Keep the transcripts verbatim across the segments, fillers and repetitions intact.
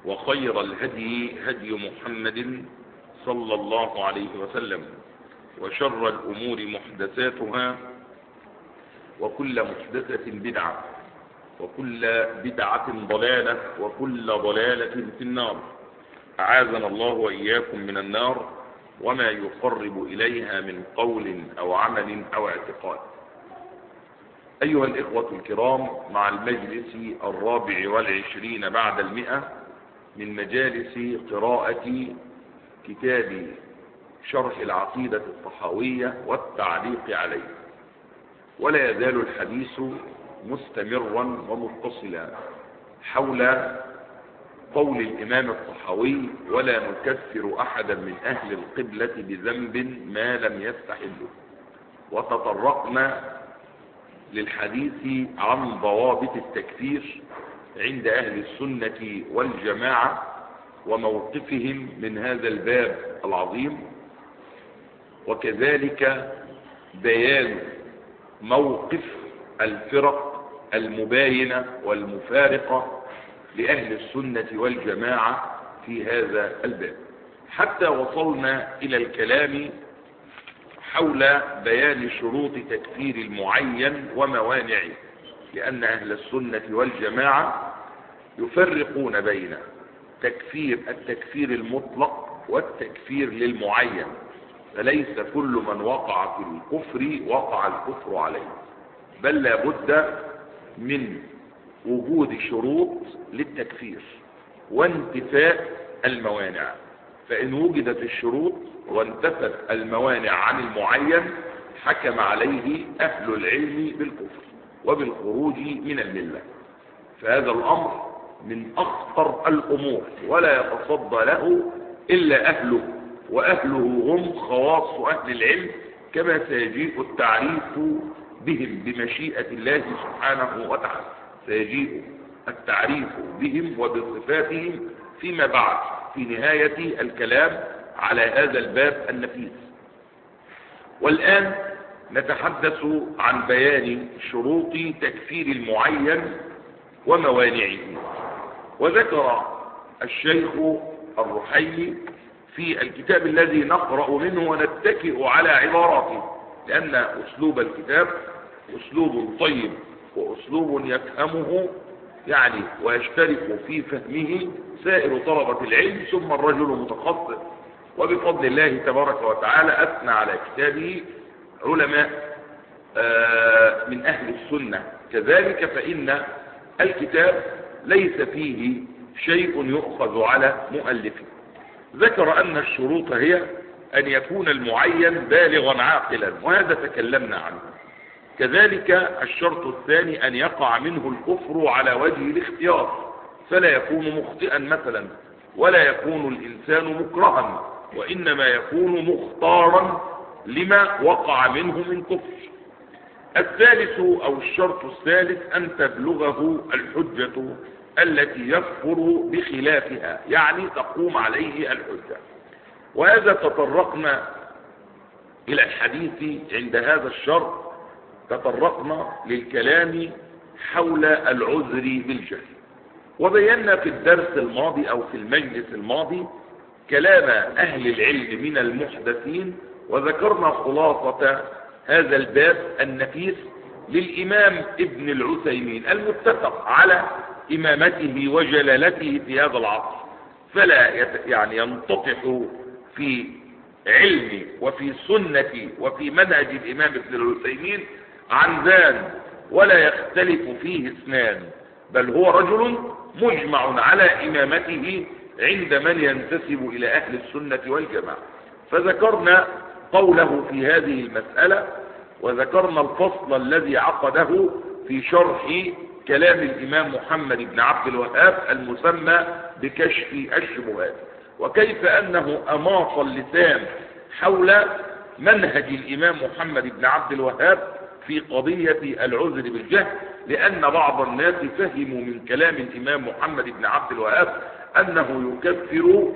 وخير الهدي هدي محمد صلى الله عليه وسلم، وشر الأمور محدثاتها، وكل محدثة بدعة، وكل بدعة ضلالة، وكل ضلالة في النار. أعاذنا الله وإياكم من النار وما يقرب إليها من قول أو عمل أو اعتقاد. أيها الإخوة الكرام، مع المجلس الرابع والعشرين بعد المئة من مجالس قراءة كتاب شرح العقيدة الطحاوية والتعليق عليه، ولا يزال الحديث مستمرا ومتصلا حول قول الإمام الطحاوي: ولا نكفر أحدا من أهل القبلة بذنب ما لم يستحله. وتطرقنا للحديث عن ضوابط التكفير عند أهل السنة والجماعة وموقفهم من هذا الباب العظيم، وكذلك بيان موقف الفرق المباينة والمفارقة لأهل السنة والجماعة في هذا الباب، حتى وصلنا إلى الكلام حول بيان شروط تكفير المعين وموانعه، لأن أهل السنة والجماعة يفرقون بين تكفير التكفير المطلق والتكفير للمعين، فليس كل من وقع في الكفر وقع الكفر عليه، بل لا بد من وجود شروط للتكفير وانتفاء الموانع. فإن وجدت الشروط وانتفت الموانع عن المعين حكم عليه أهل العلم بالكفر وبالخروج من الملة. فهذا الأمر من أخطر الأمور ولا يتصدى له إلا أهله، وأهله هم خواص أهل العلم، كما سيجيء التعريف بهم بمشيئة الله سبحانه وتعالى. سيجيء التعريف بهم وبصفاتهم فيما بعد في نهاية الكلام على هذا الباب النفيس. والآن نتحدث عن بيان شروط تكفير المعين وموانعه. وذكر الشيخ الرحيلي في الكتاب الذي نقرأ منه ونتكئ على عباراته، لأن أسلوب الكتاب أسلوب طيب وأسلوب يفهمه يعني ويشترك في فهمه سائر طلبة العلم، ثم الرجل متخصص. وبفضل الله تبارك وتعالى أثنى على كتابه علماء من أهل السنة كذلك، فإن الكتاب ليس فيه شيء يؤخذ على مؤلفه. ذكر أن الشروط هي أن يكون المعين بالغا عاقلا، وهذا تكلمنا عنه. كذلك الشرط الثاني أن يقع منه الكفر على وجه الاختيار، فلا يكون مخطئا مثلا، ولا يكون الإنسان مكرها، وإنما يكون مختارا لما وقع منه من كفر. الثالث أو الشرط الثالث أن تبلغه الحجة التي يكفر بخلافها، يعني تقوم عليه الحجة. وهذا تطرقنا إلى الحديث عند هذا الشرط، تطرقنا للكلام حول العذر بالجهل، وبينا في الدرس الماضي أو في المجلس الماضي كلام أهل العلم من المحدثين، وذكرنا خلاصة هذا الباب النفيس للإمام ابن العثيمين المتفق على إمامته وجلالته في هذا العصر، فلا يعني ينتطح في علم وفي سنة وفي منهج الإمام ابن العثيمين عن ذان، ولا يختلف فيه اثنان، بل هو رجل مجمع على إمامته عند من ينتسب إلى أهل السنة والجماعة. فذكرنا قوله في هذه المسألة، وذكرنا الفصل الذي عقده في شرح كلام الإمام محمد بن عبد الوهاب المسمى بكشف الشبهات، وكيف أنه أماط اللسان حول منهج الإمام محمد بن عبد الوهاب في قضية العذر بالجهل، لأن بعض الناس فهموا من كلام الإمام محمد بن عبد الوهاب أنه يكفر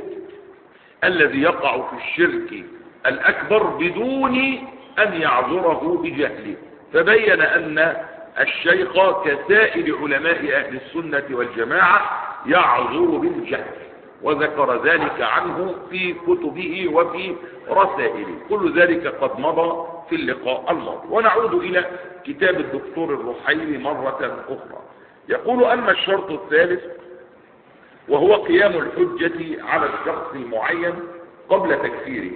الذي يقع في الشرك الأكبر بدون أن يعذره بجهله، فبين أن الشيخ كسائر علماء أهل السنة والجماعة يعذر بالجهل، وذكر ذلك عنه في كتبه وفي رسائله. كل ذلك قد مضى في اللقاء الماضي. ونعود إلى كتاب الدكتور الرحيلي مرة أخرى. يقول: أما الشرط الثالث وهو قيام الحجة على الشخص المعين قبل تكفيره.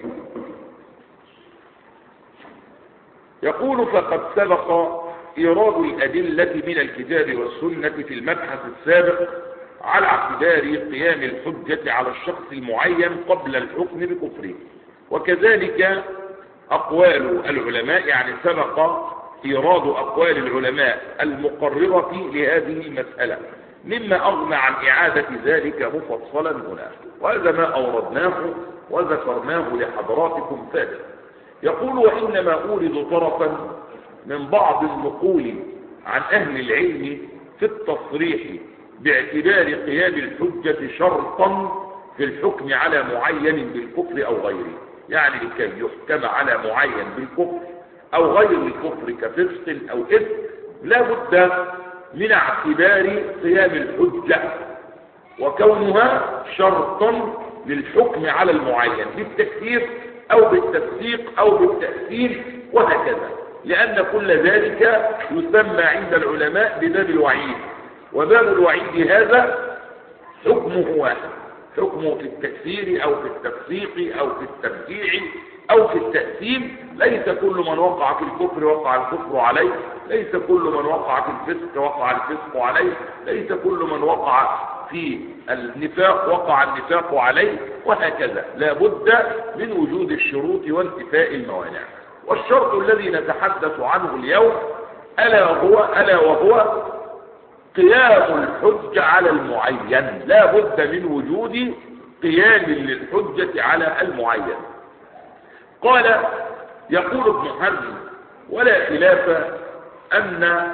يقول: فقد سبق إيراد الأدلة من الكتاب والسنة في المبحث السابق على اعتبار قيام الحجة على الشخص المعين قبل الحكم بكفره، وكذلك أقوال العلماء، يعني سبق إيراد أقوال العلماء المقررة لهذه المسألة، مما أغنى عن إعادة ذلك مفصلا هنا، وهذا ما أوردناه وذكرناه لحضراتكم سابقا. يقول: وإنما أورد طرفا من بعض النقول عن أهل العلم في التصريح باعتبار قيام الحجة شرطا في الحكم على معين بالكفر أو غيره، يعني لكي يحكم على معين بالكفر أو غير الكفر كفسق أو إثم لا بد من اعتبار قيام الحجة وكونها شرطا للحكم على المعين بالتكفير أو بالتفسيق أو بالتأثير وهكذا، لأن كل ذلك يسمى عند العلماء بباب الوعيد، وباب الوعيد هذا حكمه واحد، حكمه في التكفير أو في التفسيق أو في التبديع أو في التأثيم. ليس كل من وقع في الكفر وقع الكفر عليه، ليس كل من وقع في الفسق وقع الفسق عليه، ليس كل من وقع في النفاق وقع النفاق عليه، وهكذا. لا بد من وجود الشروط وانتفاء الموانع. والشرط الذي نتحدث عنه اليوم ألا وهو ألا وهو قيام الحجة على المعين. لا بد من وجود قيام للحجة على المعين. قال: يقول ابن حزم: ولا خلاف أن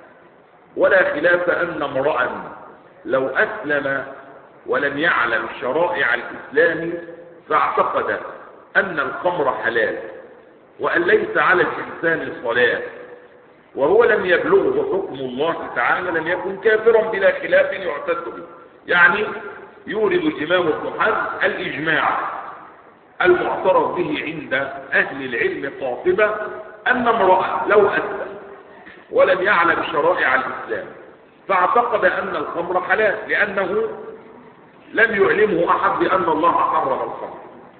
ولا خلاف أن امرأ لو أسلم ولم يعلم شرائع الإسلام فاعتقد أن الخمر حلال وأن ليس على الإنسان صلاة وهو لم يبلغه حكم الله تعالى لم يكن كافرا بلا خلاف يعتد به. يعني يورد الإمام ابن حزم الإجماع المعترف به عند أهل العلم قاطبة أن امرأة لو أسلم ولم يعلم شرائع الإسلام فاعتقد أن الخمر حلال لأنه لم يعلمه أحد بأن الله حرم الخمر،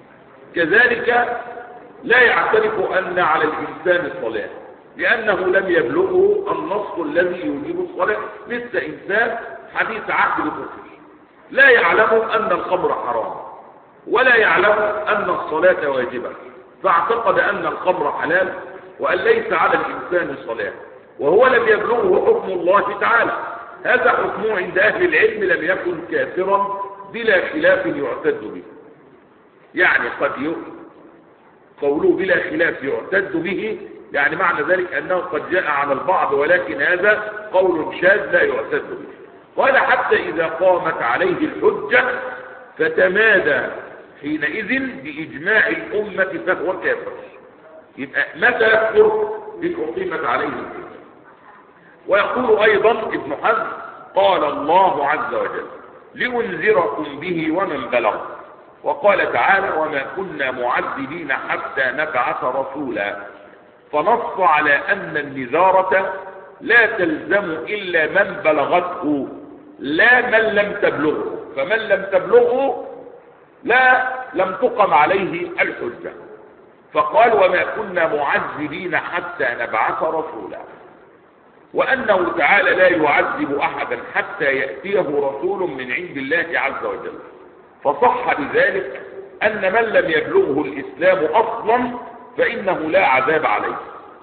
كذلك لا يعترف أن على الإنسان الصلاة لأنه لم يبلغه النص الذي يوجب الصلاة. لسه إنسان حديث عهد بكفر لا يعلم أن الخمر حرام ولا يعلم أن الصلاة واجبة، فاعتقد أن الخمر حلال وأن ليس على الإنسان صلاة وهو لم يبلغه حكم الله تعالى. هذا حكمه عند أهل العلم لم يكن كافرا بلا خلاف يعتد به. يعني قد يؤمن قوله بلا خلاف يعتد به، يعني معنى ذلك أنه قد جاء على البعض ولكن هذا قول شاذ لا يعتد به. قال: حتى إذا قامت عليه الحجة فتمادى حينئذ بإجماع الأمة فهو كافر. يبقى متى يكفر؟ إن أقيمت عليه الحجة. ويقول أيضا ابن حزم: قال الله عز وجل: لأنذركم به ومن بلغ. وقال تعالى: وما كنا معذبين حتى نبعث رسولا. فنص على أن النذارة لا تلزم إلا من بلغته لا من لم تبلغه، فمن لم تبلغه لا لم تقم عليه الحجة. فقال: وما كنا معذبين حتى نبعث رسولا، وأنه تعالى لا يعذب أحدا حتى يأتيه رسول من عند الله عز وجل. فصح بذلك أن من لم يبلغه الإسلام أصلا فإنه لا عذاب عليه،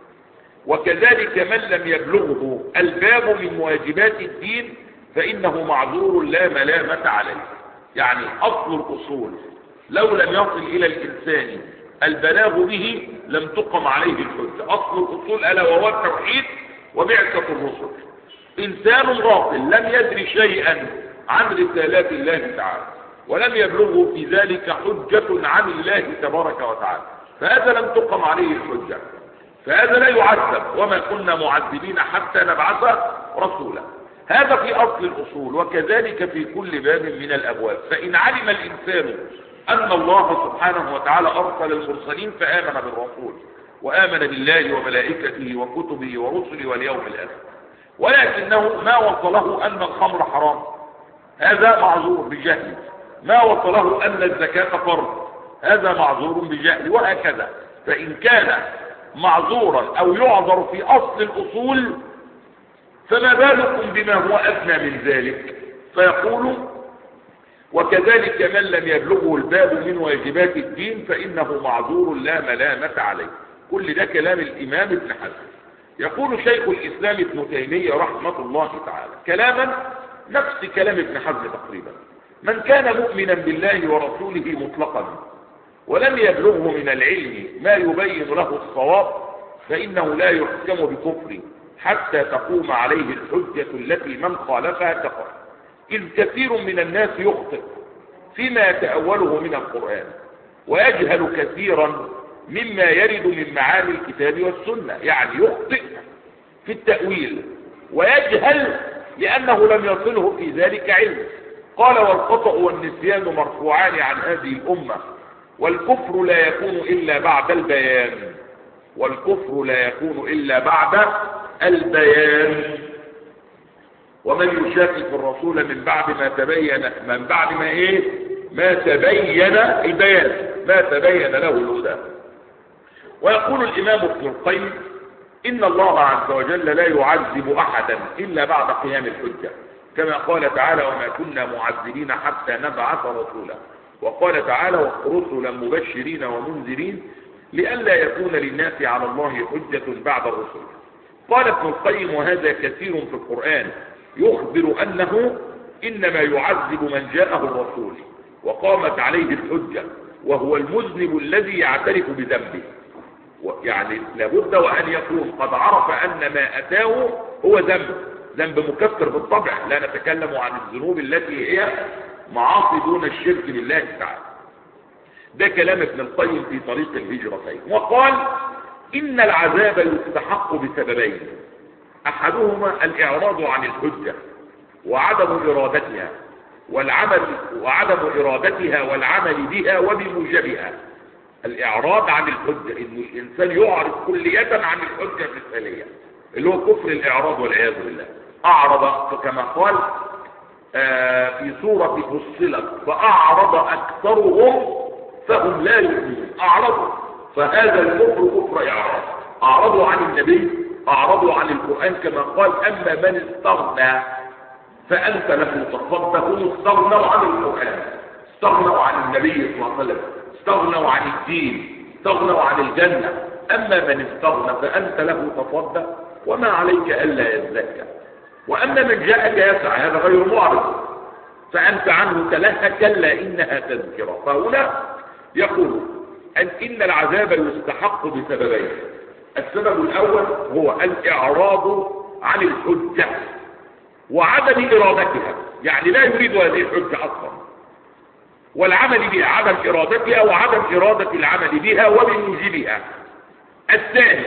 وكذلك من لم يبلغه الباب من واجبات الدين فإنه معذور لا ملامة عليه. يعني أصل الأصول لو لم يصل إلى الإنسان البلاغ به لم تقم عليه الحجة. أصل الأصول ألا وهو التوحيد وبعثة الرسل. إنسان غافل لم يدري شيئا عن رسالات الله تعالى ولم يبلغه في ذلك حجة عن الله تبارك وتعالى، فهذا لم تقم عليه الحجة، فهذا لا يعذب. وما كنا معذبين حتى نبعث رسولا. هذا في أصل الأصول، وكذلك في كل باب من الأبواب. فإن علم الإنسان أن الله سبحانه وتعالى أرسل المرسلين فآمن بالرسول وآمن بالله وملائكته وكتبه ورسله واليوم الآخر، ولكنه ما وصله أن الخمر حرام، هذا معذور بجهل. ما وصله أن الزكاة فرض، هذا معذور بجهل، وهكذا. فإن كان معذورا أو يعذر في أصل الأصول فما بالكم بما هو أدنى من ذلك؟ فيقول: وكذلك من لم يبلغه الباب من واجبات الدين فإنه معذور لا ملامة عليه. كل ده كلام الإمام ابن حزم. يقول شيخ الإسلام ابن تيمية رحمة الله تعالى كلاما نفس كلام ابن حزم تقريبا: من كان مؤمنا بالله ورسوله مطلقا ولم يبلغه من العلم ما يبين له الصواب فإنه لا يحكم بكفر حتى تقوم عليه الحجة التي من خالفها كفر، إذ كثير من الناس يخطئ فيما يتأوله من القرآن ويجهل كثيرا مما يرد من معاني الكتاب والسنة، يعني يخطئ في التأويل ويجهل لأنه لم يصله في ذلك علم. قال: والخطأ والنسيان مرفوعان عن هذه الأمة، والكفر لا يكون إلا بعد البيان، والكفر لا يكون إلا بعد البيان. ومن يشاكك الرسول من بعد ما تبين من بعد ما ايه ما تبين البيان ما تبين له الهدى. ويقول الإمام ابن القيم: إن الله عز وجل لا يعذب أحدا إلا بعد قيام الحجة، كما قال تعالى: وما كنا معذبين حتى نبعث رسولا. وقال تعالى: رسلا مبشرين ومنذرين لئلا يكون للناس على الله حجة بعد الرسل. قال ابن القيم: وهذا كثير في القرآن يخبر أنه إنما يعذب من جاءه الرسول وقامت عليه الحجة، وهو المذنب الذي يعترف بذنبه. يعني لابد وأن يكون قد عرف أن ما أتاه هو ذنب ذنب مكفر بالطبع، لا نتكلم عن الذنوب التي هي معاصي دون الشرك بالله تعالى. ده كلام ابن القيم في طريق الهجرتين. وقال: إن العذاب يستحق بسببين: أحدهما الإعراض عن الحجة وعدم إرادتها والعمل وعدم إرادتها والعمل بها وبموجبها. الإعراض عن الحجة، إن الإنسان يعرض كلية عن الحجة المثالية، اللي هو كفر الإعراض والعياذ بالله. أعرض كما قال آه في سورة فصلت: فأعرض أكثرهم فهم لا يؤمنون. أعرضوا، فهذا الكفر كفر إعراض. أعرضوا عن النبي، أعرضوا عن القرآن، كما قال: أما من استغنى فأنت له تصدى. هم استغنوا عن القرآن، استغنوا عن النبي صلى الله عليه وسلم، استغنوا عن الدين، استغنوا عن الجنة. أما من استغنى فأنت له تصدى وما عليك ألا يزكى. وأما من جاءك يسعى، هذا غير معرض، فأنت عنه تلهى، كلا إنها تذكرة. فهنا يقول أن إن العذاب يستحق بسببين: السبب الأول هو الإعراض عن الحجة وعدم إرادتها، يعني لا يريد هذه الحجة أصلا، والعمل بها، عدم إرادتها وعدم إرادة العمل بها وبموجبها. الثاني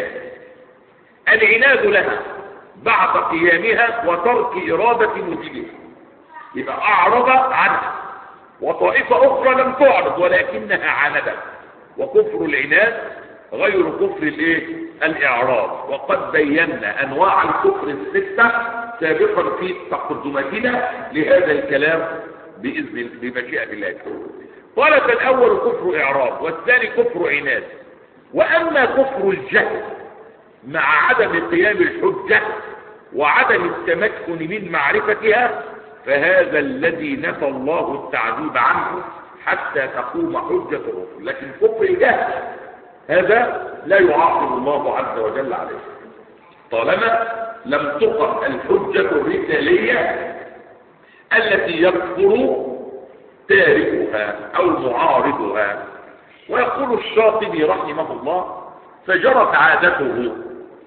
العناد لها بعد قيامها وترك إرادة موجبها، يبقى أعرض عنها. وطائفة أخرى لم تعرض ولكنها عاندت، وكفر العناد غير كفر الايه الإعراض. وقد بينا أنواع الكفر الستة سابقا في تقدمتنا لهذا الكلام بإذن بمشيئة الله. قال: فالأول كفر إعراض، والثاني كفر عناد. وأما كفر الجهل مع عدم قيام الحجة وعدم التمكن من معرفتها فهذا الذي نفى الله التعذيب عنه حتى تقوم حجة الرسل. لكن كفر الجهل هذا لا يعاقب الله عز وجل عليه طالما لم تقم الحجة الرسالية التي يكفر تاركها أو معارضها. ويقول الشاطبي رحمه الله: فجرت عادته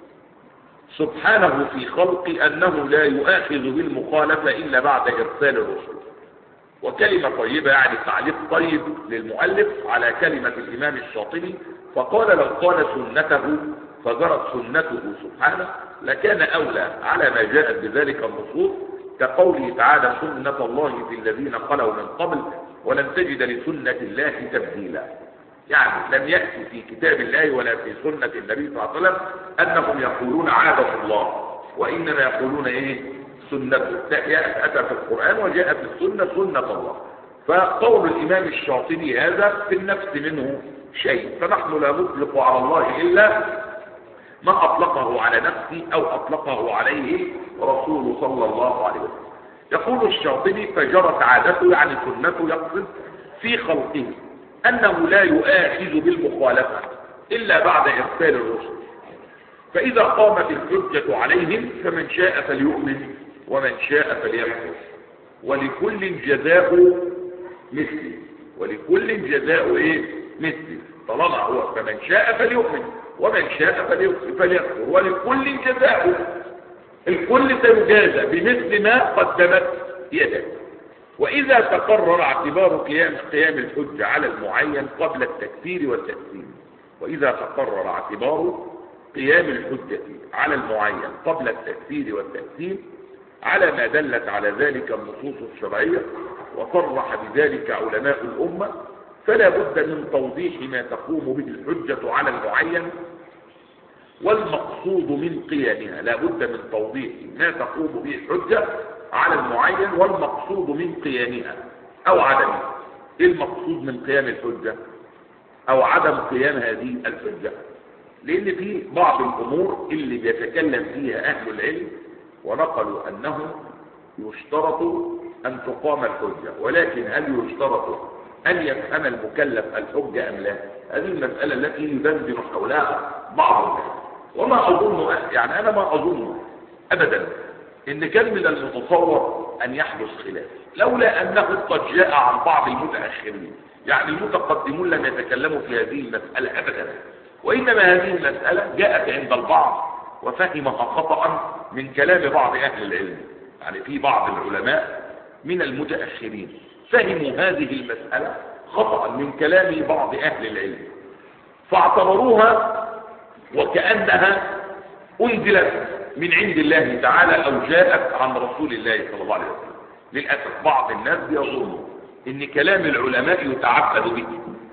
سبحانه في خلق أنه لا يؤاخذ بالمخالفة إلا بعد إرسال الرسل. وكلمة طيبة، يعني تعليق طيب للمؤلف على كلمة الإمام الشاطبي، فقال: لو قال سنته فجرت سنته سبحانه لكان أولى على ما جاءت بذلك النصوص كقوله تعالى سنة الله في الذين خلوا من قبل ولن تجد لسنة الله تبديلا. يعني لم يأتي في كتاب الله ولا في سنة النبي صلى الله عليه وسلم أنهم يقولون عادة الله، وإنما يقولون إيه؟ سنته. أتى في القرآن وجاء في السنة سنة الله. فقول الإمام الشاطبي هذا في النفس منه شيء، فنحن لا نطلق على الله إلا ما أطلقه على نفسه أو أطلقه عليه رسول صلى الله عليه وسلم. يقول الشاطبي فجرت عادته يعني سنته، يقصد في خلقه أنه لا يؤاخذ بالمخالفة إلا بعد إرسال الرسل، فإذا قامت الحجة عليهم فمن شاء فليؤمن ومن شاء فليكفر ولكل جزاء مثله. ولكل جزاء ايه؟ مثله. طالما هو فمن شاء فليؤمن ومن شاء فليكفر ولكل جزاء، الكل سيجازى بمثل ما قدمت يده. وإذا تقرر اعتبار قيام قيام الحجة على المعين قبل التكفير والتأثيم، وإذا تقرر اعتبار قيام الحجة على المعين قبل التكفير والتأثيم على ما دلت على ذلك النصوص الشرعية وصرح بذلك علماء الأمة، فلا بد من توضيح ما تقوم به الحجة على المعين والمقصود من قيامها. لا بد من توضيح ما تقوم به الحجة على المعين والمقصود من قيامها أو عدمها. إيه المقصود من قيام الحجة أو عدم قيام هذه الحجة؟ لأن في بعض الأمور اللي بيتكلم فيها أهل العلم ونقلوا أنه يشترط أن تقام الحجة، ولكن هل يشترط أن يفهم المكلف الحجة أم لا؟ هذه المسألة التي يدندن حولها بعض الناس. وما أظن، يعني أنا ما أظن أبدا إن كان من المتصور أن يحدث خلاف، لولا أنه قد جاء عن بعض المتأخرين. يعني المتقدمون لم يتكلموا في هذه المسألة أبدا، وإنما هذه المسألة جاءت عند البعض وفهمها خطأ من كلام بعض أهل العلم. يعني في بعض العلماء من المتأخرين فهموا هذه المسألة خطأ من كلام بعض أهل العلم، فاعتبروها وكأنها أنزلت من عند الله تعالى أو جاءت عن رسول الله صلى الله عليه وسلم. للأسف بعض الناس يظنوا إن كلام العلماء يتعبد به،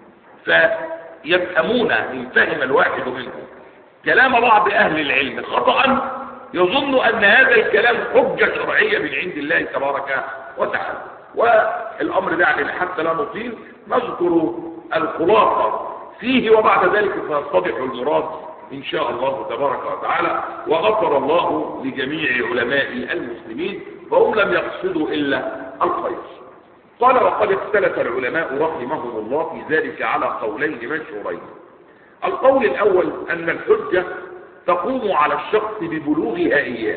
فيفهمون إن فهم الواحد منهم كلام بعض أهل العلم خطأ يظن أن هذا الكلام حجة شرعية من عند الله تبارك وتعالى. والأمر ده يعني حتى لا نطيل نذكر الخلاصة فيه، وبعد ذلك سيتضح المراد إن شاء الله تبارك وتعالى. وغفر الله لجميع علماء المسلمين فهم لم يقصدوا إلا الخير. قال وقد اختلف العلماء رحمهم الله في ذلك على قولين مشهورين. القول الأول أن الحجة تقوم على الشخص ببلوغها إياه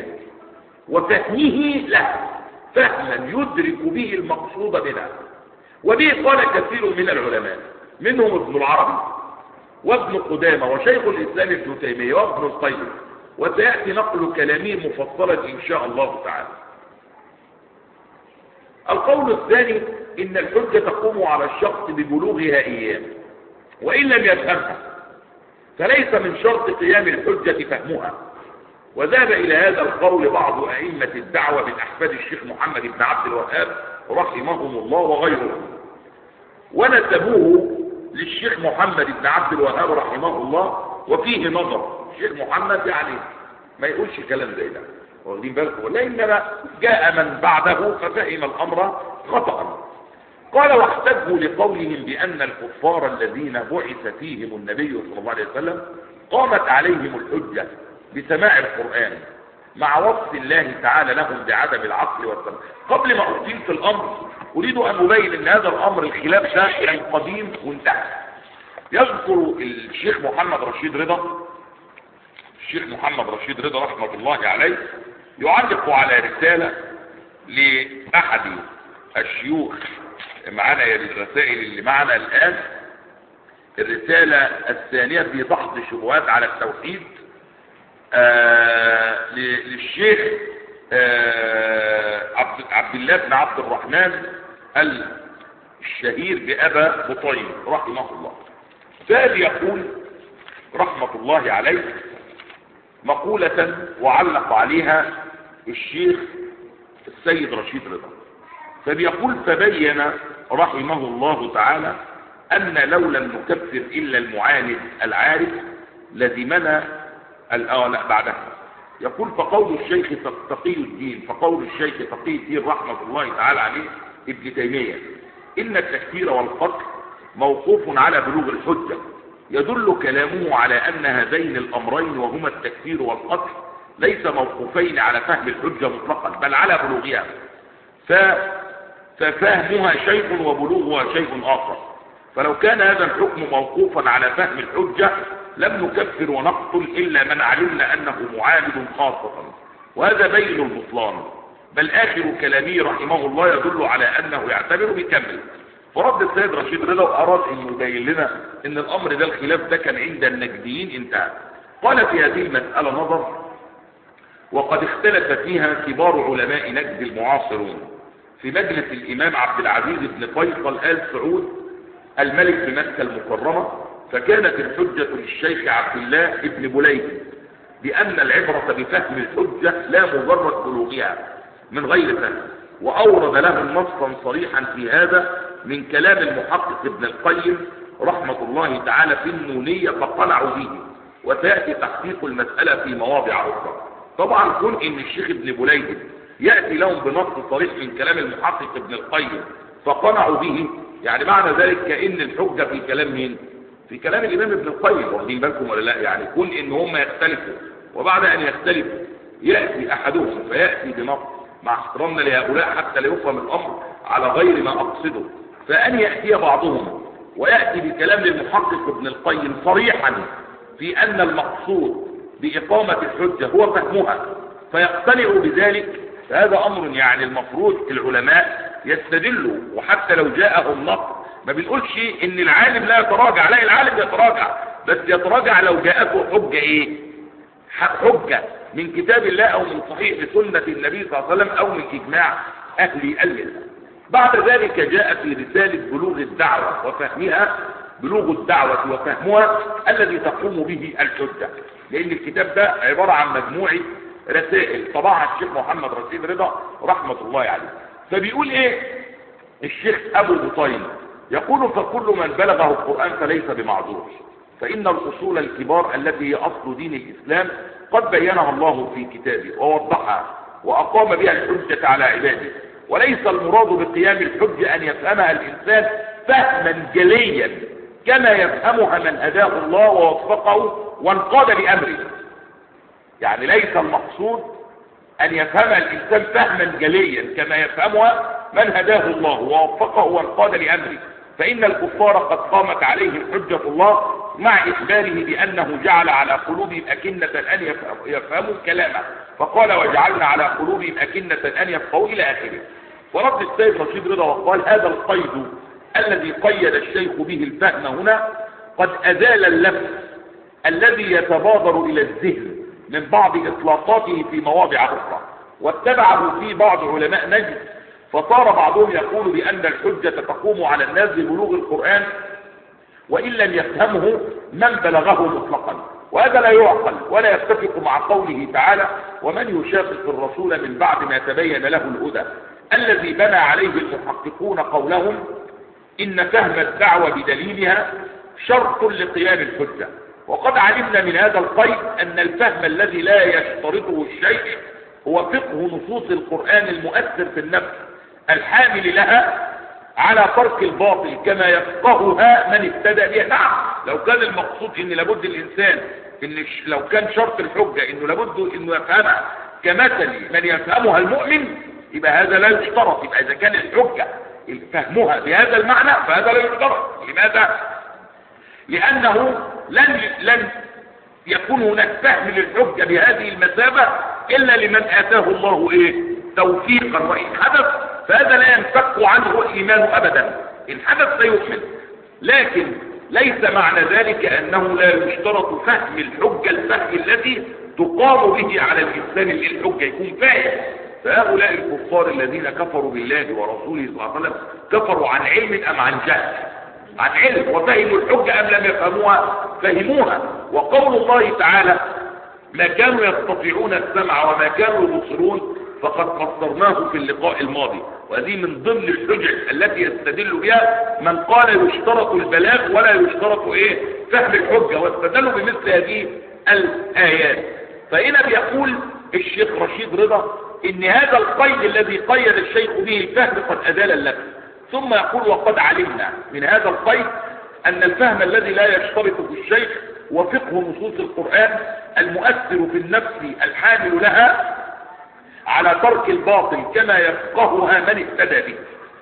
وفهمه له فهما يدرك به المقصود منها، وبه قال كثير من العلماء منهم ابن العربي وابن قدامة وشيخ الإسلام ابن تيمية وابن القيم، وسيأتي نقل كلامهم مفصلا إن شاء الله تعالى. القول الثاني إن الحجة تقوم على الشخص ببلوغها إياه وإن لم يفهمها، فليس من شرط قيام الحجة فهمها. وذهب إلى هذا القول بعض أئمة الدعوة من أحفاد الشيخ محمد بن عبد الوهاب رحمهم الله وغيرهم، ونسبوه للشيخ محمد بن عبد الوهاب رحمه الله، وفيه نظر. الشيخ محمد يعني ما يقولش كلام زي ده، واخدين بالكم؟ لأنما جاء من بعده ففهم الأمر خطأ. قال واحتجوا لقولهم بأن الكفار الذين بعث فيهم النبي صلى الله عليه وسلم قامت عليهم الحجة بسماع القرآن مع وصف الله تعالى لهم بعدم العقل والسمع. قبل ما أطيل في الأمر أريد أن أبين أن هذا الأمر الخلاف ده كان قديم وانتهى. يذكر الشيخ محمد رشيد رضا الشيخ محمد رشيد رضا رحمة الله عليه يعلق على رسالة لأحد الشيوخ معنا الرسائل اللي معنا الآن، الرسالة الثانية في دحض شبهات على التوحيد آه للشيخ آه عبد, عبد الله بن عبد الرحمن الشهير بأبا بطين رحمه الله. فهذا يقول رحمة الله عليه مقولة وعلق عليها الشيخ السيد رشيد رضا. فبيقول فبين رحمه الله تعالى أن لو لم نكفر إلا المعاند العارف لزمنا الآن بعدها. يقول فقول الشيخ تقي الدين فقول الشيخ تقي الدين رحمة الله تعالى عليه ابن تيمية إن التكفير والقتل موقوف على بلوغ الحجة، يدل كلامه على أن هذين الأمرين وهما التكفير والقتل ليس موقوفين على فهم الحجة مطلقا بل على بلوغها، ففهمها شيء وبلوغها شيء آخر. فلو كان هذا الحكم موقوفا على فهم الحجة لم نكفر ونقتل إلا من علمنا أنه معاند خاصة، وهذا بين البطلان. بل آخر كلامه رحمه الله يدل على أنه يعتبر بكمل. فرد السيد رشيد رضا وأراد أن يبين لنا أن الأمر ده الخلاف ده كان عند النجديين انتهى. قال في هذه المسألة نظر وقد اختلف فيها كبار علماء نجد المعاصرون في مجلس الإمام عبد العزيز بن فيصل آل سعود الملك بمكة المكرمة، فكانت الحجة للشيخ عبد الله بن بليد بأن العبرة بفهم الحجة لا مجرد بلوغها من غير فهم، وأورد له نصا صريحا في هذا من كلام المحقق ابن القيم رحمة الله تعالى في النونية فقنعوا به، وسيأتي تحقيق المسألة في مواضع أخرى. طبعا كون إن الشيخ ابن بليد يأتي لهم بنص صريح من كلام المحقق ابن القيم فقنعوا به، يعني معنى ذلك كأن الحجة في كلام مين؟ في كلام الإمام ابن القيم، واخدين بالكم ولا لا؟ يعني كون إن هم يختلفوا وبعد أن يختلفوا يأتي أحدهم فيأتي بنص مع احترامنا لهؤلاء حتى لا يفهم الأمر على غير ما أقصده، فأن يأتي بعضهم ويأتي بكلام المحقق ابن القيم صريحا في أن المقصود بإقامة الحجة هو فهمها فيقتنعوا بذلك، فهذا أمر يعني المفروض العلماء يستدلوا، وحتى لو جاءهم نقد ما بنقولش إن العالم لا يتراجع، لا العالم يتراجع، بس يتراجع لو جاءته حجة إيه؟ حجة من كتاب الله أو من صحيح لسنة النبي صلى الله عليه وسلم أو من إجماع أهل الملة. بعد ذلك جاء في رسالة بلوغ الدعوة وفهمها بلوغ الدعوة وفهمها الذي تقوم به الحجة، لأن الكتاب ده عبارة عن مجموعة رسائل طبعها الشيخ محمد رشيد رضا رحمة الله عليه. فبيقول إيه الشيخ أبو بطين؟ يقول فكل من بلغه القرآن فليس بمعذور، فإن الأصول الكبار التي هي أصل دين الإسلام قد بينها الله في كتابه ووضحها وأقام بها الحجة على عباده، وليس المراد بقيام الحجة أن يفهمها الإنسان فهما جليا كما يفهمها من هداه الله ووفقه وانقاد بأمره. يعني ليس المقصود أن يفهمها الإنسان فهما جليا كما يفهمها من هداه الله ووفقه وانقاد لأمره، فإن الكفار قد قامت عليهم حجة الله مع إخباره بأنه جعل على قلوبهم أكنة أن يفهموا كلامه، فقال وجعلنا على قلوبهم أكنة أن يفقهوا إلى آخره. ورد السيد رشيد رضا وقال هذا القيد الذي قيد الشيخ به الفهم هنا قد أزال اللبس الذي يتبادر إلى الذهن من بعض إطلاقاته في مواضع أخرى، واتبعه في بعض علماء نجد، فصار بعضهم يقول بأن الحجة تقوم على الناس ببلوغ القرآن وإن لم يفهمه من بلغه مطلقا، وهذا لا يعقل ولا يتفق مع قوله تعالى ومن يشاقق الرسول من بعد ما تبين له الهدى، الذي بنى عليه المحققون قولهم إن فهم الدعوة بدليلها شرط لقيام الحجة. وقد علمنا من هذا القيد أن الفهم الذي لا يشترطه الشيء هو فقه نصوص القرآن المؤثر في النفس الحامل لها على ترك الباطل كما يفقهها من ابتدأ بها. نعم لو كان المقصود ان لابد الانسان ان لو كان شرط الحجة انه لابد انه يفهمها كمثل من يفهمها المؤمن يبقى هذا لا يشترط. يبقى اذا كان الحجة فهمها بهذا المعنى فهذا لا يشترط. لماذا؟ لانه لن لن يكون هناك فهم للحجة بهذه المثابة الا لمن اتاه الله ايه توفيقا، وان حدث فهذا لا ينفك عنه الإيمان أبدا، إن حدث سيؤمن. لكن ليس معنى ذلك أنه لا يشترط فهم الحجة الفهم الذي تقام به على الإنسان الحجة يكون فاهم. فهؤلاء الكفار الذين كفروا بالله ورسوله صلى الله عليه وسلم كفروا عن علم أم عن جهل؟ عن علم، وفهموا الحجة أم لم يفهموها؟ فهموها. وقول الله تعالى ما كانوا يستطيعون السمع وما كانوا يبصرون فقد فسرناه في اللقاء الماضي، وهذه من ضمن الحجج التي يستدل بها من قال يشترط البلاغ ولا يشترط ايه فهم الحجة، واستدلوا بمثل هذه الآيات. فهنا بيقول الشيخ رشيد رضا ان هذا القيد الذي قيد الشيخ به الفهم قد أزال اللبس، ثم يقول وقد علمنا من هذا القيد أن الفهم الذي لا يشترط في الشيخ وفقه نصوص القرآن المؤثر في النفس الحامل لها على ترك الباطل كما يفقهها من اهتدى به.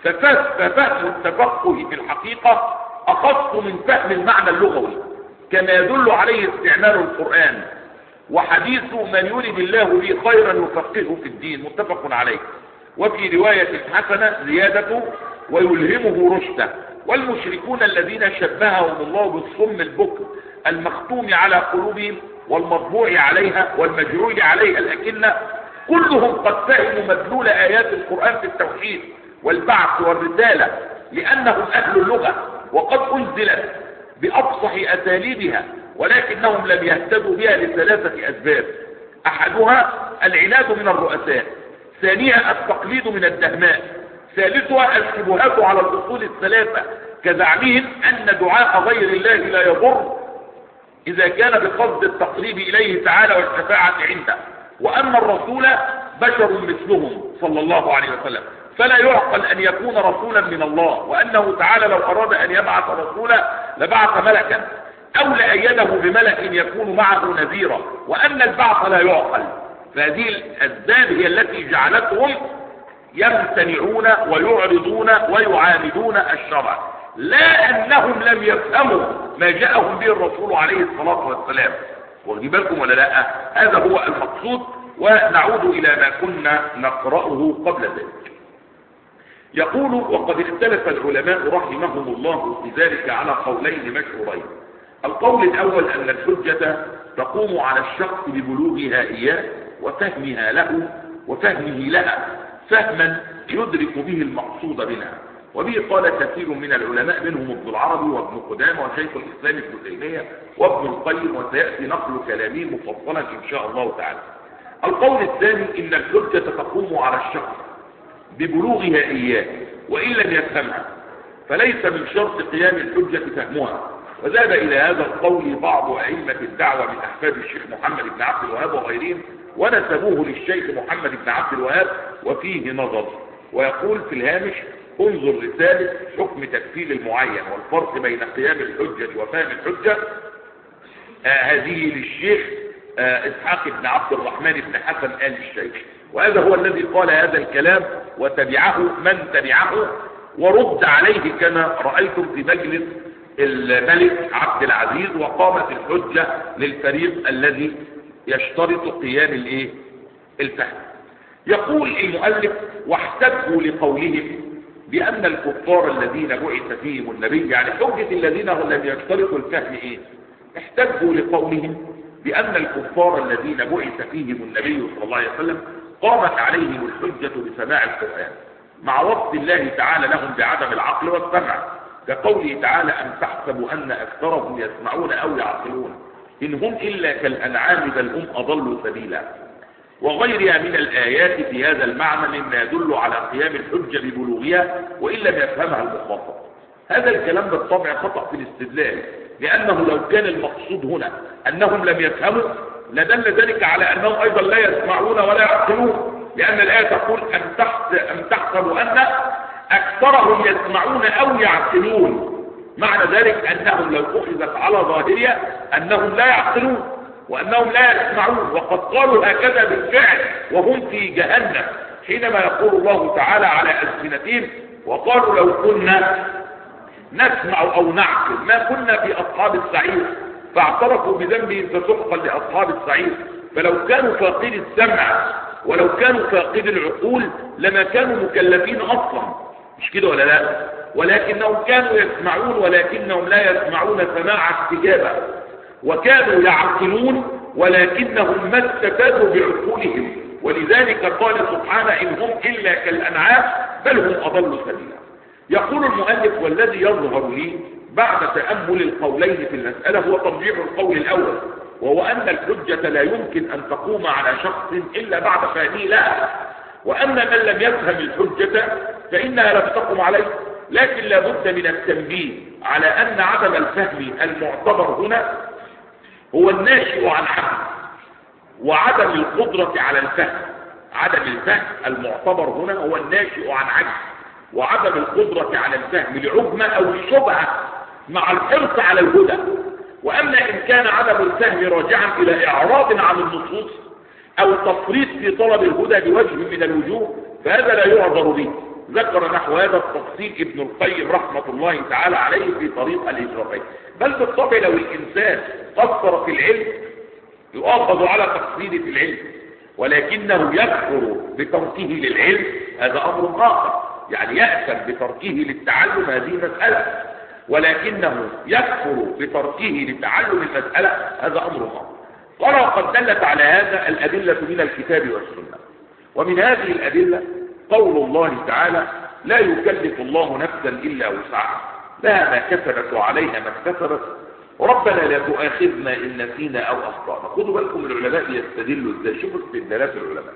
ففهم التفقه في الحقيقة أخص من فهم المعنى اللغوي كما يدل عليه استعمال القرآن وحديث من يريد الله به خيرا يفقهه في الدين متفق عليه. وفي رواية حسنة زيادة ويلهمه رشده. والمشركون الذين شبههم الله بالصم البكر المختوم على قلوبهم والمطبوع عليها والمجعول عليها الأكنة كلهم قد فهموا مدلول آيات القرآن في التوحيد والبعث والرسالة لأنهم أهل اللغة وقد أنزلت بأفصح أساليبها، ولكنهم لم يهتدوا بها لثلاثة أسباب: أحدها العناد من الرؤساء، ثانيها التقليد من الدهماء، ثالثها الشبهات على الأصول الثلاثة كزعمهم أن دعاء غير الله لا يضر إذا كان بقصد التقريب إليه تعالى والشفاعة عنده، وأن الرسول بشر مثلهم صلى الله عليه وسلم فلا يعقل أن يكون رسولا من الله، وأنه تعالى لو أراد أن يبعث رسولا لبعث ملكا أو لأيده بملك يكون معه نذيرا، وأن البعث لا يعقل. فهذه الأسباب هي التي جعلتهم يمتنعون ويعرضون ويعاندون الشرع، لا أنهم لم يفهموا ما جاءهم به الرسول عليه الصلاة والسلام. واخدين بالكم ولا لا؟ هذا هو المقصود. ونعود إلى ما كنا نقرأه قبل ذلك. يقول وقد اختلف العلماء رحمهم الله في ذلك على قولين مشهورين. القول الأول أن الحجة تقوم على الشخص ببلوغها إياه وفهمها له وفهمه لها فهما يدرك به المقصود منها، وبه قال كثير من العلماء منهم ابن العربي وابن قدامة وشيخ الإسلام ابن تيمية وابن القيم، وسيأتي نقل كلامه مفصلا إن شاء الله تعالى. القول الثاني إن الحجة تقوم على الشخص ببلوغها إياه وإن لم يفهمها، فليس من شرط قيام الحجة فهمها. وذهب إلى هذا القول بعض أئمة الدعوة من أحفاد الشيخ محمد بن عبد الوهاب وغيرهم، ونسبوه للشيخ محمد بن عبد الوهاب وفيه نظر. ويقول في الهامش: انظر رسالة حكم تكفير المعين والفرق بين قيام الحجة وفهم الحجة، آه هذه للشيخ آه إسحاق بن عبد الرحمن بن حسن آل الشيخ. وهذا هو الذي قال هذا الكلام وتبعه من تبعه ورد عليه كما رأيتم في مجلس الملك عبد العزيز، وقامت الحجة للفريق الذي يشترط قيام الايه الفهم. يقول المؤلف: واحتجوا لقولهم بأن الكفار الذين بعث فيهم النبي، يعني حجة الذين لم يشترطوا الفهم ايه؟ احتجوا لقولهم بأن الكفار الذين بعث فيهم النبي صلى الله عليه وسلم قامت عليهم الحجة بسماع القرآن مع وصف الله تعالى لهم بعدم العقل والسمع، كقوله تعالى: أم تحسبوا أن أكثرهم يسمعون أو يعقلون إن هم إلا كالأنعام بل هم أضلوا سبيلا، وغيرها من الآيات في هذا المعنى مما يدل على قيام الحجة ببلوغها وإن لم يفهمها المخاطب. هذا الكلام بالطبع خطأ في الاستدلال، لأنه لو كان المقصود هنا أنهم لم يفهموا لدل ذلك على أنهم أيضا لا يسمعون ولا يعقلون، لأن الآية تقول: أم تحسبوا أن أكثرهم يسمعون أو يعقلون، معنى ذلك أنهم لو أخذت على ظاهرها أنهم لا يعقلون وأنهم لا يسمعون، وقد قالوا هكذا بالفعل وهم في جهنم حينما يقول الله تعالى على ألسنتهم: وقالوا لو كنا نسمع أو نعقل ما كنا في أصحاب السعير، فاعترفوا بذنبهم فسحقا لأصحاب السعير. فلو كانوا فاقد السمع ولو كانوا فاقد العقول لما كانوا مكلفين أصلا، مش كده ولا لا؟ ولكنهم كانوا يسمعون ولكنهم لا يسمعون سماع استجابة، وكانوا يعقلون ولكنهم ما استفادوا بعقولهم، ولذلك قال سبحانه: إن هم إلا كالأنعام بل هم أضلوا سبيلا. يقول المؤلف: والذي يظهر لي بعد تأمل القولين في المسألة هو ترجيح القول الأول، وهو أن الحجة لا يمكن أن تقوم على شخص إلا بعد فهمه لها، وأما من لم يفهم الحجة فإنها لم تقم عليه. لكن لا بد من التنبيه على أن عدم الفهم المعتبر هنا هو الناشئ عن عدم وعدم القدرة على الفهم. عدم الفهم المعتبر هنا هو الناشئ عن عجز وعدم القدرة على الفهم لعجمة أو الشبهة مع الحرص على الهدى. وأما إن كان عدم الفهم راجعا إلى إعراض عن النصوص أو تفريط في طلب الهدى بوجه من الوجوه فهذا لا يعذر به. ذكر نحو هذا التفصيل ابن القيم رحمة الله تعالى عليه في طريق الإجرافين. بل بالطبع لو الإنسان قصر في العلم يؤاخذ على تقصيره في العلم، ولكنه يكفر بتركه للعلم هذا أمر آخر. يعني يأثم بتركه للتعلم هذه مسألة، ولكنه يكفر بتركه لتعلم المسألة هذا أمر آخر. قال وقد دلت على هذا الأدلة من الكتاب والسنة. ومن هذه الأدلة قول الله تعالى لا يكلف الله نفسا إلا وسعها لها ما كسبت وعليها ما اكتسبت ربنا لا تؤاخذنا إن نسينا أو أخطأنا. خذوا بالكم العلماء يستدلوا ازاي، شوفوا استدلالات العلماء.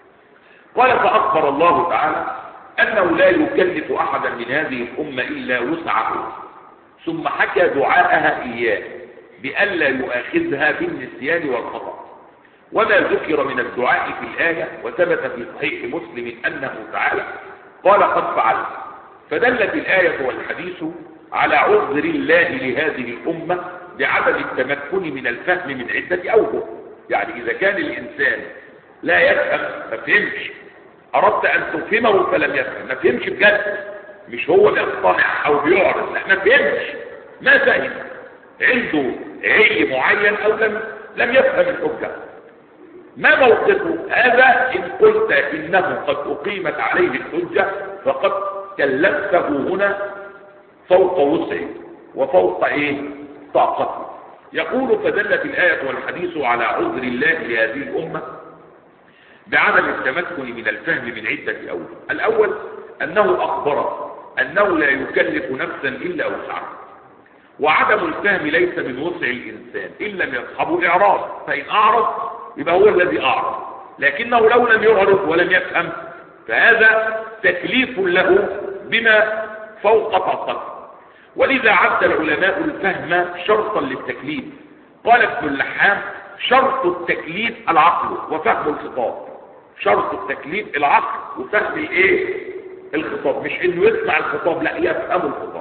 قال فأخبر الله تعالى أنه لا يكلف أحدا من هذه الأمة إلا وسعه، ثم حكى دعاءها إياه بألا يؤاخذها بالنسيان والخطأ. وما ذكر من الدعاء في الآية وثبت في صحيح مسلم أنه تعالى قال قد فعلت. فدلت الآية والحديث على عذر الله لهذه الأمة بعدم التمكن من الفهم من عدة أوجه. يعني إذا كان الإنسان لا يفهم ما فهمش، أردت أن تفهمه فلم يفهم، ما فهمش بجد، مش هو بيقتنع أو بيعرض، لا ما فهمش، ما فهم، عنده عي معين أو لم لم يفهم الحجة، ما موقفه؟ هذا إن قلت إنه قد أقيمت عليه الحجة فقد كلفته هنا فوق وسعه وفوق إيه؟ طاقته. يقول فدلت الآية والحديث على عذر الله لهذه الأمة بعدم التمكن من الفهم من عدة أوجه. الأول أنه أخبر أنه لا يكلف نفسا إلا وسعها، وعدم الفهم ليس من وسع الإنسان إن لم يصحبه إعراض، فإن أعرض يبقى هو الذي أعرض، لكنه لو لم يعرض ولم يفهم فهذا تكليف له بما فوق طاقته. ولذا عد العلماء الفهم شرطا للتكليف. قال ابن اللحام شرط التكليف العقل وفهم الخطاب. شرط التكليف العقل وفهم الايه؟ الخطاب، مش انه يسمع الخطاب، لا يفهم الخطاب.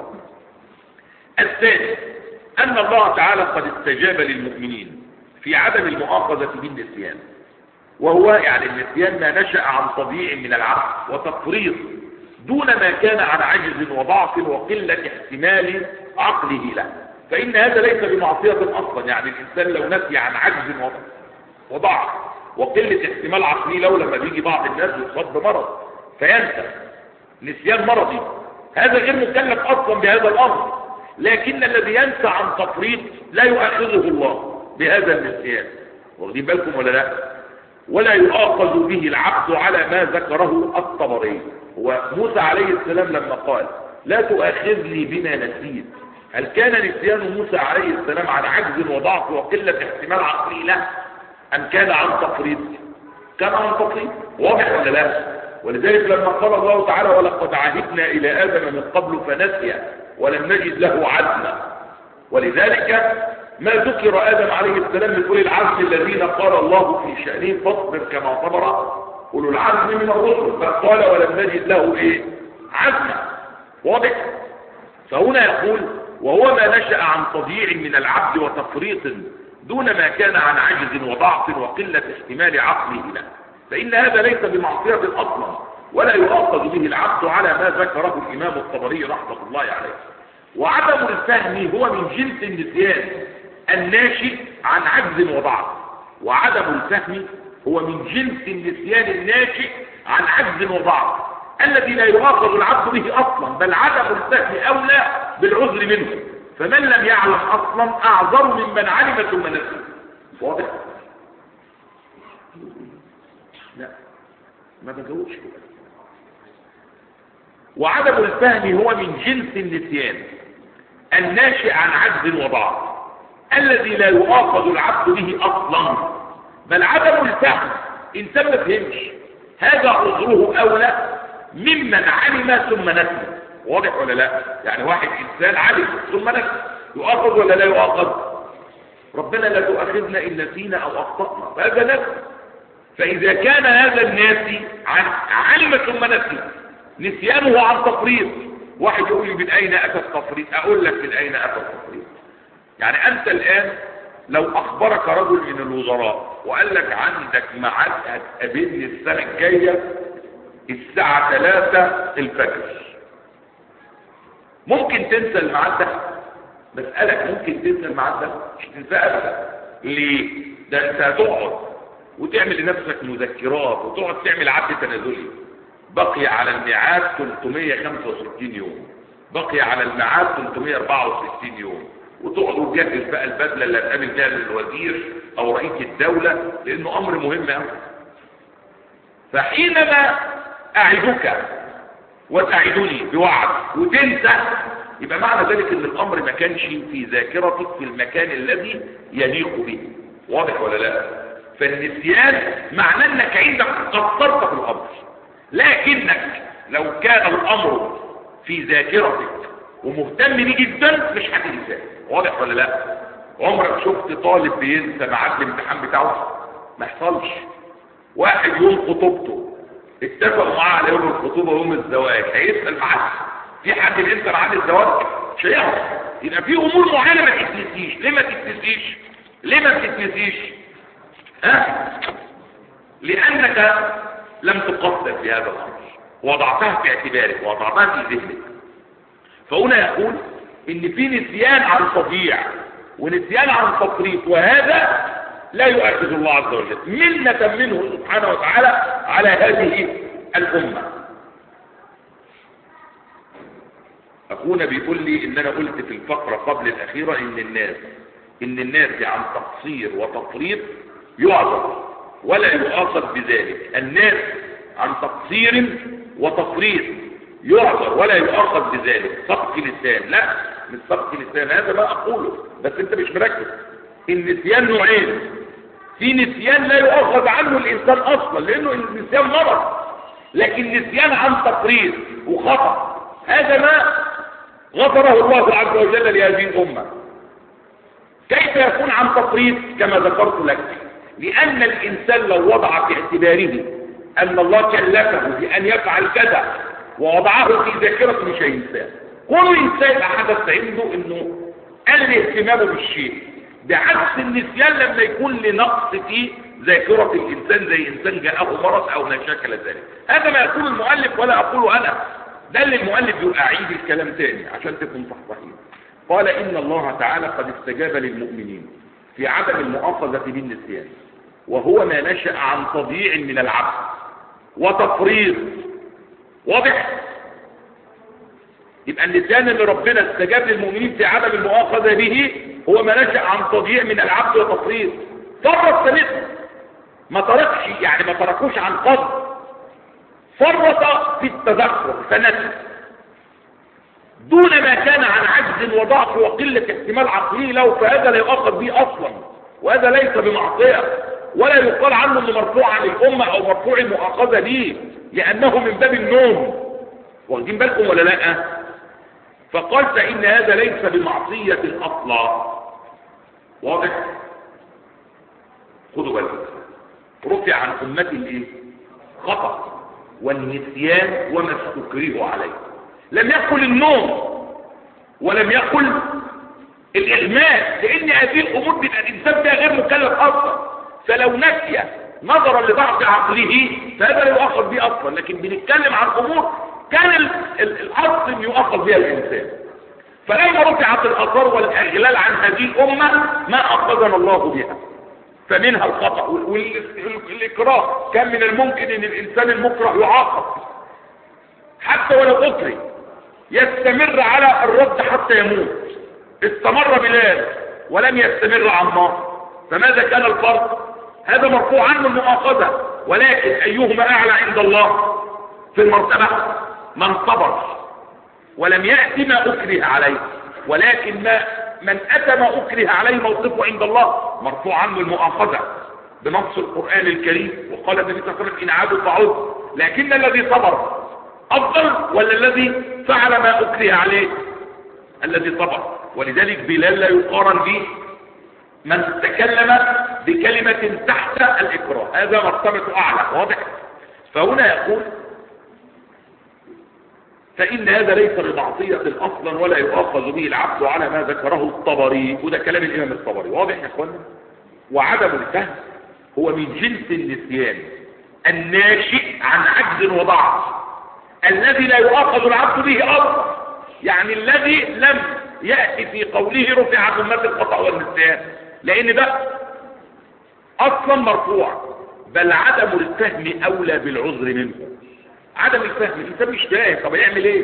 الثاني ان الله تعالى قد استجاب للمؤمنين في عدم المؤاخذة بالنسيان، وهو يعني النسيان ما نشأ عن طبيع من العقل وتفريط دون ما كان عن عجز وضعف وقلة احتمال عقله له، فإن هذا ليس بمعصية أصلا. يعني الإنسان لو نسي عن عجز وضعف وقلة احتمال عقلي له، لما بيجي بعض الناس يصاب بمرض فينسى نسيان مرضي، هذا غير مكلف أصلا بهذا الأمر. لكن الذي ينسى عن تفريط لا يؤاخذه الله بهذا النسيان، واخدين بالكم ولا لا؟ ولا يؤاخذ به العبد على ما ذكره الطبري. وموسى عليه السلام لما قال لا تؤاخذني بما نسيت، هل كان نسيان موسى عليه السلام عن عجز وضعف وقلة احتمال عقلي له، أم كان عن تفريط؟ كان عن تفريط، واضح ولا لا؟ ولذلك لما قال الله تعالى ولقد عهدنا إلى آدم من قبل فنسي ولم نجد له عزما، ولذلك ما ذكر آدم عليه السلام من أولي العزم الذين قال الله في شأنهم فاصبر كما صبر أولو العزم من الرسل، فقال ولم نجد له إيه؟ عزما. واضح؟ فهنا يقول وهو ما نشأ عن طبيع من العبد وتفريط دون ما كان عن عجز وضعف وقلة احتمال عقله له، فإن هذا ليس بمعصية أصلا ولا يؤاخذ به العبد على ما ذكره الإمام الطبري رحمة الله عليه. وعدم الفهم هو من جنس النسيان الناشئ عن عجز وضعف، وعدم الفهم هو من جنس النسيان الناشئ عن عجز وضعف الذي لا يؤاخذ العبد به اصلا، بل عدم الفهم اولى بالعذر منه، فمن لم يعلم اصلا اعذر ممن علم ثم نسي. واضح؟ لا ما بجاوبش كده. وعدم الفهم هو من جنس النسيان الناشئ عن عجز وضعف الذي لا يؤاخذ العبد به اصلا، بل عدم الفهم انسان ما فهمش هذا عذره أولى ممن علم ثم نسي. واضح ولا لا؟ يعني واحد إنسان علم ثم نسي يؤاخذ ولا لا يؤاخذ؟ ربنا لا تؤاخذنا إن نسينا أو أخطأنا، فهذا نسي. فإذا كان هذا الناسي عن علم ثم نسي، نسيانه عن تفريط، واحد يقول لي من أين أتى التفريط؟ أقول لك من أين أتى التفريط. يعني أنت الآن لو أخبرك رجل من الوزراء وقال لك عندك ميعاد هتقابلني السنة الجاية الساعة ثلاثة الفجر، ممكن تنسى الميعاد ده؟ بسألك ممكن تنسى الميعاد ده؟ مش تنساه أبدا. ليه؟ ده أنت هتقعد وتعمل لنفسك مذكرات وتقعد تعمل عد تنازلي. بقي على الميعاد ثلاثمائة وخمسة وستين يوم، بقي على الميعاد ثلاثمائة وأربعة وستين يوم، وتقعد وتجهز بقى البدله اللي هتقابل بيها الوزير او رئيس الدوله، لانه امر مهم قوي. فحينما اعدك وتعدني بوعد وتنسى، يبقى معنى ذلك ان الامر ما كانش في ذاكرتك في المكان الذي يليق به. واضح ولا لا؟ فالنسيان معناه انك عندك قصرت في الامر، لكنك لو كان الامر في ذاكرتك ومهتم بيه جدا مش هتنساه. واضح ولا لا؟ عمرك شفت طالب بينسى ميعاد الامتحان بتاعه؟ ما يحصلش. واحد يوم خطوبته اتفقوا معاه على يوم الخطوبه ويوم الزواج، هيسال معاه في حد بينسى ميعاد الزواج؟ مش هيعرف. يبقى في امور معينه ما تتنسيش. ليه ما تتنسيش؟ ليه ما تتنسيش؟ ها؟ لانك لم تقصر في هذا الامر، وضعتها في اعتبارك ووضعتها في ذهنك. فهنا يقول ان في نسيان عن تضييع ونسيان عن تفريط، وهذا لا يؤاخذ الله عز وجل، منة منه سبحانه وتعالى على هذه الامه. اخونا بيقول لي ان انا قلت في الفقره قبل الاخيره ان الناس ان الناس عن تقصير وتفريط يعذر ولا يؤاخذ بذلك. الناس عن تقصير وتفريط يعذر ولا يؤاخذ بذلك. سبق لسان، لا مش سبق لسان، هذا ما اقوله، بس انت مش مركز. النسيان نوعين، في نسيان لا يؤاخذ عنه الانسان اصلا لانه النسيان مرض، لكن نسيان عن تفريط وخطأ هذا ما غفره الله عز وجل لهذه الامه. كيف يكون عن تفريط؟ كما ذكرت لك، لان الانسان لو وضع في اعتباره ان الله كلفه بان يفعل كذا ووضعه في ذاكرته مش هينساه. كل انسان حدث عنده انه قل اهتمامه بالشيء، بعكس النسيان لما يكون لنقص في ذاكره الانسان، زي انسان جاءه مرض او ما شاكل ذلك. هذا ما يقول المؤلف ولا اقوله انا، ده اللي المؤلف يقول اعيد الكلام تاني عشان تكون صحيح. قال ان الله تعالى قد استجاب للمؤمنين في عدم المؤاخذه بالنسيان، وهو ما نشأ عن تضييع من العبد وتفريط. واضح؟ يبقى النسيان اللي ربنا استجاب للمؤمنين في عدم المؤاخذه به هو ما نشأ عن تضييع من العبد وتفريط. فرط سنته، ما تركش، يعني ما تركوش عن قصد، فرط في التذكر فنسي دون ما كان عن عجز وضعف وقله احتمال عقلي له، فهذا لا يؤاخذ به اصلا، وهذا ليس بمعصيه ولا يقال عنه انه مرفوع عن الامه او مرفوع المؤاخذه به، لانه من باب النوم. واخدين بالكم ولا لا؟ فقال فان هذا ليس بمعصيه اصلا. واضح؟ خدوا بالكم، رفع عن امتي الايه؟ خطأ والنسيان وما استكرهوا عليه. لم يقل النوم ولم يقل الاغماء، لان هذه الامور بيبقى الانسان فيها غير مكلف اصلا، فلو نسي نظرا لضعف عقله فهذا لا يؤاخذ به اصلا. لكن بنتكلم عن امور كان الاصل ان يؤاخذ بها الانسان. فلما رفعت الاثار والاغلال عن هذه الامه ما اخذنا الله بها، فمنها الخطأ والاكراه. كان من الممكن ان الانسان المكره يعاقب حتى ولو اكره، يستمر على الرد حتى يموت. استمر بلال ولم يستمر عمار، فماذا كان الفرق؟ هذا مرفوع عنه المؤاخذه، ولكن ايهما اعلى عند الله في المرتبه؟ من صبر ولم يأتي ما اكره عليه، ولكن ما من اتى ما اكره عليه موقفه عند الله مرفوع عنه المؤاخذه. بنص القرآن الكريم، وقال النبي صلى الله عليه وسلم إن عادوا فعودوا، لكن الذي صبر أفضل ولا الذي فعل ما أكره عليه؟ الذي صبر. ولذلك بلال لا يقارن به من تكلم بكلمة تحت الإكراه، هذا مرتبة أعلى. واضح؟ فهنا يقول فإن هذا ليس بمعصية أصلا ولا يؤاخذ به العبد على ما ذكره الطبري، وده كلام الإمام الطبري. واضح يا أخوانا؟ وعدم الفهم هو من جنس النسيان الناشئ عن عجز وضعف الذي لا يؤاخذ العبد به أصلا، يعني الذي لم يأتي في قوله رفع عن أمة الخطأ والنسيان، لأن ده أصلا مرفوع، بل عدم الفهم أولى بالعذر منه. عدم الفهم، الإنسان مش فاهم، طب يعمل إيه؟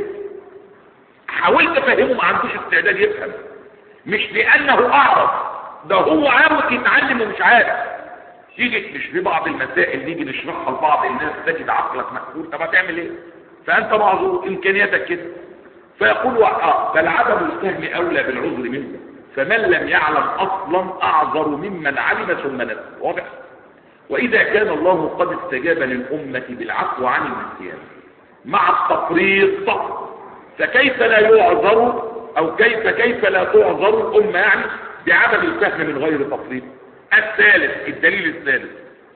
حاولت أفهمه ما عندوش استعداد يفهم، مش لأنه أعرف، ده هو عاوز يتعلم ومش عارف. تيجي مش في بعض المسائل نيجي نشرحها لبعض الناس تجد عقلك مقفول، طب هتعمل إيه؟ فأنت معذور، إمكانياتك كده. فيقول آه بل عدم الفهم أولى بالعذر منه، فمن لم يعلم أصلا أعذر ممن علم ثم نسي. واضح؟ وإذا كان الله قد استجاب للأمة بالعفو عن النسيان مع التفريط، فكيف لا يعذر أو كيف كيف لا تعذر الأمة يعني بعدم الفهم من غير تفريط؟ الثالث، الدليل الثالث،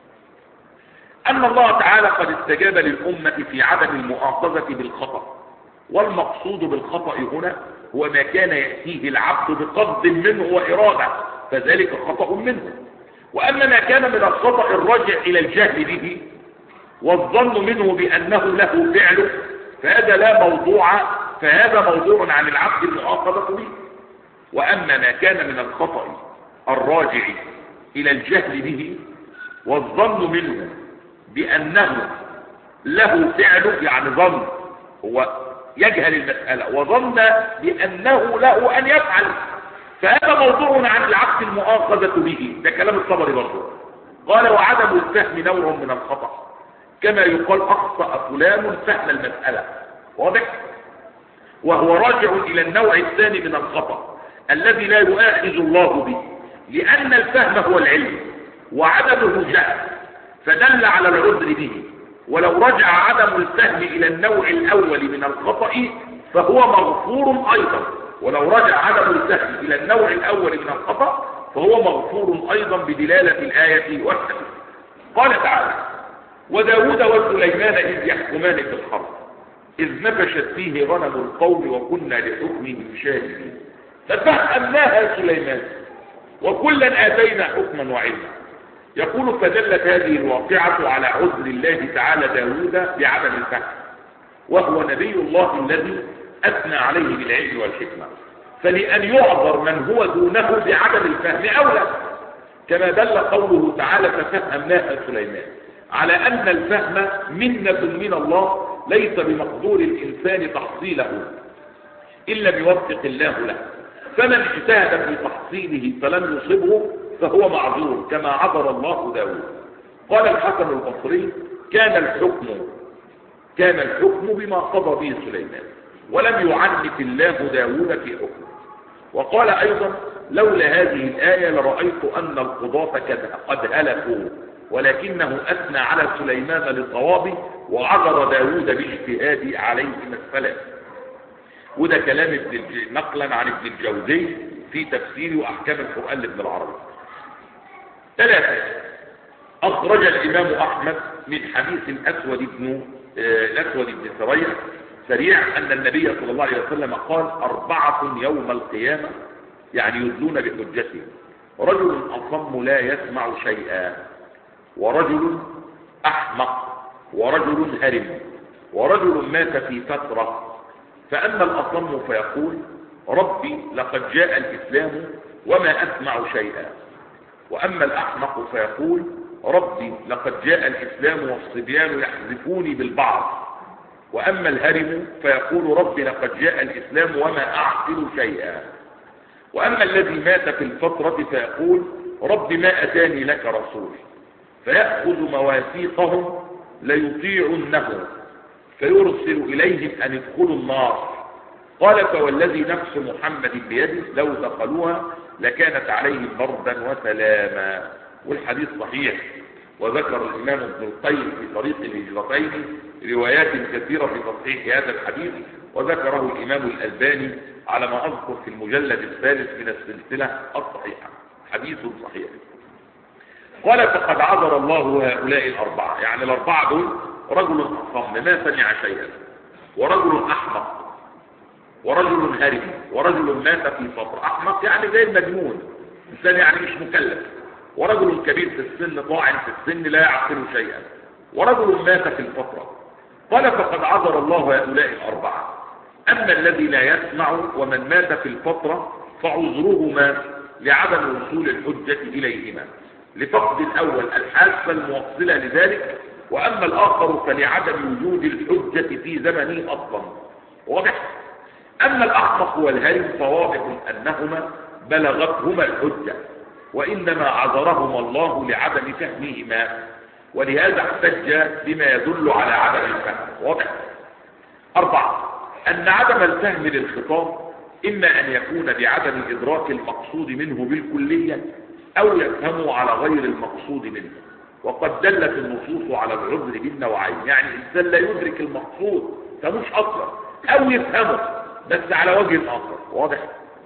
أن الله تعالى قد استجاب للأمة في عدم المؤاخذة بالخطأ، والمقصود بالخطأ هنا هو ما كان يأتيه العبد بقصد منه وإرادة، فذلك خطأ منه. وأما ما كان من الخطأ الراجع إلى الجهل به والظن منه بأنه له فعله، فهذا لا موضوع فهذا موضوع عن العبد المؤاخذة به. وأما ما كان من الخطأ الراجع إلى الجهل به والظن منه بأنه له فعله، يعني ظن، هو يجهل المسألة وظن بأنه له أن يفعل، فهذا موضوع عن العبد المؤاخذة به. ده كلام الطبري برضه. قال وعدم الفهم نوع من الخطأ، كما يقال أخطأ فلان فهم المسألة. واضح؟ وهو راجع إلى النوع الثاني من الخطأ الذي لا يؤاخذ الله به، لأن الفهم هو العلم وعدمه جهل، فدل على العذر به. ولو رجع عدم الفهم إلى النوع الأول من الخطأ فهو مغفور أيضا، ولو رجع عدم الفهم إلى النوع الأول من الخطأ فهو مغفور أيضا بدلالة الآية والحديث. قال تعالى وداود وسليمان إذ يحكمان في الحرث إذ نفشت فيه غنم القوم وكنا لحكمهم شاهدين ففهمناها سليمان وكلا آتينا حكما وعلما. يقول فدلت هذه الواقعة على عذر الله تعالى داود بعدم الفهم، وهو نبي الله الذي أثنى عليه بالعلم والحكمة، فلأن يعذر من هو دونه بعدم الفهم أولى، كما دل قوله تعالى ففهمناها سليمان على أن الفهم منة من الله ليس بمقدور الإنسان تحصيله إلا بوفق الله له، فمن اجتهد في تحصيله فلم يصبه فهو معذور كما عذر الله داود. قال الحسن البصري كان الحكم كان الحكم بما قضى به سليمان ولم يعنف الله داود في حكمه. وقال أيضا لولا هذه الآية لرأيت أن القضاة قد هلكوا، ولكنه أثنى على سليمان لصوابه وعذر داود باجتهاد عليهما السلام. وده كلام ابن نقلا عن ابن الجوزي في تفسير وأحكام القرآن لابن العربي. ثلاثة، أخرج الإمام أحمد من حديث الأسود بن الأسود بن سريع سريع أن النبي صلى الله عليه وسلم قال أربعة يوم القيامة يعني يدلون بحجته: رجل أصم لا يسمع شيئا، ورجل أحمق، ورجل هرم، ورجل مات في فترة. فأما الأصم فيقول ربي لقد جاء الإسلام وما أسمع شيئا، وأما الأحمق فيقول ربي لقد جاء الإسلام والصبيان يحذفوني بالبعض، وأما الهرم فيقول ربي لقد جاء الإسلام وما أعقل شيئا، وأما الذي مات في الفترة فيقول ربي ما أتاني لك رسول، فيأخذ مواثيقهم ليطيعنه فيرسل إليهم أن يدخلوا النار. قال فوالذي نفس محمد بيده لو دخلوها لكانت عليهم بردا وسلاما. والحديث صحيح. وذكر الإمام ابن القيم في طريق الهجرتين روايات كثيرة في تصحيح هذا الحديث، وذكره الإمام الألباني على ما أذكر في المجلد الثالث من السلسلة الصحيحة، حديث صحيح. قال فقد عذر الله هؤلاء الأربعة، يعني الأربعة دول رجل أصم ما سمع شيئا، ورجل أحمق، ورجل هرم، ورجل مات في فترة. أحمق يعني زي المجنون، إنسان يعني مش مكلف، ورجل كبير في السن طاعن في السن لا يعقل شيئا، ورجل مات في الفترة. قال فقد عذر الله هؤلاء الأربعة. أما الذي لا يسمع ومن مات في الفترة فعذرهما لعدم وصول الحجة إليهما، لفقد الأول الحاسة الموصلة لذلك، وأما الآخر فلعدم وجود الحجة في زمنه أصلا. واضح؟ أما الأحمق والهرم فواضح أنهما بلغتهما الحجة، وإنما عذرهما الله لعدم فهمهما، ولهذا احتج بما يدل على عدم الفهم. واضح؟ أربعة، أن عدم الفهم للخطاب إما أن يكون بعدم إدراك المقصود منه بالكلية، أو يفهمه على غير المقصود منه. وقد دلت النصوص على العذر بالنوعين، يعني الإنسان لا يدرك المقصود فمش أصلا، أو يفهمه بس على وجه آخر. واضح؟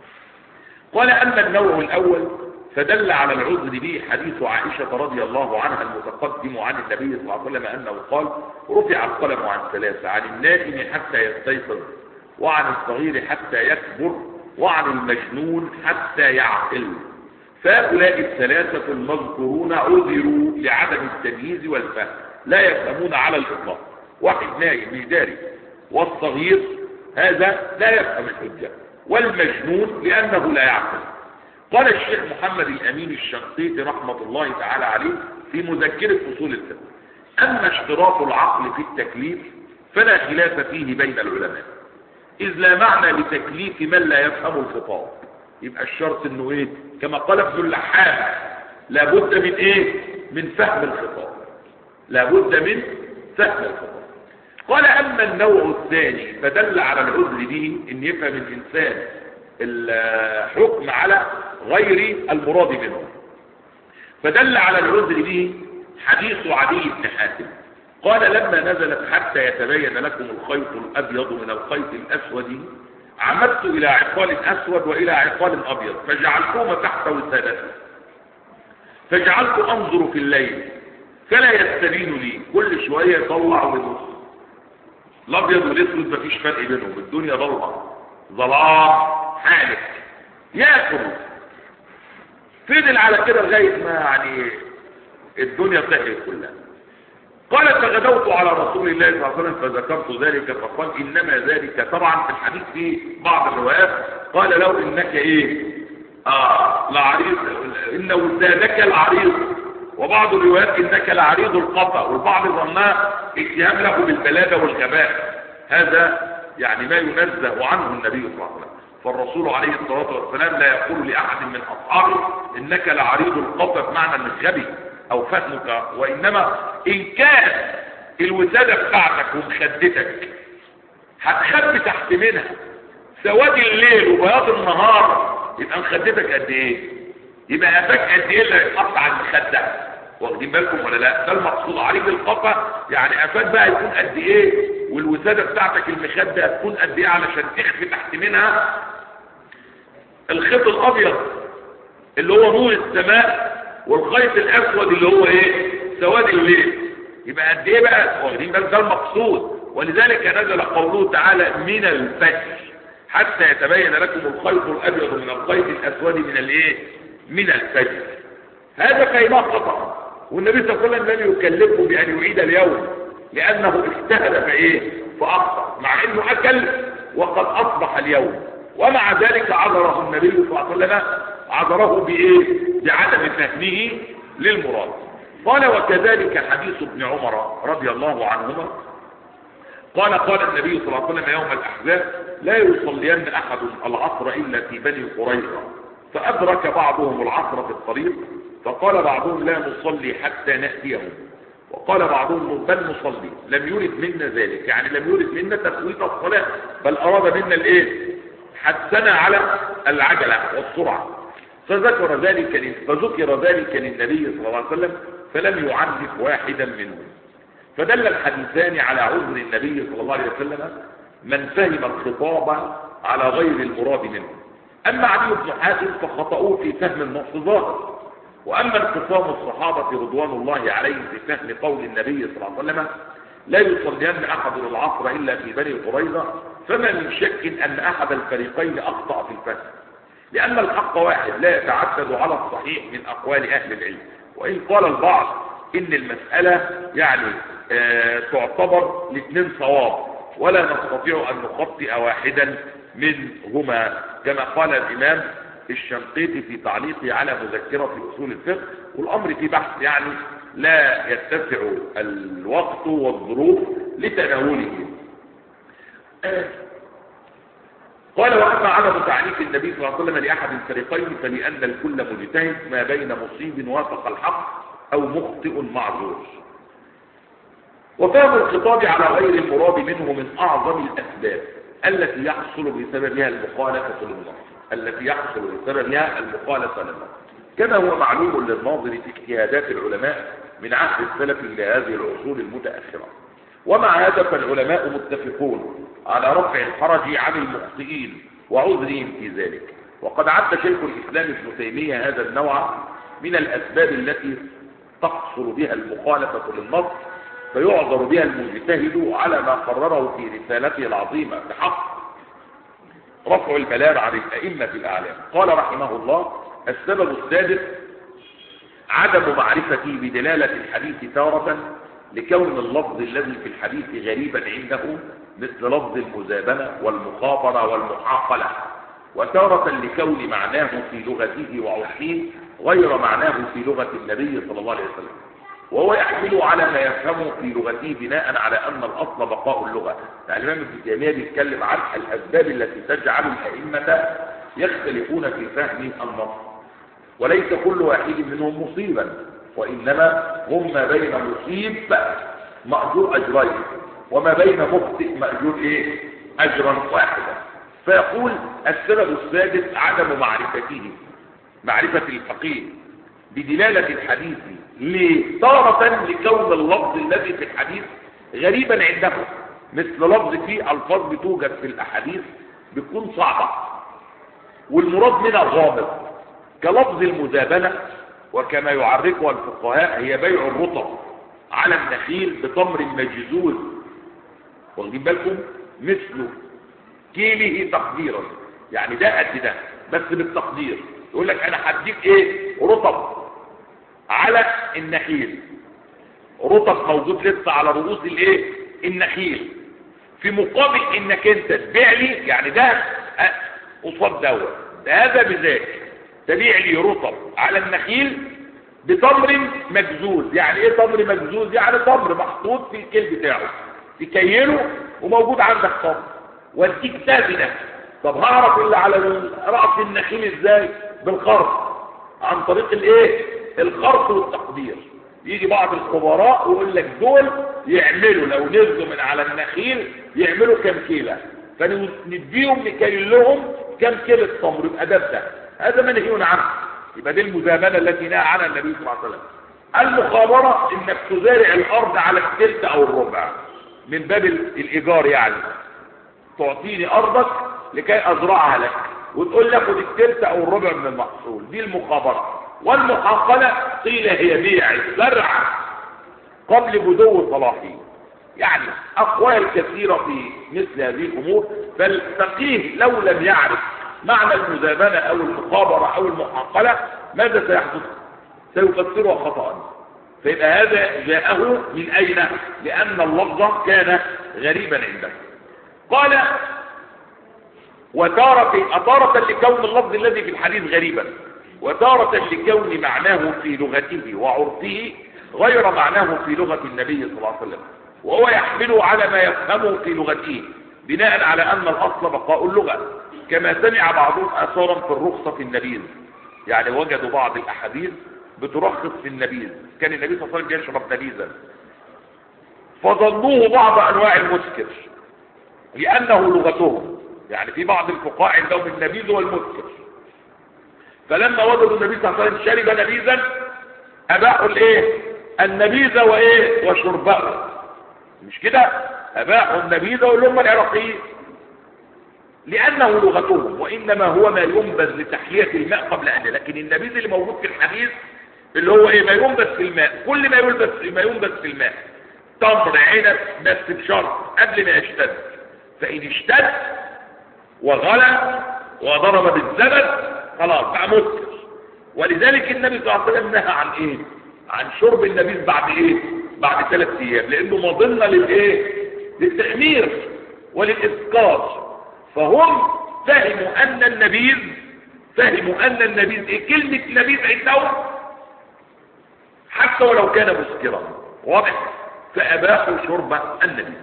قال أما النوع الأول فدل على العذر به حديث عائشة رضي الله عنها المتقدم عن النبي صلى الله عليه وسلم أنه قال: رفع القلم عن ثلاثة، عن النائم حتى يستيقظ، وعن الصغير حتى يكبر، وعن المجنون حتى يعقل. فهؤلاء الثلاثة المذكورون عذروا لعدم التمييز والفهم، لا يفهمون على الإطلاق. واحد نائم مش داري، والصغير هذا لا يفهم الحجة، والمجنون لأنه لا يعقل. قال الشيخ محمد الأمين الشنقيطي رحمة الله تعالى عليه في مذكرة أصول الفقه: أما اشتراط العقل في التكليف فلا خلاف فيه بين العلماء، إذ لا معنى لتكليف من لا يفهم الخطاب. يبقى الشرط انه ايه؟ كما قال ابن اللحام: لابد من ايه؟ من فهم الخطاب، لابد من فهم الخطاب. قال أما النوع الثاني فدل على العذر به ان يفهم الإنسان الحكم على غير المراد منه، فدل على العذر به حديث عدي بن حاتم قال: لما نزلت حتى يتبين لكم الخيط الأبيض من الخيط الأسود عمدت إلى عقال أسود وإلى عقال أبيض فجعلتهما تحت وسادتي، فجعلت أنظر في الليل فلا يستبين لي، كل شوية يطلع ويبص. الأبيض والأسود مفيش فرق بينهم، الدنيا ضلمة ظلام حالك، ياكل فضل على كده لغاية ما يعني الدنيا طحت كلها. قال: فغدوت على رسول الله صلى الله عليه وسلم فذكرت ذلك فقال: انما ذلك، طبعا في الحديث في بعض الروايات قال: لو انك ايه اه لعريض، انه زادك العريض، وبعض الروايات انك لعريض القطع، والبعض ظنها اتهام له بالبلاده والغباء. هذا يعني ما ينزه عنه النبي صلى الله عليه وسلم، فالرسول عليه الصلاه والسلام لا يقول لاحد من اصحابه انك لعريض القطع بمعنى انك غبي او فهمك، وانما ان كان الوسادة بتاعتك ومخدتك هتخبي تحت منها سواد الليل وبياض النهار، يبقى مخدتك قد ايه؟ يبقى قفاك قد ايه اللي هيتقطع على المخدة؟ واخدين بالكم ولا لا؟ ده المقصود عليك القطع، يعني قفاك بقى يكون قد ايه، والوسادة بتاعتك المخدة هتكون قد ايه علشان تخفي تحت منها الخيط الابيض اللي هو نور السماء، والخيط الاسود اللي هو ايه؟ سواد الليل. يبقى قد ايه بقى؟ واخدين بالك؟ ده المقصود. ولذلك نزل قوله تعالى: من الفجر حتى يتبين لكم الخيط الابيض من الخيط الاسود من الايه؟ من الفجر. هذا فهمه خطأ، والنبي صلى الله عليه وسلم لم يكلفه بان يعيد اليوم لانه اجتهد فايه؟ فاخطأ، مع انه اكل وقد اصبح اليوم، ومع ذلك عذره النبي صلى الله عليه وسلم، عذره بايه؟ بعدم فهمه للمراد. قال: وكذلك حديث ابن عمر رضي الله عنهما قال: قال النبي صلى الله عليه وسلم يوم الأحزاب: لا يصلين أحد العصر إلا في بني قريظة، فأدرك بعضهم العصر في الطريق، فقال بعضهم: لا نصلي حتى نأتيهم، وقال بعضهم: بل نصلي. لم يرد منا ذلك، يعني لم يرد منا تفويت الصلاة، بل أراد منا الايه؟ حثنا على العجلة والسرعة. فذكر ذلك فذكر ذلك للنبي صلى الله عليه وسلم فلم يعنف واحدا منهم. فدل الحديثان على عذر النبي صلى الله عليه وسلم من فهم الخطاب على غير المراد منه. أما علي بن حاتم فخطأوه في فهم النص ظاهر، وأما انقسام الصحابة رضوان الله عليهم في فهم قول النبي صلى الله عليه وسلم لا يصلين أحد العصر إلا في بني قريظة، فما من شك أن أحد الفريقين أخطأ في الفهم، لأن الحق واحد لا يتعدد على الصحيح من أقوال أهل العلم. وإن قال البعض إن المسألة يعني آه تعتبر الاثنين صواب ولا نستطيع أن نخطئ واحدا منهما، كما قال الإمام الشنقيطي في تعليقه على مذكرة أصول الفقه، والأمر في بحث يعني لا يتسع الوقت والظروف لتناوله. قال: وأما عدم تعريف النبي صلى الله عليه وسلم لأحد الفريقين فلأن الكل مجتهد ما بين مصيب وافق الحق أو مخطئ معذور. وفهم الخطاب على غير المراد منه من أعظم الأسباب التي يحصل بسببها المخالفة للنص التي يحصل بسببها المخالفة للنص كما هو معلوم للناظر في اجتهادات العلماء من عهد السلف إلى هذه العصور المتأخرة. ومع هذا فالعلماء متفقون على رفع الحرج عن المخطئين وعذرهم في ذلك. وقد عد شيخ الإسلام ابن تيمية هذا النوع من الأسباب التي تحصل بها المخالفة للنص فيعذر بها المجتهد على ما قرره في رسالته العظيمة بحق رفع البلاغ عن الأئمة الأعلام. قال رحمه الله: السبب السادس عدم معرفته بدلالة الحديث تارة لكون اللفظ الذي في الحديث غريبا عنده مثل لفظ المزابنة والمخابرة والمحاقلة، وتارة لكون معناه في لغته وعرفه غير معناه في لغة النبي صلى الله عليه وسلم، وهو يحمل على ما يفهمه في لغته بناء على أن الأصل بقاء اللغة. يعني الإمام ابن تيمية بيتكلم عن الأسباب التي تجعل الأئمة يختلفون في فهم النص، وليس كل واحد منهم مصيبا، وإنما هم ما بين مصيب مأجور أجرين وما بين مخطئ مأجور إيه؟ أجرا واحدا. فيقول: السبب السادس عدم معرفته معرفة الفقيه بدلالة الحديث تارة لكون اللفظ الذي في الحديث غريبا عنده مثل لفظ فيه ألفاظ بتوجد في الأحاديث بتكون صعبة والمراد منها غامض كلفظ المزابنة، وكما يعرفها الفقهاء هي بيع الرطب على النخيل بتمر مجزوز، واخدين بالكم؟ مثله كيله تقديرا، يعني ده قد ده بس بالتقدير. يقول لك انا هديك ايه؟ رطب على النخيل، رطب موجود لسه على رؤوس الايه؟ النخيل، في مقابل انك انت تبيع لي، يعني ده قصاد دوت ده هذا بذاك تبيع لي رطب على النخيل بتمر مجزوز. يعني ايه تمر مجزوز؟ يعني تمر محطوط في الكيل بتاعه تكيله وموجود عندك تمر واديك تابنه. طب هعرف اللي على رأس النخيل ازاي؟ بالخرط، عن طريق الايه؟ الخرط والتقدير. يجي بعض الخبراء ويقول لك دول يعملوا لو نزلوا من على النخيل يعملوا كام كيلة، فنديهم نكيل لهم كام كيلة تمر، يبقى ده ده هذا منهي عنه. يبقى دي المزابنة التي نهى عنها النبي صلى الله عليه وسلم. المخابرة انك تزارع الارض على الثلث او الربع من باب الايجار، يعني تعطيني ارضك لكي ازرعها لك وتقول لك خد الثلث او الربع من المحصول، دي المخابرة. والمحاقلة قيل هي بيع الزرع قبل بدو صلاحه. يعني اقوال كثيرة في مثل هذه الامور، فالفقيه لو لم يعرف معنى المزابنة او المخابرة او المحاقلة ماذا سيحدث؟ سيفسرها خطأ. فيبقى هذا جاءه من اين؟ لان اللفظ كان غريبا عنده. قال: وتارة أتارة لكون اللفظ الذي في الحديث غريبا، وتارة لكون معناه في لغته وعرفه غير معناه في لغة النبي صلى الله عليه وسلم، وهو يحمله على ما يفهمه في لغته بناء على أن الأصل بقاء اللغة، كما سمع بعضهم آثارا في الرخصة في النبيذ. يعني وجدوا بعض الأحاديث بترخص في النبيذ، كان النبي صلى الله عليه وسلم يشرب نبيذا فظنوه بعض أنواع المسكر لأنه لغتهم. يعني في بعض الفقهاء عندهم النبيذ والمسكر، فلما وجدوا النبي صلى الله عليه وسلم شرب نبيذا اباحوا الايه النبيذ وايه وشربه، مش كده؟ اباحوا النبيذ واللي هم العراقيين لانه لغتهم، وانما هو ما ينبذ لتحليه الماء قبل ان، لكن النبيذ اللي موجود في الحديث اللي هو ايه؟ ما ينبذ في الماء، كل ما يلبس ما ينبذ في الماء، تمر عنب بس بشرط قبل ما يشتد، فان اشتد وغلى وضرب بالزبد خلاص بقى مسكر. ولذلك النبي صلى الله عليه وسلم نهى عن ايه؟ عن شرب النبيذ بعد ايه؟ بعد ثلاث ايام، لانه مظنه للايه؟ للتخمير وللاسقاط. فهم فهموا ان النبيذ فهموا ان النبيذ ايه؟ كلمه نبيذ عندهم حتى ولو كان مسكرا، واضح؟ فاباحوا شرب النبيذ.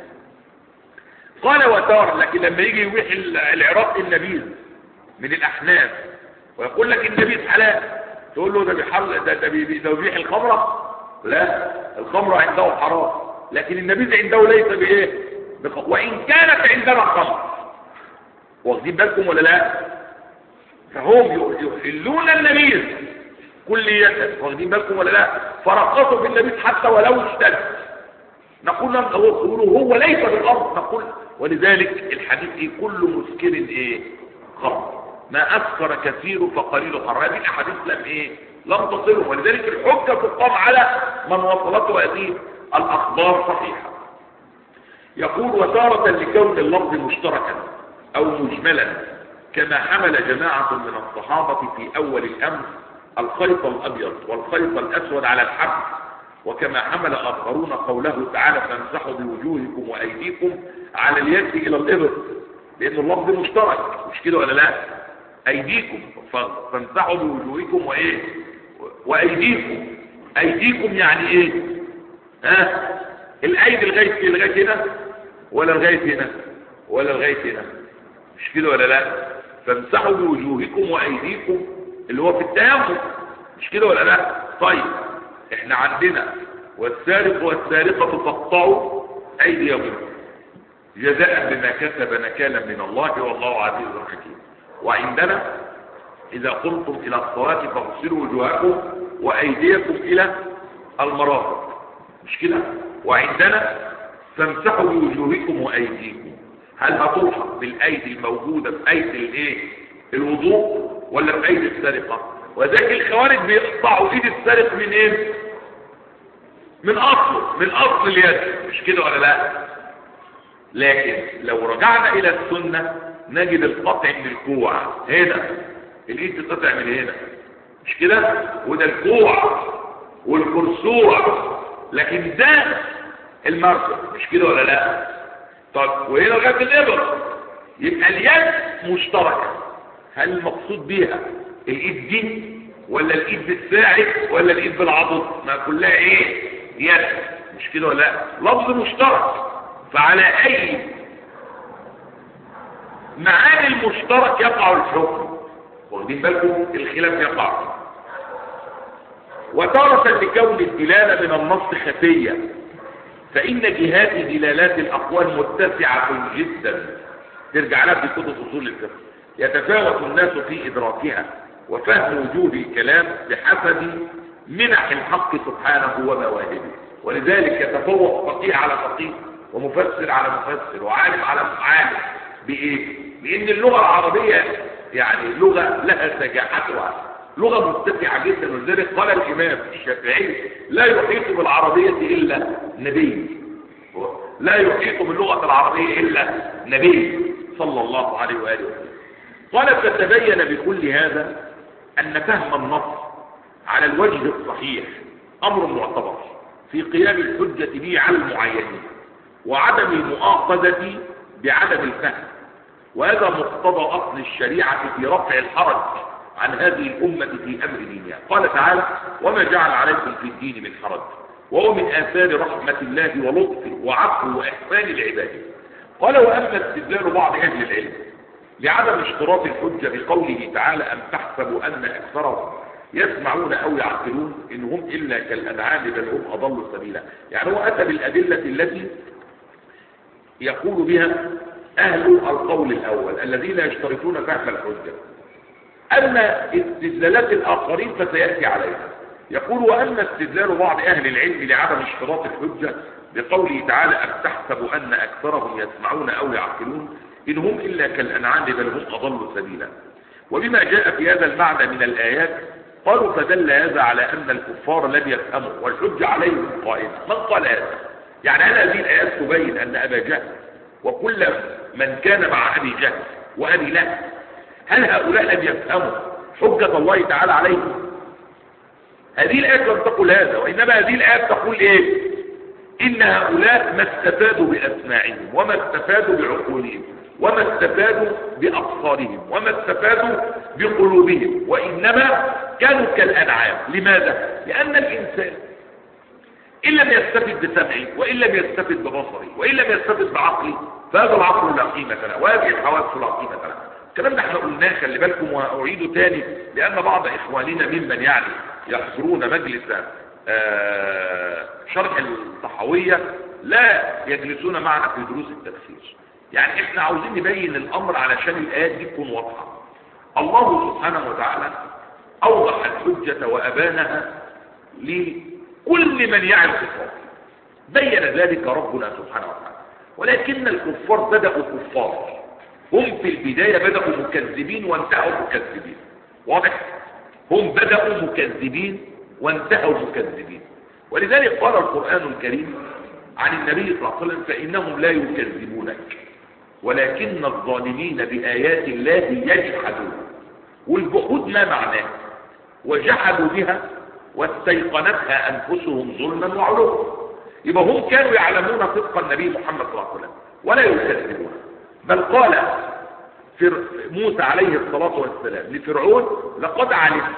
قال وتار، لكن لما يجي يبيح العراقي النبيذ من الاحناف ويقول لك النبيذ حلال، تقول له ده بيحل ده ده بيبيح الخمره؟ لا، الخمره عنده حرام، لكن النبيذ عنده ليس بايه؟ بخ... وان كانت عندنا خمر. واخدين بالكم ولا لا؟ فهم يحلون النبيذ كلية، واخدين بالكم ولا لا؟ فرقصوا في النبيذ حتى ولو اشتد. نقول لهم هو هو ليس بالارض، نقول ولذلك الحديث ايه؟ كل مسكر ايه؟ خمر، ما اسكر كثير فقليل حرام. هذه الاحاديث لم ايه؟ لم تصله، ولذلك الحجه تقام على من وصلته هذه الاخبار صحيحه. يقول وتارة لكون اللفظ مشتركا او مجملا، كما حمل جماعه من الصحابه في اول الامر الخيط الابيض والخيط الاسود على الحبل، وكما حمل اخرون قوله تعالى فامسحوا بوجوهكم وايديكم على اليد الى الابط، لان اللفظ مشترك، مش كده ولا لا؟ ايديكم فامسحوا بوجوهكم وايه وايديكم. ايديكم يعني ايه؟ ها؟ الايدي لغايه لغايه هنا ولا لغايه هنا ولا لغايه هنا، مش كده ولا لا؟ فامسحوا بوجوهكم وايديكم اللي هو في التيمم، مش كده ولا لا؟ طيب احنا عندنا والسارق والسارقه تقطعوا ايديهم جزاء بما كسب نكالا من الله والله عزيز حكيم. وعندنا اذا قمتم الى الصلاه فاغسلوا وجوهكم وايديكم الى المرافق، مش كده؟ وعندنا فامسحوا بوجوهكم وايديكم. هل هتلحق بالايدي الموجوده في ايدي الايه؟ الوضوء ولا في ايدي السرقه؟ وذلك الخوارج بيقطعوا ايد السارق من ايه؟ من اصله، من اصل اليد، مش كده ولا لا؟ لكن لو رجعنا الى السنه نجد القطع من الكوع، هنا الايد تتقطع من هنا، مش كده؟ وده الكوع والكرسوع، لكن ده المرفق، مش كده ولا لا؟ طب وهنا لغايه الابط، يبقى اليد مشتركه. هل المقصود بيها الايد دي ولا الايد بالساعد ولا الايد بالعضد؟ ما كلها ايه؟ يد، مش كده ولا لا؟ لفظ مشترك، فعلى اي معاني المشترك يقع الحكم، واخدين بالكم؟ الخلاف يقع. وتارة لكون الدلالة من النص خفية، فإن جهات دلالات الأقوال متسعة جدا، ترجع لها في كتب أصول الفقه، يتفاوت الناس في إدراكها وفهم وجوه الكلام بحسب منح الحق سبحانه ومواهبه. ولذلك يتفوق فقيه على فقيه ومفسر على مفسر وعالم على عالم. بإيه؟ لأن اللغة العربية يعني لغة لها سجاحتها، لغة متسعة جدا. ولذلك قال الإمام الشافعي لا يحيط بالعربية إلا نبي، لا يحيط باللغة العربية إلا نبي صلى الله عليه وآله وسلم. قال فتبين بكل هذا أن فهم النص على الوجه الصحيح أمر معتبر في قيام الحجة به على المعينين وعدم المؤاخذة بعدم الفهم، وهذا مقتضى أصل الشريعة في رفع الحرج عن هذه الأمة في أمر دينها. قال تعالى وما جعل عليكم في الدين من حرج، وهو من آثار رحمة الله ولطفه وعفوه وإحسان العباد. قال وأما استدلال بعض أهل العلم لعدم اشتراط الحجة بقوله تعالى أم تحسبوا أن أكثرهم يسمعون أو يعقلون إن هم إلا كالأنعام بل هم أضلوا سبيلا. يعني هو أتى بالأدلة التي يقول بها أهل القول الأول الذين يشترطون فهم الحجة، أما استدلالات الآخرين فسيأتي عليها. يقول: وأما استدلال بعض أهل العلم لعدم اشتراط الحجة بقوله تعالى: أم تحسب أن أكثرهم يسمعون أو يعقلون إن هم إلا كالأنعام بل هم أضل سبيلا، وبما جاء في هذا المعنى من الآيات، قالوا فدل هذا على أن الكفار لم يفهموا والحجة عليهم قائمة. من قال هذا؟ يعني هل هذه الآيات تبين أن أبا جهل وكل من كان مع أبي جهل وأبي لهب هل هؤلاء لم يفهموا حجة الله تعالى عليهم؟ هذه الآيات لم تقل هذا، وإنما هذه الآيات تقول إيه؟ إن هؤلاء ما استفادوا بأسماعهم وما استفادوا بعقولهم وما استفادوا بأبصارهم وما استفادوا بقلوبهم، وإنما كانوا كالأنعام. لماذا؟ لأن الإنسان إن لم يستفد بسمعه وإن لم يستفد ببصره وإن لم يستفد بعقله فهذا العقل لا قيمة له وهذه الحواس لا قيمة لها. الكلام ده احنا قلناه، خلي بالكم، وأعيده تاني لأن بعض إخواننا ممن يعني يحضرون مجلس آه شرح الطحاوية لا يجلسون معنا في دروس التفسير. يعني احنا عاوزين نبين الأمر علشان الآيات دي تكون واضحة. الله سبحانه وتعالى أوضح الحجة وأبانها لكل من يعرف الصواب، بين ذلك ربنا سبحانه وتعالى. ولكن الكفار بدأوا كفار، هم في البداية بدأوا مكذبين وانتهوا مكذبين. واضح؟ هم بدأوا مكذبين وانتهوا مكذبين. ولذلك قال القرآن الكريم عن النبي صلى الله عليه وسلم: فإنهم لا يكذبونك ولكن الظالمين بآيات الله يجحدون. والجحود ما معناه؟ وجحدوا بها واستيقنتها أنفسهم ظلما وعلوا. يبقى هم كانوا يعلمون صدق النبي محمد صلى الله عليه وسلم ولا يكذبون. بل قال موسى عليه الصلاة والسلام لفرعون: لقد علمت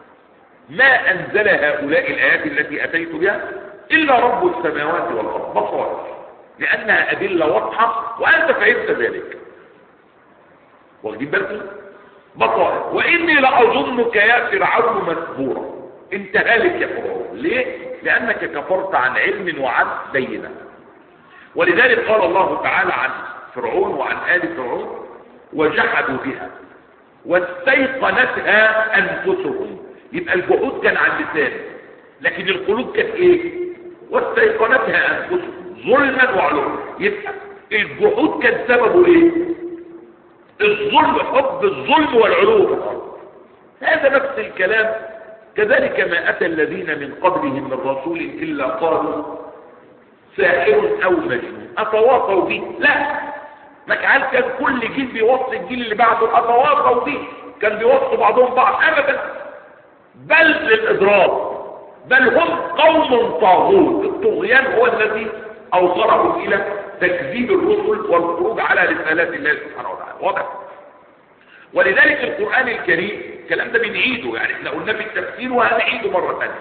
ما أنزل هؤلاء الآيات التي أتيت بها إلا رب السماوات والأرض بصائر، لأنها أدلة واضحة وأنت فهمت ذلك. واخدين بالكم؟ بصائر. وإني لأظنك يا فرعون مسبورا. انت هالك يا فرعون. ليه؟ لأنك كفرت عن علم وعن بينة. ولذلك قال الله تعالى عن فرعون وعن آل فرعون: وجحدوا بها واستيقنتها أنفسهم. يبقى الجحود كان عن اللسان، لكن القلوب كانت ايه؟ واستيقنتها أنفسهم ظلما وعلوا. يبقى الجحود كان سببه ايه؟ الظلم، حب الظلم والعلو في الأرض. هذا نفس الكلام. كذلك ما أتى الذين من قبلهم من رسول إلا قالوا ساحر أو مجنون أتواصوا به. لا، مكعال كان كل جيل بيوصي الجيل اللي بعده أتواصوا به، كان بيوصوا بعضهم بعض أبدا، بل للإضراب. بل هم قوم طاغوت. الطغيان هو الذي أوصلهم إلى تكذيب الرسل والخروج على رسالات الله سبحانه وتعالى. واضح؟ ولذلك القرآن الكريم الكلام ده بنعيده، يعني احنا قلنا في التفسير وهنعيده مرة ثانية.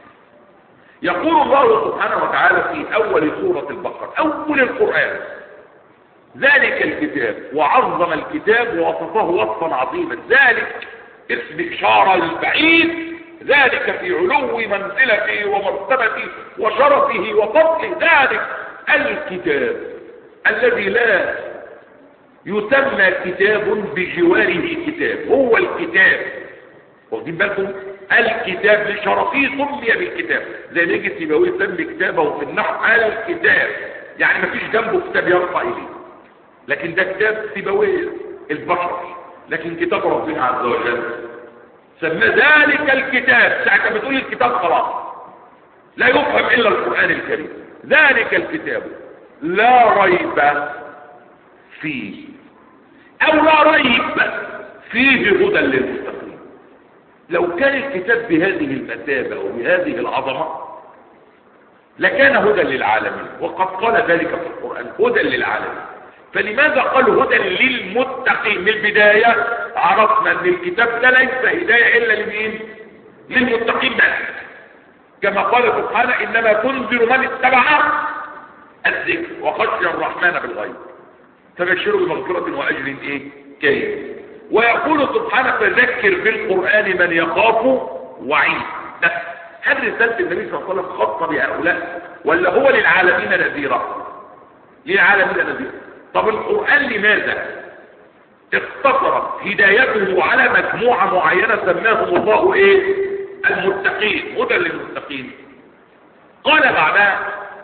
يقول الله سبحانه وتعالى في أول سورة البقرة، أول القرآن: ذلك الكتاب وعظم الكتاب ووصفه وصفا عظيما. ذلك اسم إشارة البعيد، ذلك في علو منزلته ومرتبته وشرفه وفضله. ذلك الكتاب الذي لا يسمى كتاب بجواره كتاب، هو الكتاب. واخدين بالكم؟ الكتاب لشرفه سمي بالكتاب. زي ما يجي سيبويه يسمي كتابه في النحو الكتاب، يعني ما فيش جنبه كتاب يرفع اليه، لكن ده كتاب سيبويه البشر، لكن كتاب ربنا عز وجل سمى ذلك الكتاب. ساعة ما بتقول الكتاب خلاص لا يفهم الا القرآن الكريم. ذلك الكتاب لا ريب فيه، او لا ريب فيه هدى للمتقين. لو كان الكتاب بهذه المثابة وبهذه العظمة لكان هدى للعالمين، وقد قال ذلك في القرآن: هدى للعالمين. فلماذا قال هدى للمتقين؟ من البداية عرفنا ان الكتاب ده ليس هداية الا لمين؟ للمتقين بس، كما قال سبحانه: انما تنذر من اتبع الذكر وخشي الرحمن بالغيب فبشروا بمغفرة واجر ايه؟ كريم. ويقول سبحانه: فذكر بالقرآن من يخاف وعيد. ده هل رسالة النبي صلى الله عليه وسلم خاصة بهؤلاء ولا هو للعالمين نذيرا؟ للعالمين نذيرا. طب القرآن لماذا اقتصرت هدايته على مجموعة معينة سماهم الله ايه؟ المتقين. هدى للمتقين. قال بعدها،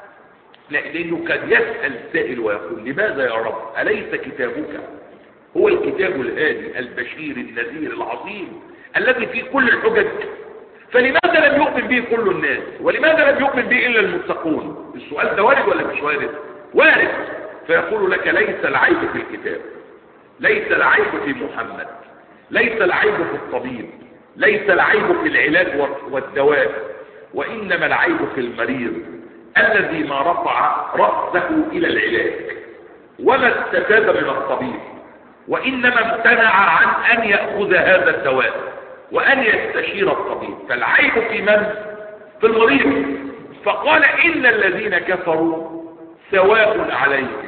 لانه كان يسأل سائل ويقول لماذا يا رب أليس كتابك هو الكتاب الهادي البشير النذير العظيم الذي فيه كل الحجج، فلماذا لم يؤمن به كل الناس ولماذا لم يؤمن به إلا المتقون؟ السؤال ده وارد ولا مش وارد؟ وارد. فيقول لك ليس العيب في الكتاب، ليس العيب في محمد، ليس العيب في الطبيب، ليس العيب في العلاج والدواء، وإنما العيب في المريض الذي ما رفع رأسه إلى العلاج وما استفاد من الطبيب، وإنما امتنع عن أن يأخذ هذا الدواء وأن يستشير الطبيب. فالعيب في من؟ في المريض. فقال إن الذين كفروا سواء عليهم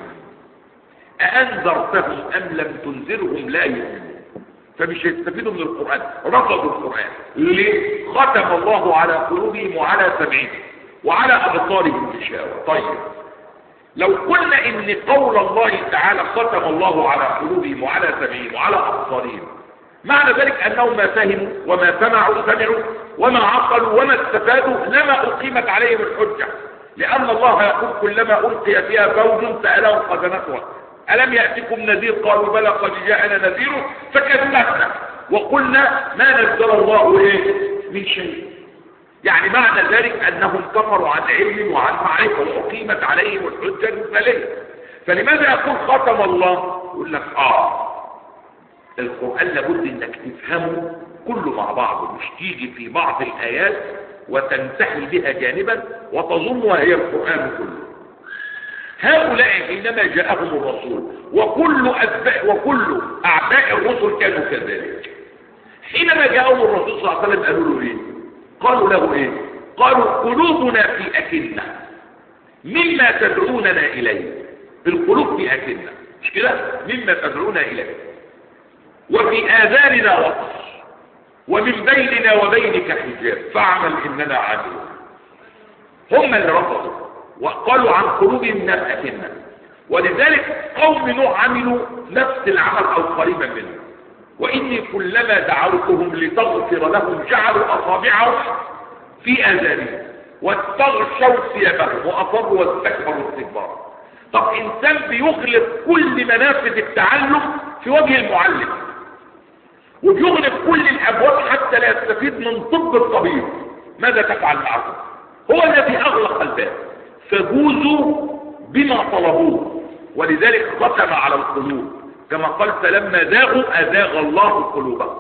أأنذرتهم أم لم تنذرهم لا يؤمنون. فمش هيستفيدوا من القرآن، رفضوا القرآن. ليه؟ ختم الله على قلوبهم وعلى سمعهم وعلى أبصارهم غشاوة. طيب لو قلنا إن قول الله تعالى ختم الله على قلوبهم وعلى سمعهم وعلى أبصارهم، معنى ذلك أنهم ما فهموا وما سمعوا سمعوا وما عقلوا وما استفادوا لما أقيمت عليهم الحجة، لأن الله يقول كلما ألقي فيها فوج سألهم خزنتها ألم يأتكم نذير؟ قالوا بلى قد جاءنا نذير فكذبنا وقلنا ما نزل الله إيه من شيء. يعني معنى ذلك أنهم كفروا عن علم وعن معرفة وأقيمت عليهم الحجة المثالية. فلماذا يقول ختم الله؟ يقول لك آه القرآن لابد انك تفهمه كله مع بعضه، مش تيجي في بعض الآيات وتنتهي بها جانبا وتظنها هي القرآن كله. هؤلاء حينما جاءهم الرسول وكل أتباع وكل أعداء الرسل كانوا كذلك، حينما جاءهم الرسول صلى الله عليه وسلم قالوا له ايه؟ قالوا له ايه؟ قالوا قلوبنا في أكنة مما تدعوننا إليه. القلوب في أكنة، مش كده؟ مما تدعوننا إليه، وفي آذاننا وقر، ومن بيننا وبينك حجاب فاعمل إننا عاملون. هم اللي رفضوا وقالوا عن قلوبهم ناس أكنة. ولذلك قوم نوح عملوا نفس العمل أو قريبا منه. وإني كلما دعوتهم لتغفر لهم جعلوا أصابعهم في آذانهم واستغشوا ثيابهم وأصروا واستكبروا استكبارا. طب إنسان بيغلق كل منافذ التعلم في وجه المعلم وبيغلق كل الأبواب حتى لا يستفيد من طب الطبيب، ماذا تفعل معه؟ هو الذي أغلق الباب، فجوزوا بما طلبوه. ولذلك ختم على القلوب كما قال فلما زاغوا أزاغ الله قلوبهم.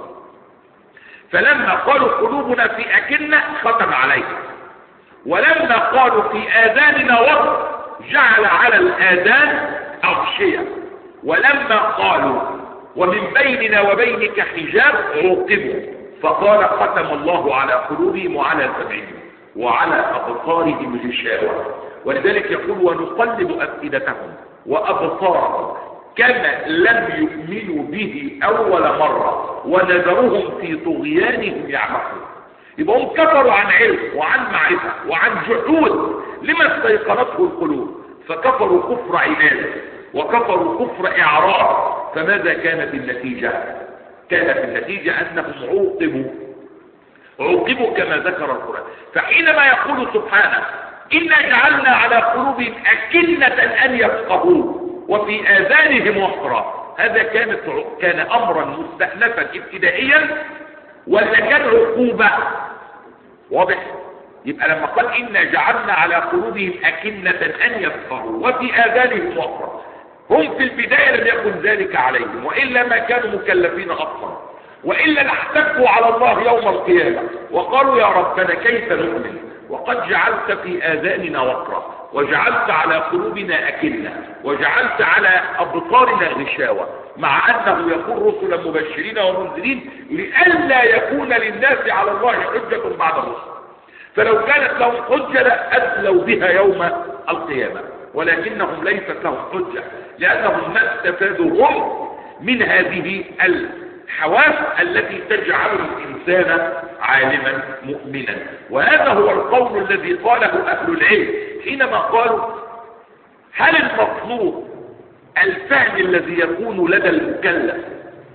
فلما قالوا قلوبنا في أكنة ختم عليها، ولما قالوا في آذاننا وقر جعل على الآذان أغشية، ولما قالوا ومن بيننا وبينك حجاب عوقبوا، فقال ختم الله على قلوبهم وعلى سمعهم وعلى أبصارهم غشاوة. ولذلك يقول ونقلب أفئدتهم وأبصارهم كما لم يؤمنوا به أول مرة ونذرهم في طغيانهم يعمقون. يبقى هم كفروا عن علم وعن معرفة وعن جحود لما استيقنته القلوب، فكفروا كفر عناد وكفروا كفر إعراض. فماذا كانت النتيجة؟ كانت النتيجة أنهم عوقبوا عوقبوا كما ذكر القرآن. فحينما يقول سبحانه إنا جعلنا على قلوبهم أكنة أن يفقهوا وفي آذانهم وقرا، هذا كانت كان أمرا مستأنفا ابتدائيا ولا كان عقوبة؟ واضح؟ يبقى لما قال إنا جعلنا على قلوبهم أكنة أن يفقهوا وفي آذانهم وقرا، هم في البداية لم يكن ذلك عليهم، وإلا ما كانوا مكلفين أصلا، وإلا لاحتجوا على الله يوم القيامة وقالوا يا ربنا كيف نؤمن وقد جعلت في آذاننا وقرا وجعلت على قلوبنا أكنة وجعلت على أبصارنا غشاوة، مع أنه يقول رسلا مبشرين ومنذرين لئلا يكون للناس على الله حجة بعد الرسل. فلو كانت لهم حجة لأدلوا بها يوم القيامة، ولكنهم ليست لهم حجة لأنهم ما استفادوا هم من هذه الحواس التي تجعل الإنسان عالما مؤمنا. وهذا هو القول الذي قاله أهل العلم حينما قالوا هل المطلوب الفهم الذي يكون لدى المكلف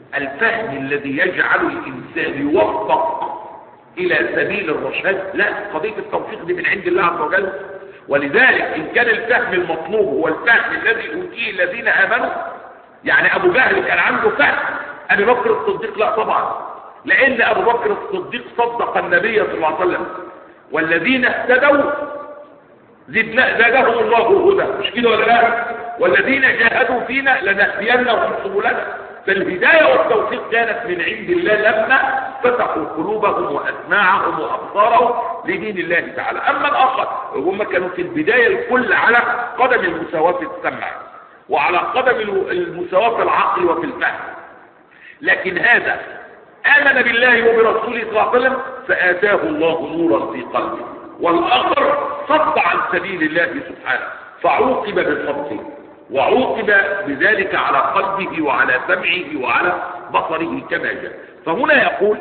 الفهم الذي يجعل الإنسان يوفق إلى سبيل الرشاد، لا، قضية التوفيق دي من عند الله عز وجل. ولذلك إن كان الفهم المطلوب هو الفهم الذي أوتيه الذين آمنوا، يعني أبو جهل كان عنده فهم، أبي بكر الصديق لا طبعا، لأن أبو بكر الصديق صدق النبي صلى الله عليه وسلم، والذين اهتدوا زدنا زادهم الله هدى، مش كده ولا لا؟ والذين جاهدوا فينا لنهدينهم سبلنا. فالهداية والتوفيق كانت من عند الله لما فتحوا قلوبهم وأسماعهم وأبصارهم لدين الله تعالى. أما الآخر هم كانوا في البداية الكل على قدم المساواة في السمع وعلى قدم المساواة في العقل وفي الفهم، لكن هذا آمن بالله وبرسوله صلى الله عليه وسلم فآتاه الله نورا في قلبه، والآخر صد عن سبيل الله سبحانه فعوقب بالصد، وعوقب بذلك على قلبه وعلى سمعه وعلى بصره كما جاء. فهنا يقول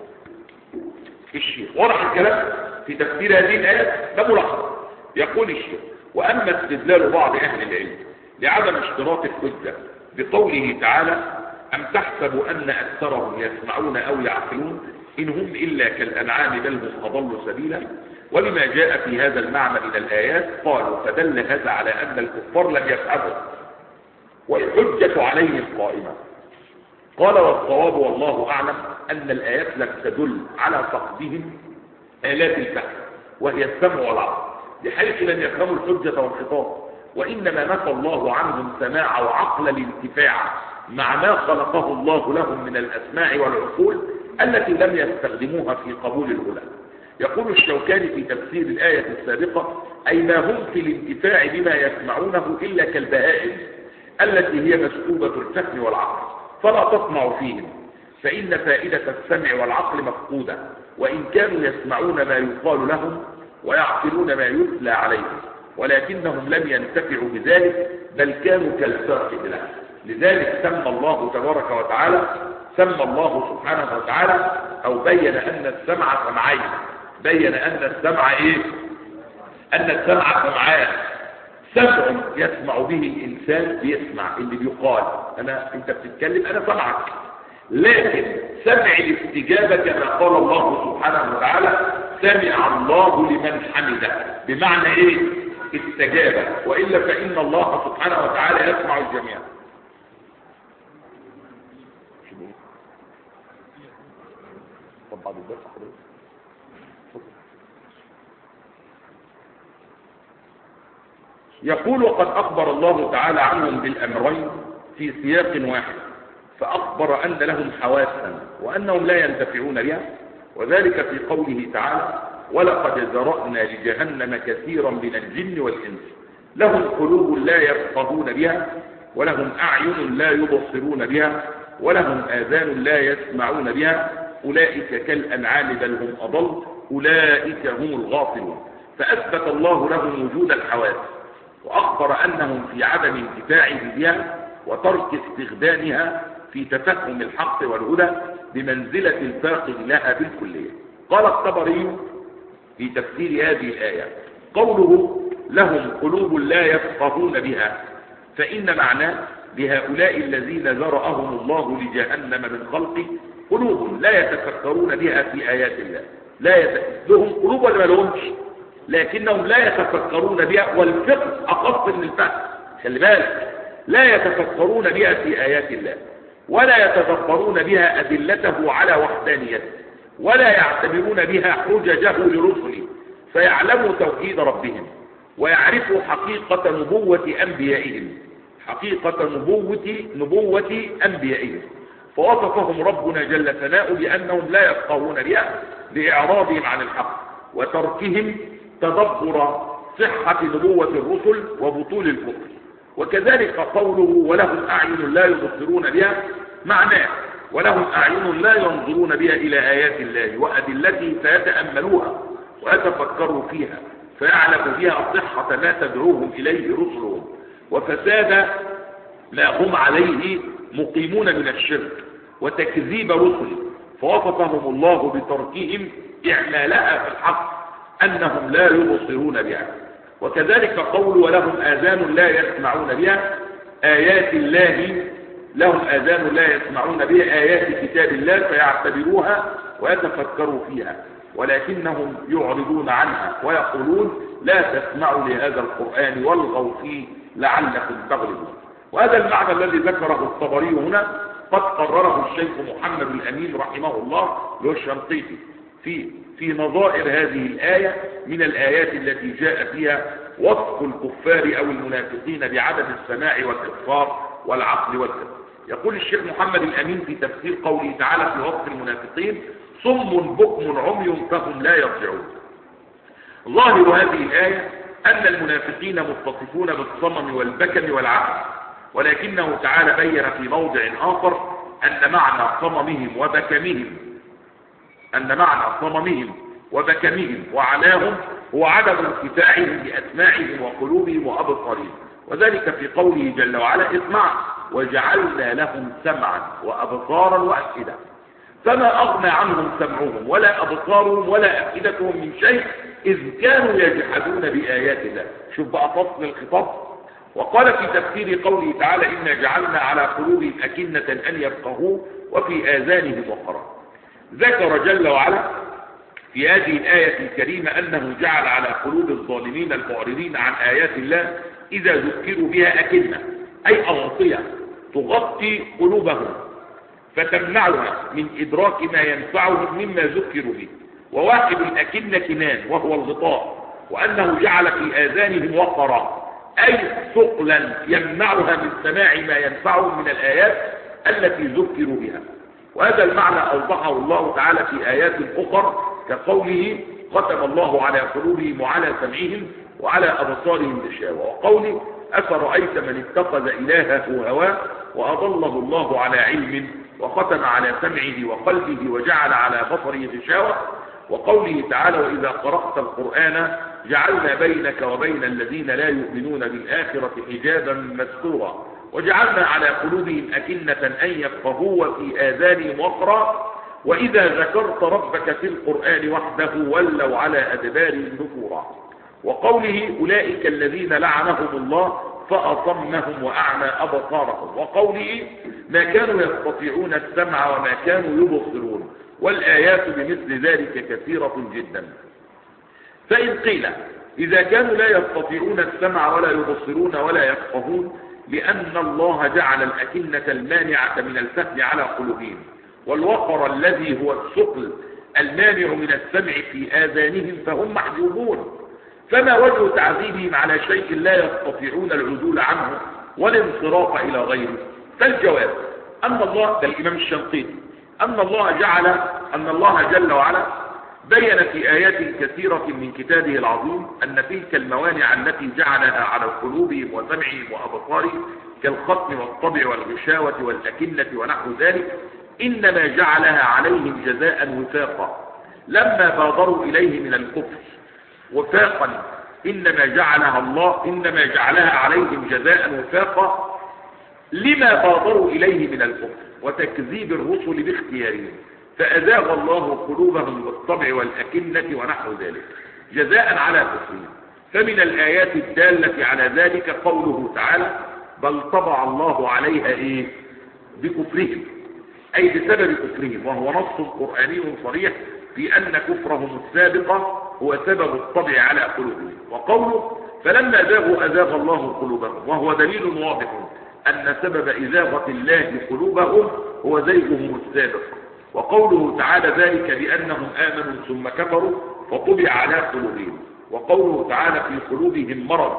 الشيخ، واضح الكلام في تفسير هذه الآية، ده ملخص. يقول الشيخ: وأما استدلال بعض أهل العلم لعدم اشتراط الحجة بقوله تعالى: أم تحسب أن أكثرهم يسمعون أو يعقلون إن هم إلا كالأنعام بل هم أضل سبيلا، ولما جاء في هذا المعنى من الآيات قالوا فدل هذا على أن الكفار لم يفهموا والحجة عليهم قائمة. قال: والصواب والله أعلم أن الآيات لم تدل على فقدهم آلات الفهم وهي السمع والعقل بحيث لم يفهموا الحجة والخطاب، وإنما نفى الله عنهم سماع وعقل الانتفاع مع ما خلقه الله لهم من الأسماع والعقول التي لم يستخدموها في قبول الهدى. يقول الشوكاني في تفسير الآية السابقة: أي ما هم في الانتفاع بما يسمعونه إلا كالبهائم التي هي مسكوبة الفهم والعقل فلا تطمع فيهم، فإن فائدة السمع والعقل مفقودة، وإن كانوا يسمعون ما يقال لهم ويعقلون ما يتلى عليهم، ولكنهم لم ينتفعوا بذلك بل كانوا كالفاقد له. لذلك سمى الله تبارك وتعالى سمى الله سبحانه وتعالى أو بين أن السمع سمعين، بين أن السمع إيه؟ أن السمع سمعان، سمع يسمع به الإنسان بيسمع اللي بيقال، أنا أنت بتتكلم أنا سمعك، لكن سمع الاستجابة كما قال الله سبحانه وتعالى: سمع الله لمن حمده، بمعنى إيه؟ استجابة، وإلا فإن الله سبحانه وتعالى يسمع الجميع. يقول: وقد أخبر الله تعالى عنهم بالأمرين في سياق واحد، فأخبر أن لهم حواسا وأنهم لا ينتفعون بها، وذلك في قوله تعالى: ولقد ذرأنا لجهنم كثيرا من الجن والإنس لهم قلوب لا يفقهون بها ولهم أعين لا يبصرون بها ولهم آذان لا يسمعون بها أولئك كالأنعام بل هم أضل أولئك هم الغافلون. فأثبت الله لهم وجود الحواس، وأخبر أنهم في عدم انتفاعه بها وترك استخدامها في تفهم الحق والهدى بمنزلة الفاقد لها بالكلية. قال الطبري في تفسير هذه الآية: قوله لهم قلوب لا يفقهون بها، فإن معناه لهؤلاء الذين ذرأهم الله لجهنم من خلقه قلوب لا يتفكرون بها في آيات الله، لا يت... لهم قلوب ولا ما لهمش، لكنهم لا يتفكرون بها، والفقه أخص من الفهم، خلي بالك، لا يتفكرون بها في آيات الله ولا يتدبرون بها أدلته على وحدانيته ولا يعتبرون بها حججه لرسله فيعلموا توحيد ربهم ويعرفوا حقيقة نبوة أنبيائهم حقيقة نبوة نبوة أنبيائهم فوصفهم ربنا جل ثناؤه بأنهم لا يفقهون بها لإعراضهم عن الحق وتركهم تدبر صحة نبوة الرسل وبطول الكفر. وكذلك قوله ولهم أعين لا يبصرون بها معناه ولهم أعين لا ينظرون بها إلى آيات الله وأدلته فيتأملوها ويتفكروا فيها فيعلم بها صحة ما تدعوهم إليه رسلهم وفساد ما هم عليه مقيمون من الشرك وتكذيب رسله، فوصفهم الله بتركهم إعمالها في الحق أنهم لا يبصرون بها. وكذلك قول ولهم آذان لا يسمعون بها آيات الله لهم آذان لا يسمعون بها آيات كتاب الله فيعتبروها ويتفكروا فيها، ولكنهم يعرضون عنها ويقولون لا تسمعوا لهذا القرآن والغوا فيه لعلكم تغلبون. وهذا المعنى الذي ذكره الطبري هنا قد قرره الشيخ محمد الأمين رحمه الله له الشنقيطي في في نظائر هذه الآية من الآيات التي جاء فيها وصف الكفار أو المنافقين بعدم السماع والإبصار والعقل والفهم. يقول الشيخ محمد الأمين في تفسير قوله تعالى في وصف المنافقين: صم بكم عمي فهم لا يرجعون. ظاهر هذه الآية أن المنافقين متصفون بالصمم والبكم والعقل، ولكنه تعالى بين في موضع آخر أن معنى صممهم وبكمهم أن معنى صممهم وبكمهم وعلاهم هو عدم انفتاحهم بأسماعهم وقلوبهم وأبصارهم، وذلك في قوله جل وعلا: اسمع وجعلنا لهم سمعا وأبصارا وأفئدة، فما أغنى عنهم سمعهم ولا أبصارهم ولا أفئدتهم من شيء إذ كانوا يجحدون بآيات الله. شوف بقى فصل الخطاب. وقال في تفسير قوله تعالى: إنا جعلنا على قلوبهم أكنة أن يفقهوه وفي آذانهم وقرا. ذكر جل وعلا في هذه الآية الكريمة أنه جعل على قلوب الظالمين المعرضين عن آيات الله إذا ذكروا بها أكنة، أي أغطية تغطي قلوبهم فتمنعها من إدراك ما ينفعهم مما ذكروا به. وواحد الأكنة كنان وهو الغطاء، وأنه جعل في آذانهم وقرا أي ثقلا يمنعها من سماع ما ينفعهم من الآيات التي ذكروا بها. وهذا المعنى أوضحه الله تعالى في آيات أخرى كقوله: ختم الله على قلوبهم وعلى سمعهم وعلى أبصارهم غشاوة، وقوله: أفرأيت من اتخذ إلهه هواه وأضله الله على علم وختم على سمعه وقلبه وجعل على بصره غشاوة، وقوله تعالى: وإذا قرأت القرآن جعلنا بينك وبين الذين لا يؤمنون بالآخرة حجابا مستورا وجعلنا على قلوبهم أكنة أن يفقهوا وفي آذانهم وقرا وإذا ذكرت ربك في القرآن وحده ولوا على أدبارهم نفورا. وقوله: أولئك الذين لعنهم الله فأصمهم وأعمى أبصارهم، وقوله: ما كانوا يستطيعون السمع وما كانوا يبصرون. والآيات بمثل ذلك كثيرة جدا. فإن قيل إذا كانوا لا يستطيعون السمع ولا يبصرون ولا يفقهون لأن الله جعل الأكنة المانعة من الفهم على قلوبهم والوقر الذي هو الثقل المانع من السمع في آذانهم فهم محجوبون، فما وجه تعذيبهم على شيء لا يستطيعون العدول عنه والانصراف إلى غيره؟ فالجواب أن الله، ده الإمام الشنقيطي، أن الله جعل أن الله جل وعلا بين في آيات كثيرة من كتابه العظيم أن تلك الموانع التي جعلها على قلوبهم وسمعهم وأبصارهم كالختم والطبع والغشاوة والأكنة ونحو ذلك إنما جعلها عليهم جزاء وفاقا لما بادروا إليه من الكفر، وفاقا إنما جعلها الله إنما جعلها عليهم جزاء وفاقا لما بادروا إليه من الكفر وتكذيب الرسل باختيارهم، فأزاغ الله قلوبهم بالطبع والأكنة ونحو ذلك جزاء على كفرهم. فمن الآيات الدالة على ذلك قوله تعالى: بل طبع الله عليها إيه؟ بكفرهم، أي بسبب كفرهم، وهو نص قرآني صريح في أن كفرهم السابق هو سبب الطبع على قلوبهم. وقوله: فلما زاغوا أزاغ الله قلوبهم، وهو دليل واضح أن سبب إزاغة الله قلوبهم هو زيغهم السابق. وقوله تعالى: ذلك بأنهم آمنوا ثم كفروا فطبع على قلوبهم. وقوله تعالى: في قلوبهم مرض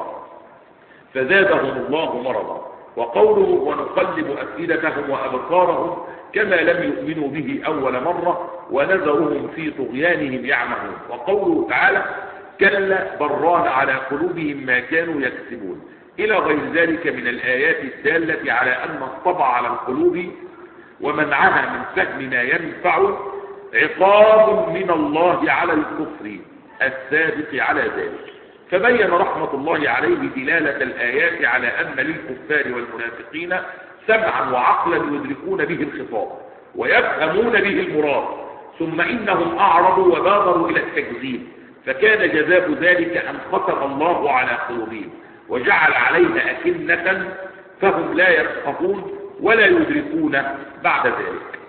فزادهم الله مرضا. وقوله: ونقلب أفئدتهم وأبصارهم كما لم يؤمنوا به أول مرة ونذرهم في طغيانهم يعمهون. وقوله تعالى: كلا بران على قلوبهم ما كانوا يكسبون، إلى غير ذلك من الآيات الدالة على أن الطبع على القلوب ومنعها من فهم ما ينفع عقاب من الله على الكفر السابق على ذلك. فبين رحمة الله عليه دلالة الآيات على أن للكفار والمنافقين سمعا وعقلا يدركون به الخطاب ويفهمون به المراد، ثم إنهم أعرضوا وبادروا إلى التكذيب، فكان جزاء ذلك أن ختم الله على قلوبهم وجعل عليها أكنة فهم لا يفقهون ولا يدركون بعد ذلك.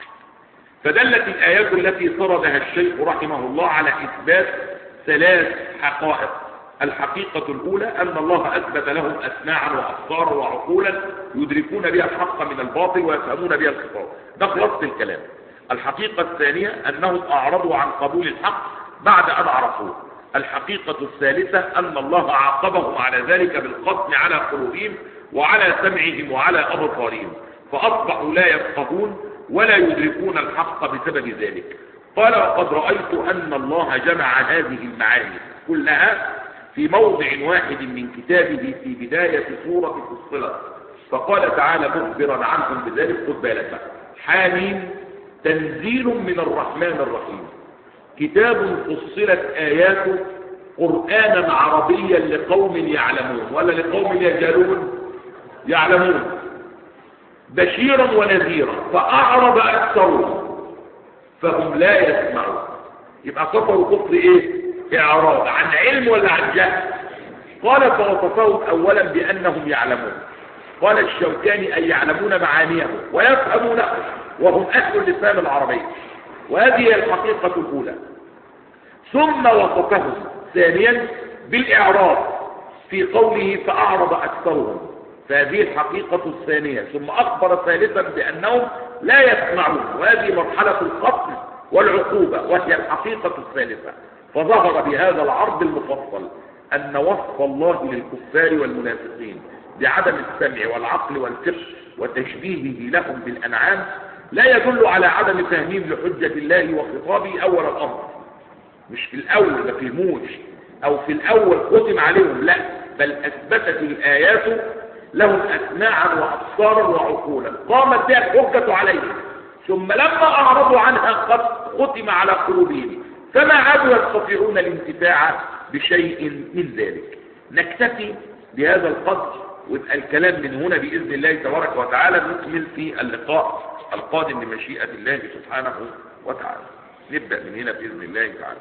فدلت الآيات التي سردها الشيخ رحمه الله على إثبات ثلاث حقائق. الحقيقة الأولى أن الله أثبت لهم أسماعا وأبصارا وعقولا يدركون بها الحق من الباطل ويفهمون بها الخطاب. ده خلاصة الكلام. الحقيقة الثانية أنهم أعرضوا عن قبول الحق بعد أن عرفوه. الحقيقة الثالثة أن الله عاقبهم على ذلك بالقسم على قلوبهم وعلى سمعهم وعلى أبصارهم، فأصبحوا لا يفقهون ولا يدركون الحق بسبب ذلك. قال: وقد رأيت أن الله جمع هذه المعاني كلها في موضع واحد من كتابه في بداية سورة فصلت، فقال تعالى مخبرا عنهم بذلك: خد بالك بقى، حاميم تنزيل من الرحمن الرحيم، كتاب فصلت آياته قرآنا عربيا لقوم يعلمون، ولا لقوم يجهلون؟ يعلمون. بشيرا ونذيرا فأعرض أكثرهم فهم لا يسمعون. يبقى كفروا كفر ايه؟ إعراض عن علم ولا عن جهل؟ قال: فوصفهم أولا بأنهم يعلمون. قال الشوكاني: أي يعلمون معانيه ويفهمونه وهم أهل اللسان العربي، وهذه هي الحقيقة الأولى. ثم وصفهم ثانيا بالإعراض في قوله فأعرض أكثرهم، فهذه الحقيقة الثانية. ثم أخبر ثالثا بأنهم لا يسمعون، وهذه مرحلة الخصم والعقوبة وهي الحقيقة الثالثة. فظهر بهذا العرض المفصل أن وصف الله للكفار والمنافقين بعدم السمع والعقل والفقه وتشبيهه لهم بالأنعام لا يدل على عدم فهمهم لحجة الله وخطابه أول الأمر. مش في الأول ما فهموش أو في الأول ختم عليهم، لا، بل أثبتت الآيات لهم أسماعا وأبصارا وعقولا قامت بها الحجة عليهم، ثم لما أعرضوا عنها قد ختم على قلوبهم فما عادوا يستطيعون الانتفاع بشيء من ذلك. نكتفي بهذا القدر، ويبقى الكلام من هنا بإذن الله تبارك وتعالى نكمل في اللقاء القادم بمشيئة الله سبحانه وتعالى. نبدأ من هنا بإذن الله تعالى.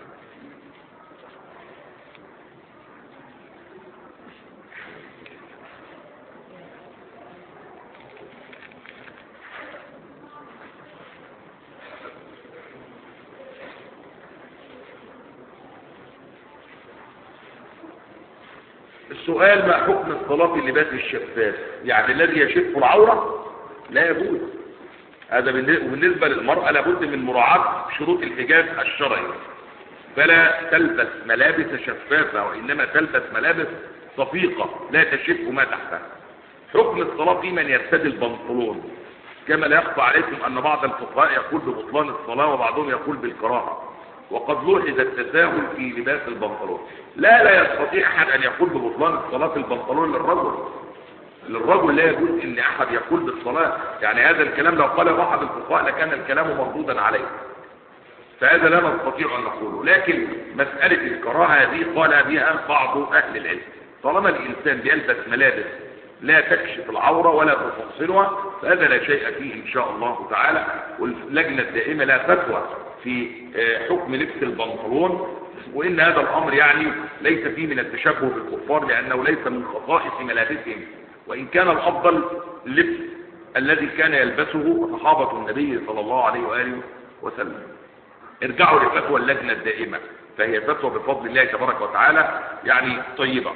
السؤال: ما حكم الصلاة في اللباس الشفاف؟ يعني الذي يشف العورة لا يجوز هذا. بالنسبة للمرأة لابد من مراعاة شروط الحجاب الشرعي، فلا تلبس ملابس شفافة وإنما تلبس ملابس صفيقة لا تشف ما تحتها. حكم الصلاة في من يرتدي البنطلون، كما لا يخفى عليكم أن بعض الفقهاء يقول ببطلان الصلاة وبعضهم يقول بالكراهة، وقد لوحظ التساهل في لباس البنطلون. لا لا يستطيع أحد أن يقول ببطلان الصلاة في البنطلون للرجل. للرجل لا يجوز أن أحد يقول بالصلاة، يعني هذا الكلام لو قال أحد الفقهاء لكان الكلام مردودا عليه، فهذا لا نستطيع أن نقوله. لكن مسألة الكراهة هذه قال بها بعض أهل العلم. طالما الإنسان بيلبس ملابس لا تكشف العورة ولا تفصلها فهذا لا شيء فيه إن شاء الله تعالى. واللجنة الدائمة لا فتوى في حكم لبس البنطلون، وإن هذا الأمر يعني ليس فيه من التشبه بالكفار لأنه ليس من خصائص ملابسهم، وإن كان الأفضل اللبس الذي كان يلبسه صحابة النبي صلى الله عليه وآله وسلم. ارجعوا لفتوى اللجنة الدائمة، فهي فتوى بفضل الله تبارك وتعالى يعني طيبة.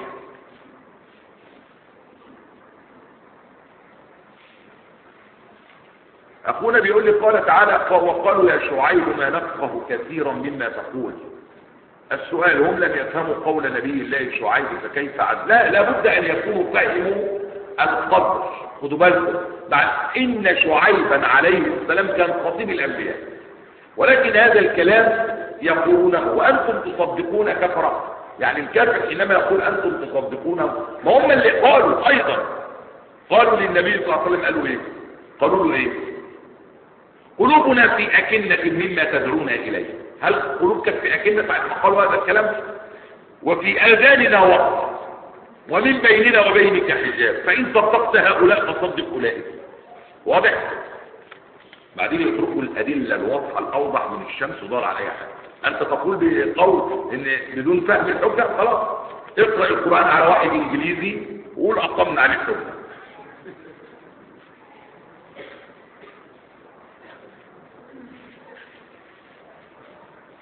أخونا بيقول لي قال تعالى: وقالوا يا شعيب ما نفقه كثيرا مما تقول. السؤال: هم لم يفهموا قول نبي الله شعيب فكيف عد؟ لا، لابد أن يكونوا فهموا القدر. خدوا بالكم، بعد إن شعيبا عليه السلام كان خطيب الأنبياء، ولكن هذا الكلام يقولونه وأنتم تصدقون كفرة. يعني الكافر حينما يقول أنتم تصدقونه، ما هم اللي قالوا أيضا. قالوا للنبي صلى الله عليه وسلم، قالوا إيه؟ قالوا له إيه؟ قلوبنا في أكنة مما تدعون إليه. هل قلوبك في أكنة بعد ما قالوا هذا الكلام؟ وفي آذاننا وقت ومن بيننا وبينك حجاب، فإن صدقت هؤلاء فصدق أولئك. واضح؟ بعدين يتركوا الأدلة الواضحة الأوضح من الشمس ودار على أي حاجة. أنت تقول بقول إن بدون فهم الحجة، خلاص اقرأ القرآن على واحد إنجليزي وقول أقمنا عليه الحجة.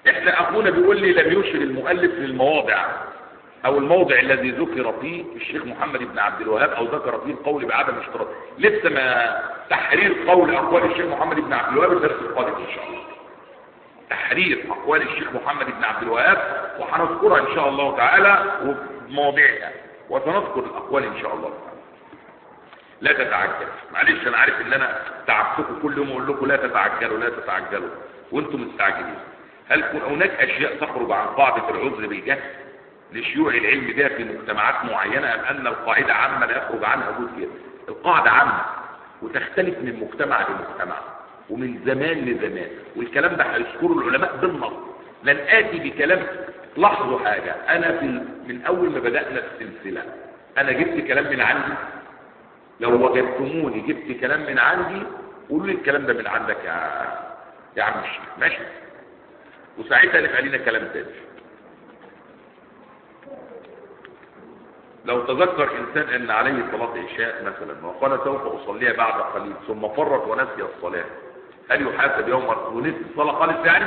احنا اخونا بيقول لي لم يشر المؤلف للمواضع او الموضع الذي ذكر فيه الشيخ محمد بن عبد الوهاب او ذكر فيه القول بعدم اشتراط. لسه ما تحرير قول اقوال الشيخ محمد بن عبد الوهاب الدرس القادم ان شاء الله. تحرير اقوال الشيخ محمد بن عبد الوهاب وهنذكرها ان شاء الله تعالى ومواضعها وسنذكر الاقوال ان شاء الله تعالى. لا تتعجل، معلش انا عارف ان انا تعبتكم كل يوم اقول لكم لا تتعجلوا لا تتعجلوا وانتم مستعجلين. هل هناك اشياء تخرج عن قاعده العذر بالجهل لشيوع العلم ده في مجتمعات معينه ام ان القاعده عامه لا يخرج عنها جزء كده؟ القاعده عامه وتختلف من مجتمع لمجتمع ومن زمان لزمان، والكلام ده هيذكره العلماء بالنص. لن اتي بكلام. لاحظوا حاجه، انا في من اول ما بدانا السلسله انا جبت كلام من عندي. لو وجدتموني جبت كلام من عندي قولوا لي الكلام ده من عندك يا يا عم الشيخ، ماشي؟ وساعتها نبقى لنا كلام تاني. لو تذكر انسان ان عليه صلاه عشاء مثلا وقال سوف اصليها بعد قليل ثم فرط ونسي الصلاه، هل يحاسب يوم ونسي الصلاه خالص يعني؟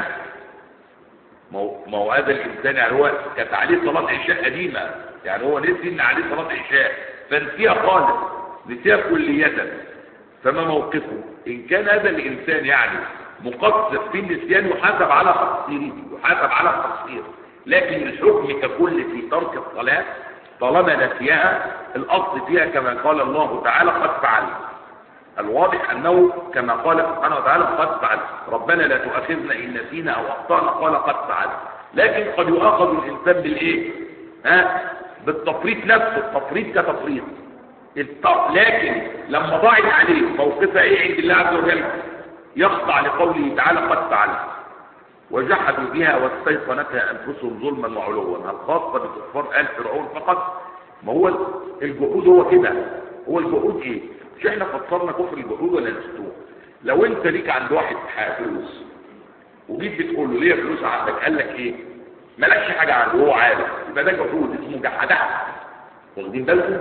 ما هو هذا الانسان يعني هو كانت عليه صلاه عشاء قديمه، يعني هو نسي ان عليه صلاه عشاء فنسيها خالص، نسيها كليه. فما موقفه؟ ان كان هذا الانسان يعني مقصر في النسيان يحاسب على تقصيره، يحاسب على التقصير، لكن الحكم ككل في ترك الصلاه طالما نسيها الاصل فيها كما قال الله تعالى قد فعل. الواضح انه كما قال سبحانه وتعالى قد فعل، ربنا لا تؤاخذنا ان نسينا او اخطانا، قال قد فعل. لكن قد يؤاخذ الانسان بالايه؟ ها؟ بالتفريط نفسه، التفريط كتفريط. لكن لما ضاعت عليه موقفها ايه عند الله عز وجل؟ يخضع لقوله تعالى قد فعل وجحدوا بها واستيقنتها انفسهم ظلما وعلوا. هل خاصه بكفار ال فرعون فقط؟ ما هو الجحود هو كده. هو الجحود ايه؟ مش احنا فسرنا كفر الجحود ولا نسيتوه؟ لو انت ليك عند واحد فلوس وجيت بتقول له ليه فلوس عندك، قال لك ايه؟ مالكش حاجه عنده، هو عارف، يبقى ده جحود اسمه جحدها. واخدين بالكم؟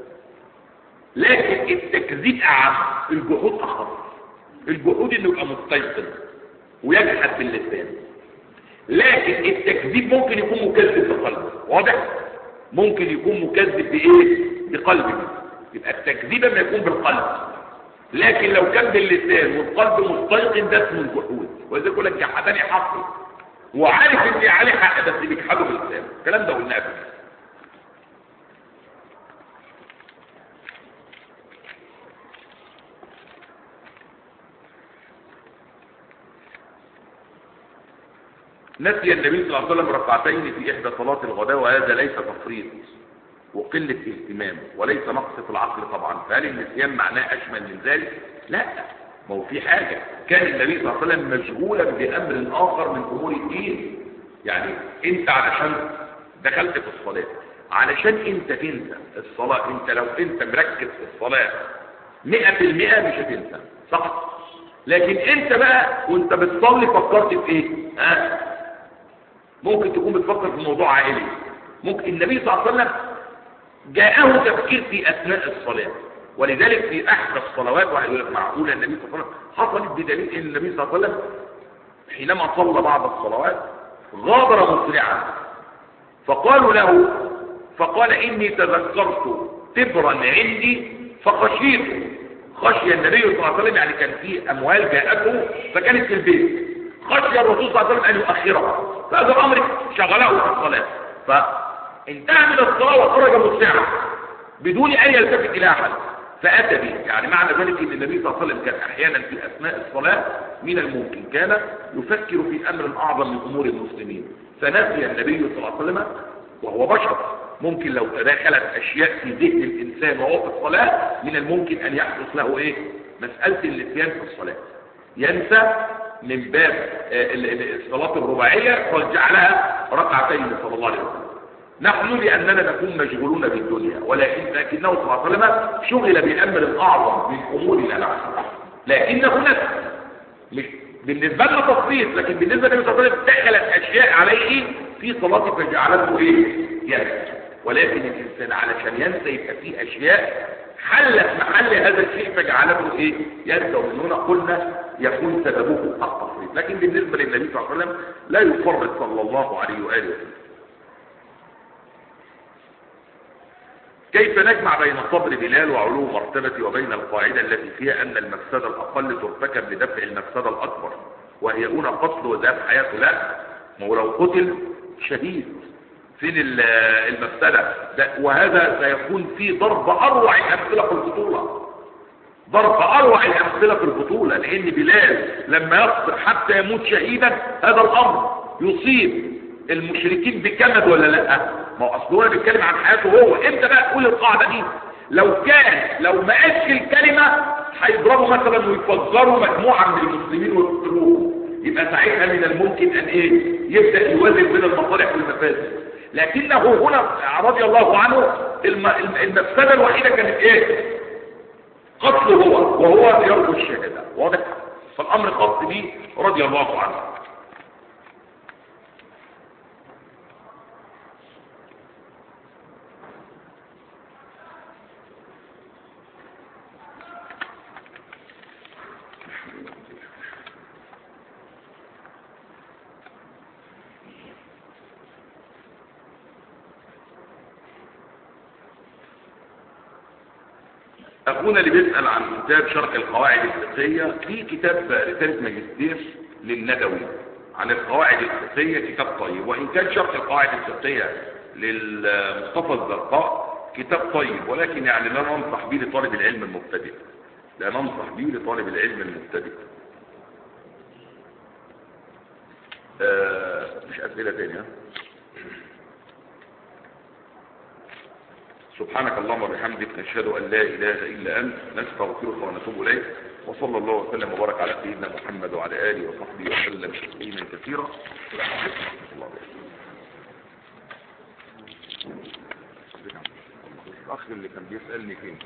لكن التكذيب اعم، الجحود اخف. الجحود انه يبقى مستيقن ويجحد باللسان، لكن التكذيب ممكن يكون مكذب بقلبه. واضح؟ ممكن يكون مكذب بايه؟ بقلبه. يبقى التكذيب لما يكون بالقلب، لكن لو كان باللسان والقلب مستيقن ده اسمه الجحود. وإذا يقول لك جحدني حقي وعارف ان عليه حق بس بيجحده باللسان. الكلام ده قلناه قبل. نسي النبي صلى الله عليه وسلم ركعتين في احدى صلاه الغداء، وهذا ليس تفريط وقله اهتمام وليس نقص في العقل طبعا. فهل النسيان معناه اشمل من ذلك؟ لا، ما هو في حاجه كان النبي صلى الله عليه وسلم مشغولا بامر اخر من امور الدين. يعني انت علشان دخلت في الصلاه علشان انت تنسى الصلاه، انت لو انت مركز في الصلاه مئة في المئة مش هتنسى، صح؟ لكن انت بقى وانت بتصلي فكرت في ايه؟ ها؟ ممكن تكون بتفكر في موضوع عائلي. ممكن النبي صلى الله عليه وسلم جاءه تفكير في اثناء الصلاه، ولذلك في احدى الصلوات واحد يقول لك معقوله النبي صلى الله عليه وسلم حصلت بدليل ان النبي صلى الله عليه وسلم حينما صلى بعض الصلوات غادر مسرعا فقالوا له فقال اني تذكرت تبرا عندي فخشيت. خشي النبي صلى الله عليه وسلم يعني كان في اموال جاءته فكانت في البيت، خشي الرسول صلى الله عليه وسلم ان يؤخرها، فهذا الامر شغله في الصلاه، فانتهى من الصلاه وخرج مسرعا بدون ان يلتفت الى احد فاتى به. يعني معنى ذلك ان النبي صلى الله عليه وسلم كان احيانا في اثناء الصلاه من الممكن كان يفكر في امر اعظم من امور المسلمين، فنسي النبي صلى الله عليه وسلم وهو بشر. ممكن لو تداخلت اشياء في ذهن الانسان وهو في الصلاه من الممكن ان يحدث له ايه؟ مساله النسيان في الصلاه. ينسى من باب الصلاه الرباعيه فجعلها ركعتين صلى الله عليه وسلم. نحن لاننا نكون مشغولون بالدنيا، ولكن لكنه صلى الله عليه وسلم شغل بامر اعظم من امورنا نحن، لكنه نسي. مش بالنسبه لنا تفصيل، لكن بالنسبه للنبي صلى الله عليه وسلم دخلت اشياء عليه في صلاته فجعلته ايه؟ ينسى. ولكن الانسان علشان ينسى يبقى فيه اشياء حلت محل هذا الشيء فجعلته ايه؟ ينسى. ومن هنا قلنا يكون سببه التفريط. لكن بالنسبة للنبي صلى الله عليه وسلم لا يفرط صلى الله عليه وآله وسلم. كيف نجمع بين صبر بلال وعلو مرتبته وبين القاعدة التي فيها أن المفسدة الأقل ترتكب لدفع المفسدة الأكبر وهي هنا قتل وذهاب حياته؟ لا، ما هو لو قتل شهيد فين المفسدة ده؟ وهذا سيكون فيه ضرب أروع الأمثلة في البطولة، ضرب أروع الأمثلة في البطولة، لأن بلال لما يصبر حتى يموت شهيدا هذا الأمر يصيب المشركين بكمد ولا لا؟ ما هو أصله بيتكلم عن حياته هو. امتى بقى تقول القاعدة دي؟ لو كان لو ما قالش الكلمة هيضربوا مثلا ويفجروا مجموعة من المسلمين ويقتلوهم، يبقى ساعتها من الممكن أن إيه؟ يبدأ يوازن بين المصالح والمفاسد. لكنه هنا رضي الله عنه المفسدة الوحيدة كانت إيه؟ قتله هو، وهو يرجو الشهادة. واضح؟ فالأمر خاص به رضي الله عنه. أخونا اللي بيسأل عن كتاب شرح القواعد الفقهية، في كتاب رسالة ماجستير للندوي عن القواعد الفقهية، كتاب طيب، وإن كان شرح القواعد الفقهية للمصطفى الزرقاء كتاب طيب، ولكن يعني لا ننصح به لطالب العلم المبتدئ، لا ننصح به لطالب العلم المبتدئ. آه مش أسئلة تانية. سبحانك اللهم وبحمدك نشهد أن لا إله إلا أنت نستغفرك ونتوب إليك، وصلى الله وسلم وبارك على سيدنا محمد وعلى آله وصحبه وسلم تسليما كثيرا. الأخ اللي كان بيسألني فين؟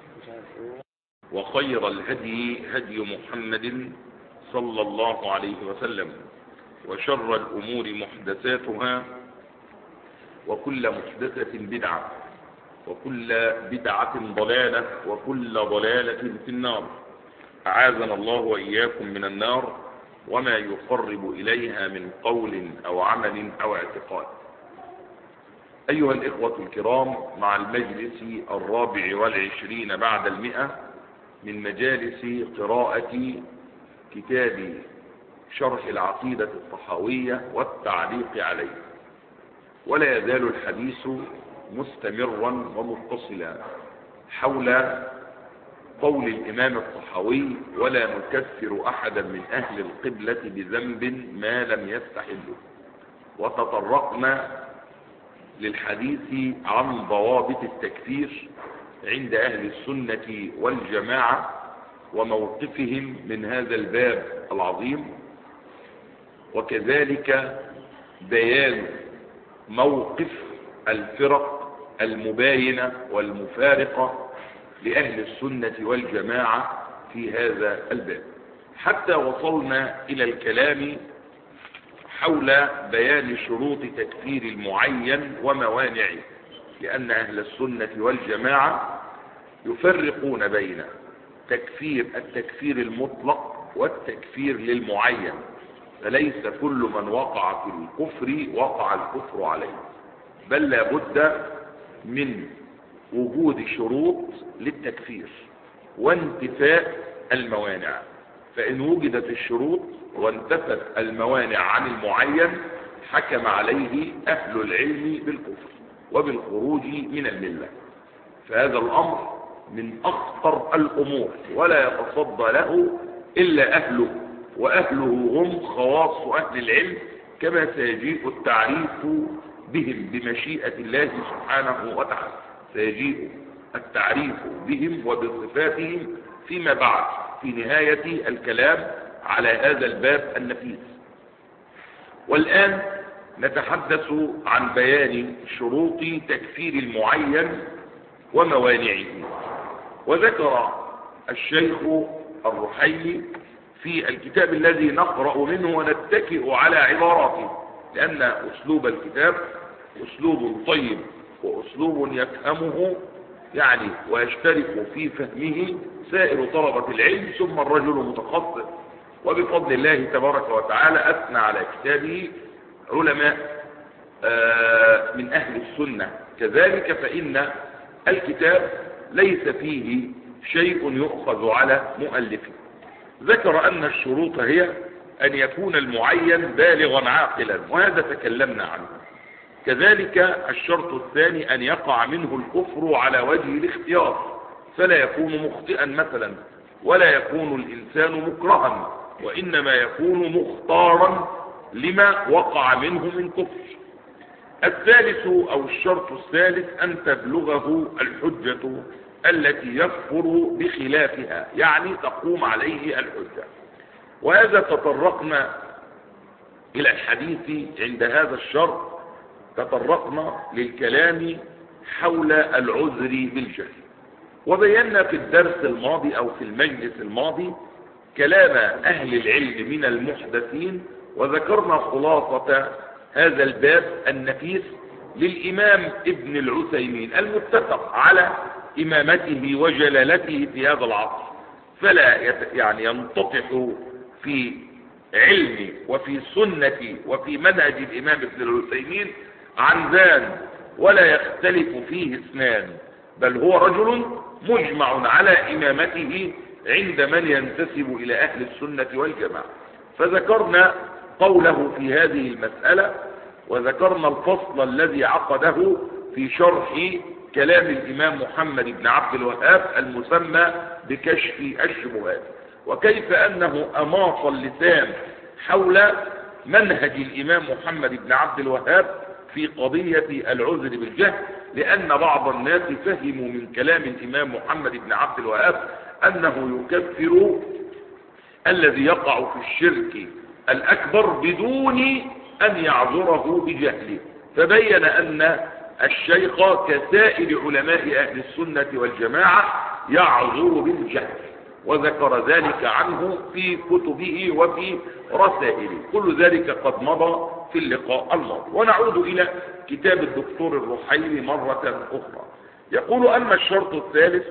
وخير الهدي هدي محمد صلى الله عليه وسلم، وشر الأمور محدثاتها، وكل محدثة بدعة، وكل بدعة ضلالة، وكل ضلالة في النار. أعاذنا الله وإياكم من النار وما يقرب إليها من قول أو عمل أو اعتقاد. أيها الإخوة الكرام، مع المجلس الرابع والعشرين بعد المئة من مجالس قراءة كتاب شرح العقيدة الطحاوية والتعليق عليه، ولا يزال الحديث مستمرا ومتصلا حول قول الإمام الطحاوي: ولا نكفر أحدا من أهل القبلة بذنب ما لم يستحله. وتطرقنا للحديث عن ضوابط التكفير عند أهل السنة والجماعة وموقفهم من هذا الباب العظيم، وكذلك بيان موقف الفرق المباينة والمفارقة لأهل السنة والجماعة في هذا الباب، حتى وصلنا إلى الكلام حول بيان شروط تكفير المعين وموانعه، لأن أهل السنة والجماعة يفرقون بين تكفير التكفير المطلق والتكفير للمعين، فليس كل من وقع في الكفر وقع الكفر عليه، بل لا بد من وجود شروط للتكفير وانتفاء الموانع. فإن وجدت الشروط وانتفت الموانع عن المعين حكم عليه أهل العلم بالكفر وبالخروج من الملة. فهذا الأمر من أخطر الأمور ولا يتصدى له إلا أهله، وأهله هم خواص أهل العلم، كما سيجيء التعريف بهم بمشيئة الله سبحانه وتعالى، سيجيء التعريف بهم وبصفاتهم فيما بعد في نهاية الكلام على هذا الباب النفيس. والآن نتحدث عن بيان شروط تكفير المعين وموانعه. وذكر الشيخ الرحيلي في الكتاب الذي نقرأ منه ونتكئ على عباراته، لأن أسلوب الكتاب أسلوب طيب وأسلوب يفهمه يعني ويشترك في فهمه سائر طلبة العلم، ثم الرجل متخصص وبفضل الله تبارك وتعالى أثنى على كتابه علماء من أهل السنة كذلك، فإن الكتاب ليس فيه شيء يؤخذ على مؤلفه. ذكر أن الشروط هي أن يكون المعين بالغا عاقلا، وهذا تكلمنا عنه. كذلك الشرط الثاني أن يقع منه الكفر على وجه الاختيار، فلا يكون مخطئا مثلا، ولا يكون الإنسان مكرها، وإنما يكون مختارا لما وقع منه من كفر. الثالث أو الشرط الثالث أن تبلغه الحجة التي يكفر بخلافها، يعني تقوم عليه الحجة. وهذا تطرقنا إلى الحديث عند هذا الشرط، تطرقنا للكلام حول العذر بالجهل، وبينا في الدرس الماضي أو في المجلس الماضي كلام أهل العلم من المحدثين، وذكرنا خلاصة هذا الباب النفيس للإمام ابن العثيمين المتفق على إمامته وجلالته في هذا العصر، فلا يعني ينتطح في علم وفي سنة وفي منهج الإمام ابن العثيمين عن ذان، ولا يختلف فيه اثنان، بل هو رجل مجمع على إمامته عند من ينتسب إلى أهل السنة والجماعة. فذكرنا قوله في هذه المسألة، وذكرنا الفصل الذي عقده في شرح كلام الإمام محمد بن عبد الوهاب المسمى بكشف الشبهات، وكيف أنه أماط اللسان حول منهج الإمام محمد بن عبد الوهاب في قضية العذر بالجهل، لأن بعض الناس فهموا من كلام الإمام محمد بن عبد الوهاب أنه يكفر الذي يقع في الشرك الأكبر بدون أن يعذره بجهله، فبين أن الشيخ كسائر علماء أهل السنة والجماعة يعذر بالجهل، وذكر ذلك عنه في كتبه وفي رسائله. كل ذلك قد مضى في اللقاء الماضي، ونعود إلى كتاب الدكتور الرحيلي مرة أخرى. يقول: أما الشرط الثالث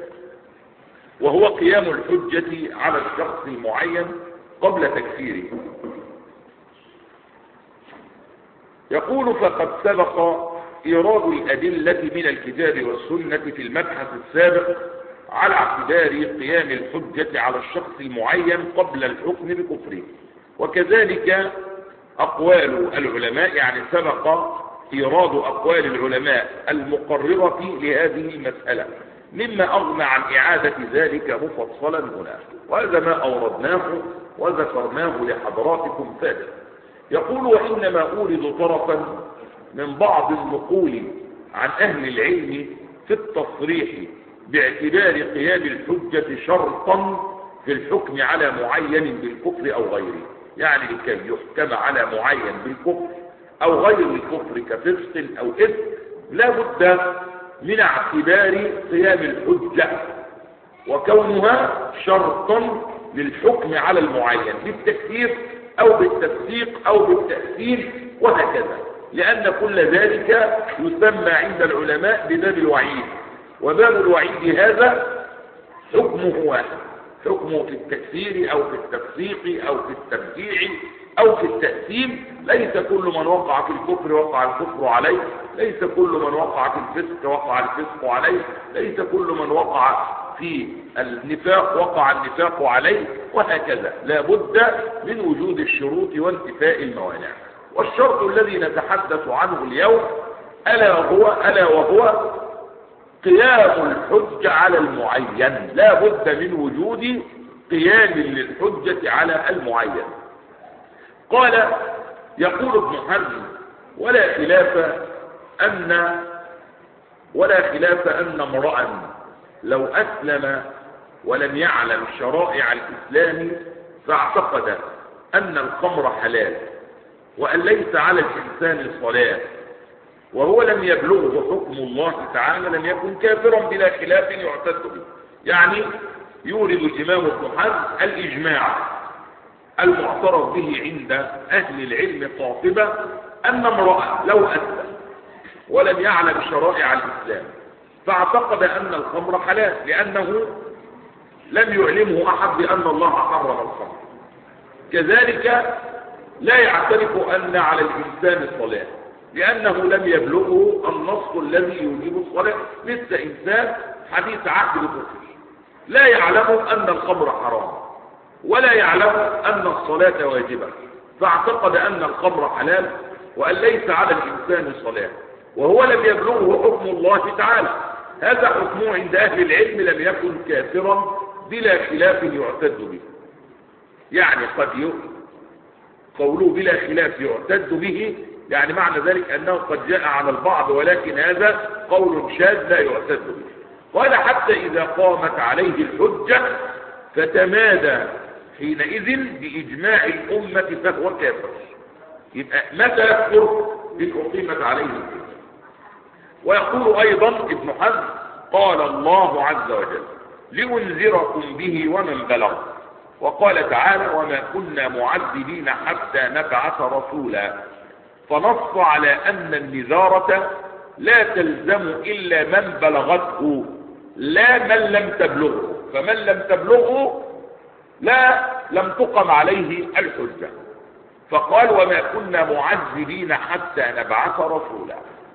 وهو قيام الحجة على الشخص المعين قبل تكفيره. يقول: فقد سبق إيراد الأدلة من الكتاب والسنة في المبحث السابق على اعتبار قيام الحجة على الشخص المعين قبل الحكم بكفره، وكذلك أقوال العلماء، يعني سبق إيراد أقوال العلماء المقررة لهذه المسألة، مما أغنى عن إعادة ذلك مفصلا هنا، وهذا ما أوردناه وذكرناه لحضراتكم سابقا. يقول: وإنما أورد طرفا من بعض النقول عن أهل العلم في التصريح باعتبار قيام الحجة شرطا في الحكم على معين بالكفر أو غيره، يعني لكي يحكم على معين بالكفر أو غير الكفر كفسق أو إثم لا بد من اعتبار قيام الحجة وكونها شرطا للحكم على المعين بالتكفير أو بالتفسيق أو بالتأثير وهكذا، لأن كل ذلك يسمى عند العلماء بباب الوعيد، وباب الوعيد هذا حكمه واحد، حكمه في التكفير أو في التفسيق أو في التبديع أو في التأثيم. ليس كل من وقع في الكفر وقع الكفر عليه، ليس كل من وقع في الفسق وقع الفسق عليه، ليس كل من وقع في النفاق وقع النفاق عليه، وهكذا. لا بد من وجود الشروط وانتفاء الموانع. والشرط الذي نتحدث عنه اليوم ألا وهو, ألا وهو قيام الحجة على المعين. لا بد من وجود قيام للحجة على المعين. قال: يقول ابن حزم: ولا خلاف أن ولا خلاف أن امرأ لو أسلم ولم يعلم شرائع الإسلام فاعتقد أن الخمر حلال وأن ليس على الإنسان صلاة وهو لم يبلغه حكم الله تعالى لم يكن كافرا بلا خلاف يعتد به. يعني يورد الإمام ابن حزم الإجماع المعترف به عند أهل العلم قاطبة أن امرأة لو أسلم ولم يعلم شرائع الإسلام فاعتقد أن الخمر حلال لأنه لم يعلمه أحد بأن الله حرم الخمر، كذلك لا يعترف أن على الإنسان الصلاة، لأنه لم يبلغه النص الذي يوجب الصلاة. لسه إنسان حديث عهد بكفر، لا يعلم أن الخمر حرام ولا يعلم أن الصلاة واجبة، فاعتقد أن الخمر حلال وأن ليس على الإنسان صلاة، وهو لم يبلغه حكم الله تعالى. هذا حكمه عند أهل العلم لم يكن كافرا بلا خلاف يعتد به. يعني قد قوله بلا خلاف يعتد به، يعني معنى ذلك أنه قد جاء على البعض، ولكن هذا قول شاذ لا يعتد به. قال حتى إذا قامت عليه الحجة فتمادى حينئذ بإجماع الأمة فهو كافر. يبقى متى يكفر؟ إن أقيمت عليه الحجة. ويقول أيضا ابن حزم قال الله عز وجل لأنذركم به ومن بلغ، وقال تعالى وما كنا معذبين حتى نبعث رسولا، فنص على أن النذارة لا تلزم إلا من بلغته لا من لم تبلغه، فمن لم تبلغه لا لم تقم عليه الحجة. فقال وما كنا معذبين حتى نبعث رسولا،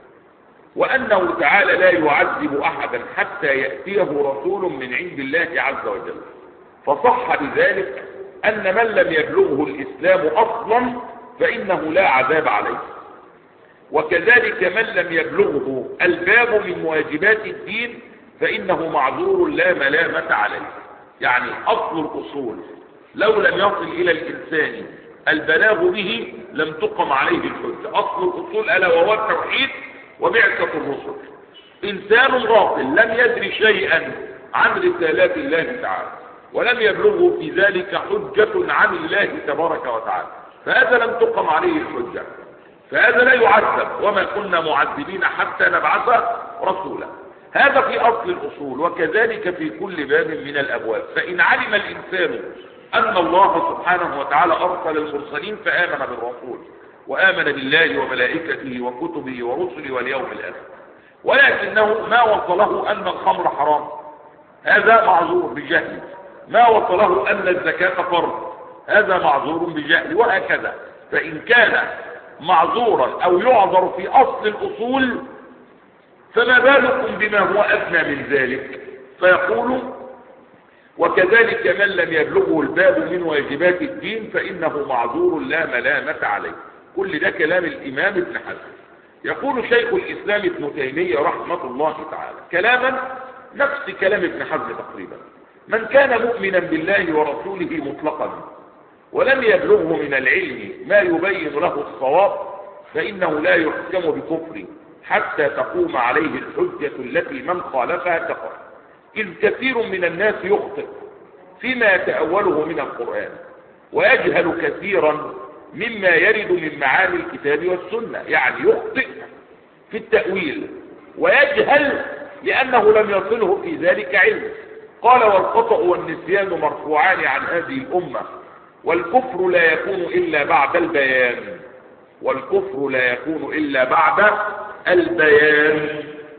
وأنه تعالى لا يعذب أحدا حتى يأتيه رسول من عند الله عز وجل. فصح بذلك أن من لم يبلغه الإسلام أصلا فإنه لا عذاب عليه، وكذلك من لم يبلغه الباب من واجبات الدين فإنه معذور لا ملامة عليه. يعني أصل الأصول لو لم يصل إلى الإنسان البلاغ به لم تقم عليه الحجة. أصل الأصول ألا وهو التوحيد وبعثة الرسل. إنسان غافل لم يدري شيئا عن رسالات الله تعالى ولم يبلغه في ذلك حجة عن الله تبارك وتعالى، فهذا لم تقم عليه الحجة، فهذا لا يعذب. وما كنا معذبين حتى نبعث رسولا. هذا في أصل الأصول، وكذلك في كل باب من الأبواب. فإن علم الإنسان أن الله سبحانه وتعالى أرسل المرسلين فآمن بالرسول وآمن بالله وملائكته وكتبه ورسله واليوم الآخر، ولكنه ما وصله أن الخمر حرام، هذا معذور بجهل. ما وصله أن الزكاة فرض، هذا معذور بجهل، وهكذا. فإن كان معذورا أو يعذر في أصل الأصول فما بالكم بما هو أدنى من ذلك؟ فيقول وكذلك من لم يبلغه الباب من واجبات الدين فإنه معذور لا ملامة عليه. كل ده كلام الإمام ابن حزم. يقول شيخ الإسلام ابن تيمية رحمة الله تعالى كلاما نفس كلام ابن حزم تقريبا: من كان مؤمنا بالله ورسوله مطلقا ولم يبلغه من العلم ما يبين له الصواب فإنه لا يحكم بكفر حتى تقوم عليه الحجة التي من خالفها كفر. إذ كثير من الناس يخطئ فيما يتأوله من القرآن ويجهل كثيرا مما يرد من معاني الكتاب والسنة. يعني يخطئ في التأويل ويجهل لأنه لم يصله في ذلك علم. قال والخطأ والنسيان مرفوعان عن هذه الأمة، والكفر لا يكون إلا بعد البيان، والكفر لا يكون إلا بعد البيان.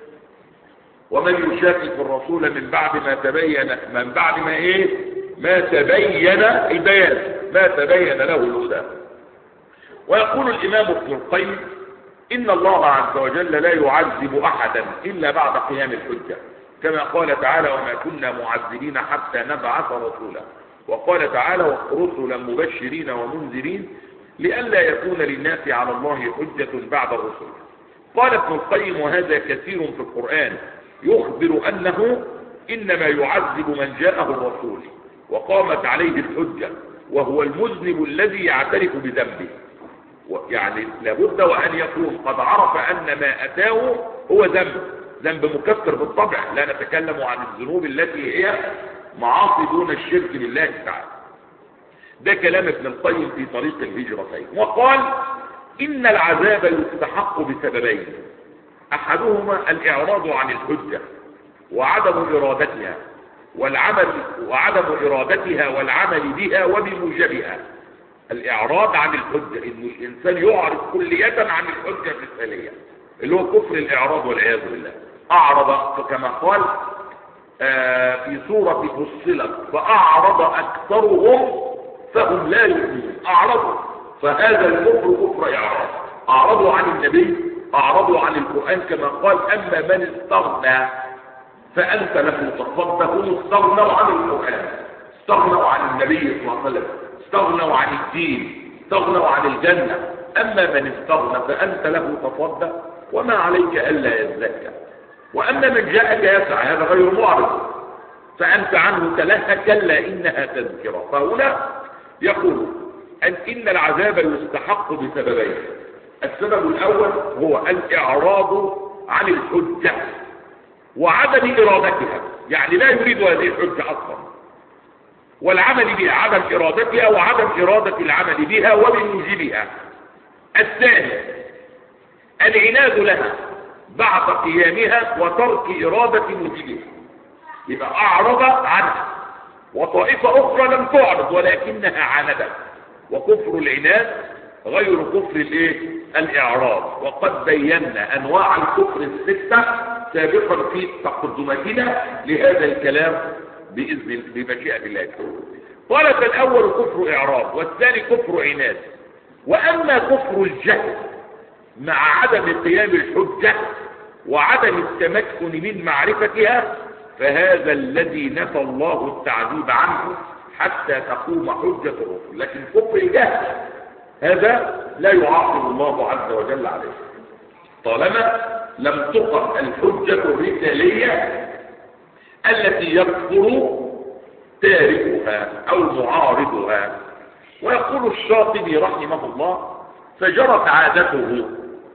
ومن يشاكك الرسول من بعد ما تبين من بعد ما ايه ما تبين البيان ما تبين له الهدى. ويقول الإمام ابن القيم إن الله عز وجل لا يعذب أحدا إلا بعد قيام الحجة، كما قال تعالى وما كنا معذبين حتى نبعث رسولا، وقال تعالى رسلا مبشرين ومنذرين لئلا يكون للناس على الله حجة بعد الرسل. قال ابن القيم وهذا كثير في القرآن يخبر أنه إنما يعذب من جاءه الرسول وقامت عليه الحجة وهو المذنب الذي يعترف بذنبه. يعني لابد وأن يكون قد عرف أن ما أتاه هو ذنب ذنب مكفر بالطبع، لا نتكلم عن الذنوب التي هي معاصي دون الشرك بالله تعالى. ده كلام ابن القيم في طريق الهجرتين. وقال إن العذاب يستحق بسببين: أحدهما الإعراض عن الحجة وعدم إرادتها والعمل وعدم إرادتها والعمل بها وبموجبها. الإعراض عن الحجة إن الإنسان يعرض كلية عن الحجة الرسالية اللي هو كفر الإعراض والعياذ بالله. أعرض كما قال آه في سورة فصلت فأعرض أكثرهم فهم لا يؤمنون، أعرضوا. فهذا الكفر كفر إعراض، أعرضوا عن النبي، أعرضوا عن القرآن، كما قال أما من استغنى فأنت له تصدى. هم استغنوا عن القرآن، استغنوا عن النبي صلى الله عليه وسلم، استغنوا عن الدين، استغنوا عن الجنة. أما من استغنى فأنت له تصدى وما عليك ألا يزكى. وأما من جاءك يسعى هذا غير معرض فأنت عنه تلهى، كلا إنها تذكرة. فهنا يقول أن إن العذاب يستحق بسببين. السبب الأول هو الإعراض عن الحجة وعدم إرادتها، يعني لا يريد هذه الحجة أصلا، والعمل بها، عدم إرادتها وعدم إرادة العمل بها وبموجبها. الثاني العناد لها بعد قيامها وترك إرادة موجبها، يبقى أعرض عنها. وطائفة أخرى لم تعرض ولكنها عاندت، وكفر العناد غير كفر الايه؟ الإعراض. وقد بينا أنواع الكفر الستة سابقا في تقدمتنا لهذا الكلام بإذن بمشيئة الله. قال فالأول كفر إعراض والثاني كفر عناد. وأما كفر الجهل مع عدم قيام الحجة وعدم التمكن من معرفتها فهذا الذي نفى الله التعذيب عنه حتى تقوم حجة الرسل. لكن كفر الجهل هذا لا يعاقب الله عز وجل عليه طالما لم تقم الحجة الرسالية التي يكفر تاركها أو معارضها. ويقول الشاطبي رحمه الله فجرت عادته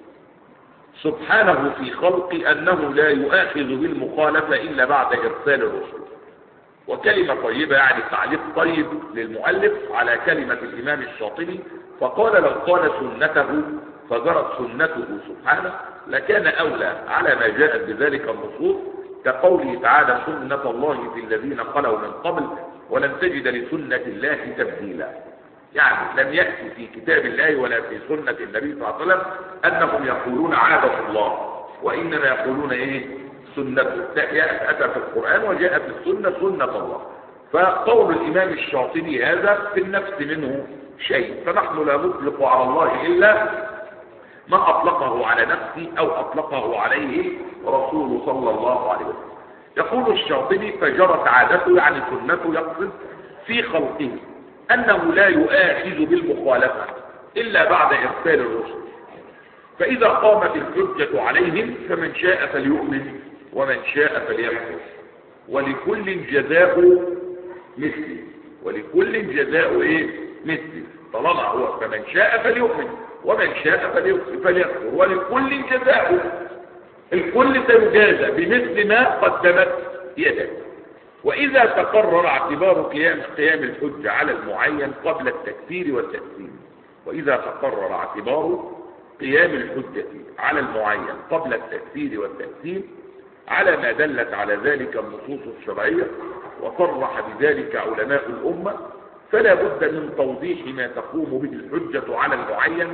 سبحانه في خلق أنه لا يؤاخذ بالمخالفة إلا بعد إرسال الرسل. وكلمة طيبة يعني تعليق طيب للمؤلف على كلمة الإمام الشاطبي، فقال لو قال سنته فجرت سنته سبحانه لكان أولى على ما جاءت بذلك النصوص، كقوله تعالى سنة الله في الذين خلوا من قبل ولن تجد لسنة الله تبديلا. يعني لم يأتي في كتاب الله ولا في سنة النبي صلى الله عليه وسلم أنهم يقولون عادة الله، وإنما يقولون إيه؟ سنته. أتى في القرآن وجاء في السنة سنة الله. فقول الإمام الشاطبي هذا في النفس منه شيء، فنحن لا نطلق على الله إلا ما أطلقه على نفسه أو أطلقه عليه رسول صلى الله عليه وسلم. يقول الشاطبي فجرت عادته يعني سنته، يقصد في خلقه أنه لا يؤاخذ بالمخالفة إلا بعد إرسال الرسل. فإذا قامت الحجة عليهم فمن شاء فليؤمن ومن شاء فليكفر ولكل جزاء مثله. ولكل جزاء ايه؟ مثله. طالما هو فمن شاء فليؤمن ومن شاء فليكفر ولكل جزاء، الكل سيجازى بمثل ما قدمت يده. وإذا تقرر اعتبار قيام قيام الحجة على المعين قبل التكفير والتأثيم، وإذا تقرر اعتبار قيام الحجة على المعين قبل التكفير والتأثيم على ما دلت على ذلك النصوص الشرعية وصرح بذلك علماء الأمة، فلا بد من توضيح ما تقوم به الحجة على المعين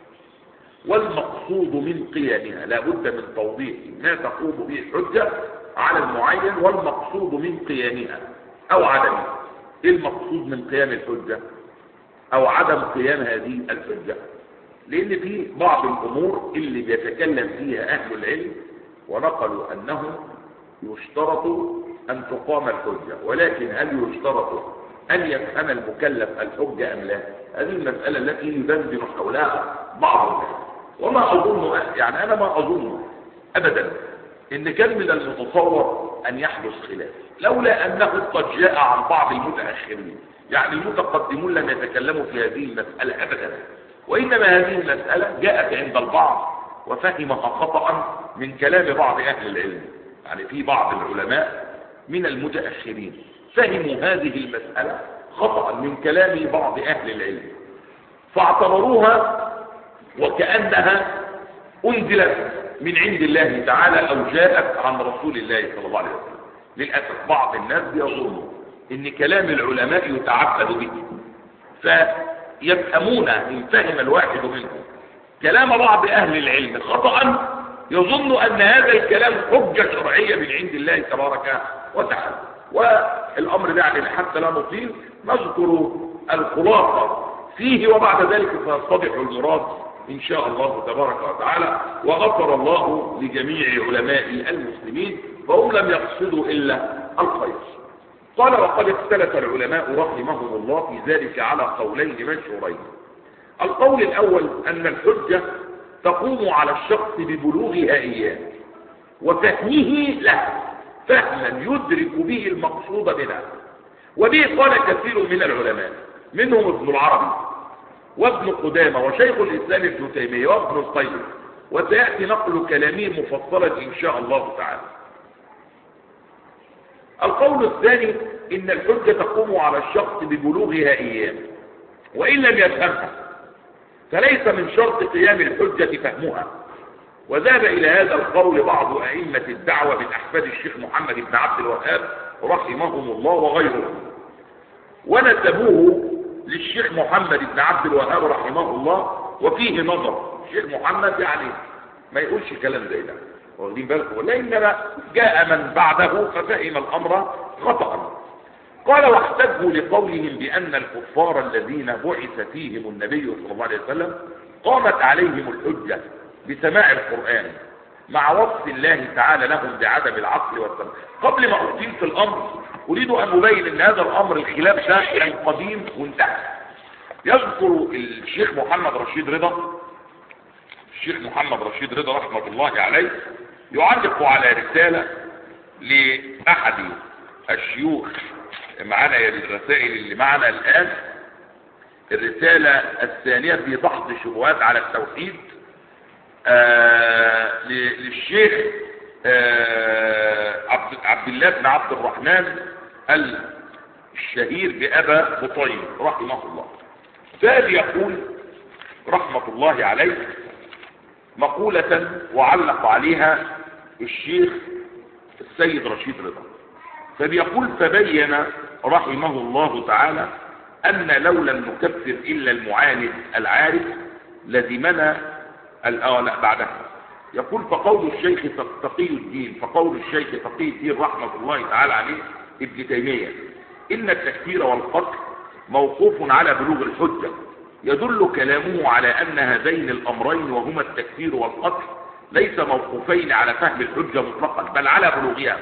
والمقصود من قيامها. لا بد من توضيح ما تقوم به الحجة على المعين والمقصود من قيامها أو عدمه. إيه المقصود من قيام الحجة أو عدم قيام هذه الحجة؟ لأن في بعض الأمور اللي بيتكلم فيها أهل العلم ونقلوا أنه يشترط أن تقام الحجة، ولكن هل يشترط أن يفهم المكلف الحجة أم لا؟ هذه المسألة التي يدندن حولها بعض الناس. وما أظن، يعني أنا ما أظن أبدا إن كان من المتصور أن يحدث خلاف، لولا أنه قد جاء عن بعض المتأخرين، يعني المتقدمون لم يتكلموا في هذه المسألة أبدا، وإنما هذه المسألة جاءت عند البعض وفهمها خطأ من كلام بعض أهل العلم. يعني في بعض العلماء من المتأخرين فهموا هذه المسألة خطأ من كلام بعض أهل العلم، فاعتبروها وكأنها أنزلت من عند الله تعالى أو جاءت عن رسول الله صلى الله عليه وسلم. للأسف بعض الناس يظنوا إن كلام العلماء يتعبد به، فيفهمون إن فهم الواحد منهم كلام بعض أهل العلم خطأ يظن أن هذا الكلام حجة شرعية من عند الله تبارك وتعالى. والأمر ده يعني حتى لا نطيل نذكر الخلاصة فيه، وبعد ذلك سيتضح المراد إن شاء الله تبارك وتعالى. وغفر الله لجميع علماء المسلمين، فهم لم يقصدوا إلا الخير. قال: وقد اختلف العلماء رحمهم الله في ذلك على قولين مشهورين. القول الأول أن الحجة تقوم على الشخص ببلوغها إياه وفهمه له فهما يدرك به المقصود منها، وبه قال كثير من العلماء، منهم ابن العربي وابن قدامة وشيخ الإسلام ابن تيمية وابن القيم، وسيأتي نقل كلامهم مفصلا إن شاء الله تعالى. القول الثاني إن الحجة تقوم على الشخص ببلوغها إياه وإن لم يفهمها، فليس من شرط قيام الحجة فهمها. وذهب إلى هذا القول بعض أئمة الدعوة من أحفاد الشيخ محمد بن عبد الوهاب رحمهم الله وغيرهم، ونسبوه للشيخ محمد بن عبد الوهاب رحمه الله، وفيه نظر. الشيخ محمد يعني ما يقولش كلام زي ده، واخدين بالكم؟ لأنما جاء من بعده ففهم الأمر خطأ. قال: واحتجوا لقولهم بأن الكفار الذين بعث فيهم النبي صلى الله عليه وسلم قامت عليهم الحجة بسماع القرآن مع وصف الله تعالى لهم بعدم العقل والسمع. قبل ما أطيل في الأمر أريد أن أبين أن هذا الأمر الخلاف ده كان قديم وانتهى. يذكر الشيخ محمد رشيد رضا الشيخ محمد رشيد رضا رحمة الله عليه يعلق على رسالة لأحد الشيوخ معنا الرسائل اللي معنا الآن، الرسالة الثانية في دحض شبهات على التوحيد آه للشيخ آه عبد, عبد الله بن عبد الرحمن الشهير بأبا بطين رحمه الله. فهذا يقول رحمة الله عليه مقولة وعلق عليها الشيخ السيد رشيد رضا، فبيقول: فبين رحمه الله تعالى أن لو لم نكفر إلا المعاند العارف لزمنا الآن بعدها. يقول: فقول الشيخ تقي الدين فقول الشيخ تقي الدين رحمة الله تعالى عليه ابن تيمية إن التكفير والقتل موقوف على بلوغ الحجة، يدل كلامه على أن هذين الأمرين وهما التكفير والقتل ليس موقوفين على فهم الحجة مطلقا بل على بلوغها،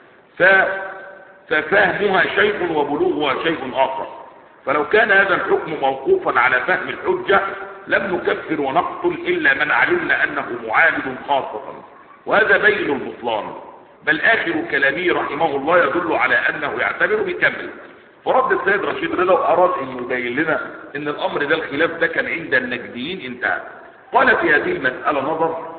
ففهمها شيء وبلوغها شيء آخر. فلو كان هذا الحكم موقوفا على فهم الحجة لم نكفر ونقتل إلا من علمنا أنه معاند خاصة، وهذا بين البطلان. بل آخر كلامه رحمه الله يدل على أنه يعتبر بكمل. فرد السيد رشيد رضا وأراد أن يبين لنا أن الأمر ده الخلاف ده كان عند النجديين انتهى. قال في هذه المسألة نظر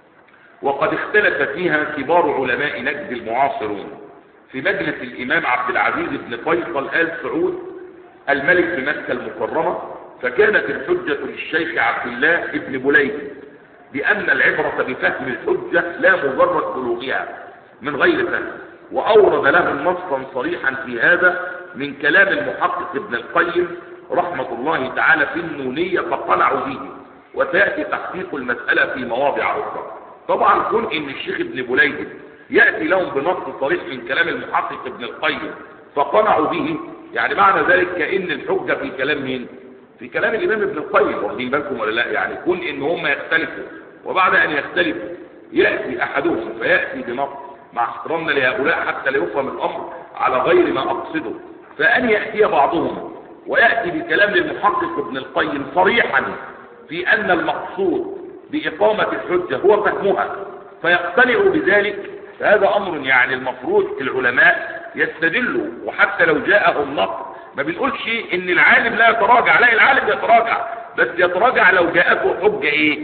وقد اختلف فيها كبار علماء نجد المعاصرون في مجلس الإمام عبد العزيز بن فيصل آل سعود الملك بمكة المكرمة، فكانت الحجة للشيخ عبد الله بن بليد بأن العبرة بفهم الحجة لا مجرد بلوغها من غير فهم، وأورد له نصا صريحا في هذا من كلام المحقق ابن القيم رحمة الله تعالى في النونية فقنعوا به، وسيأتي تحقيق المسألة في مواضع أخرى. طبعا كون إن الشيخ ابن بليد يأتي لهم بنص صريح من كلام المحقق ابن القيم فقنعوا به، يعني معنى ذلك كأن الحجة في كلام مين؟ في كلام الإمام ابن القيم، واخدين بالكم ولا لا؟ يعني كون إن هم يختلفوا وبعد أن يختلفوا يأتي أحدهم فيأتي بنص مع احترامنا لهؤلاء حتى لا يفهم الأمر على غير ما أقصده، فأن يأتي بعضهم ويأتي بكلام المحقق ابن القيم صريحا في أن المقصود بإقامة الحجة هو فهمها فيقتنعوا بذلك، فهذا أمر يعني المفروض العلماء يستدلوا. وحتى لو جاءهم نقد ما بنقولش إن العالم لا يتراجع، لا العالم يتراجع، بس يتراجع لو جاءته حجة إيه؟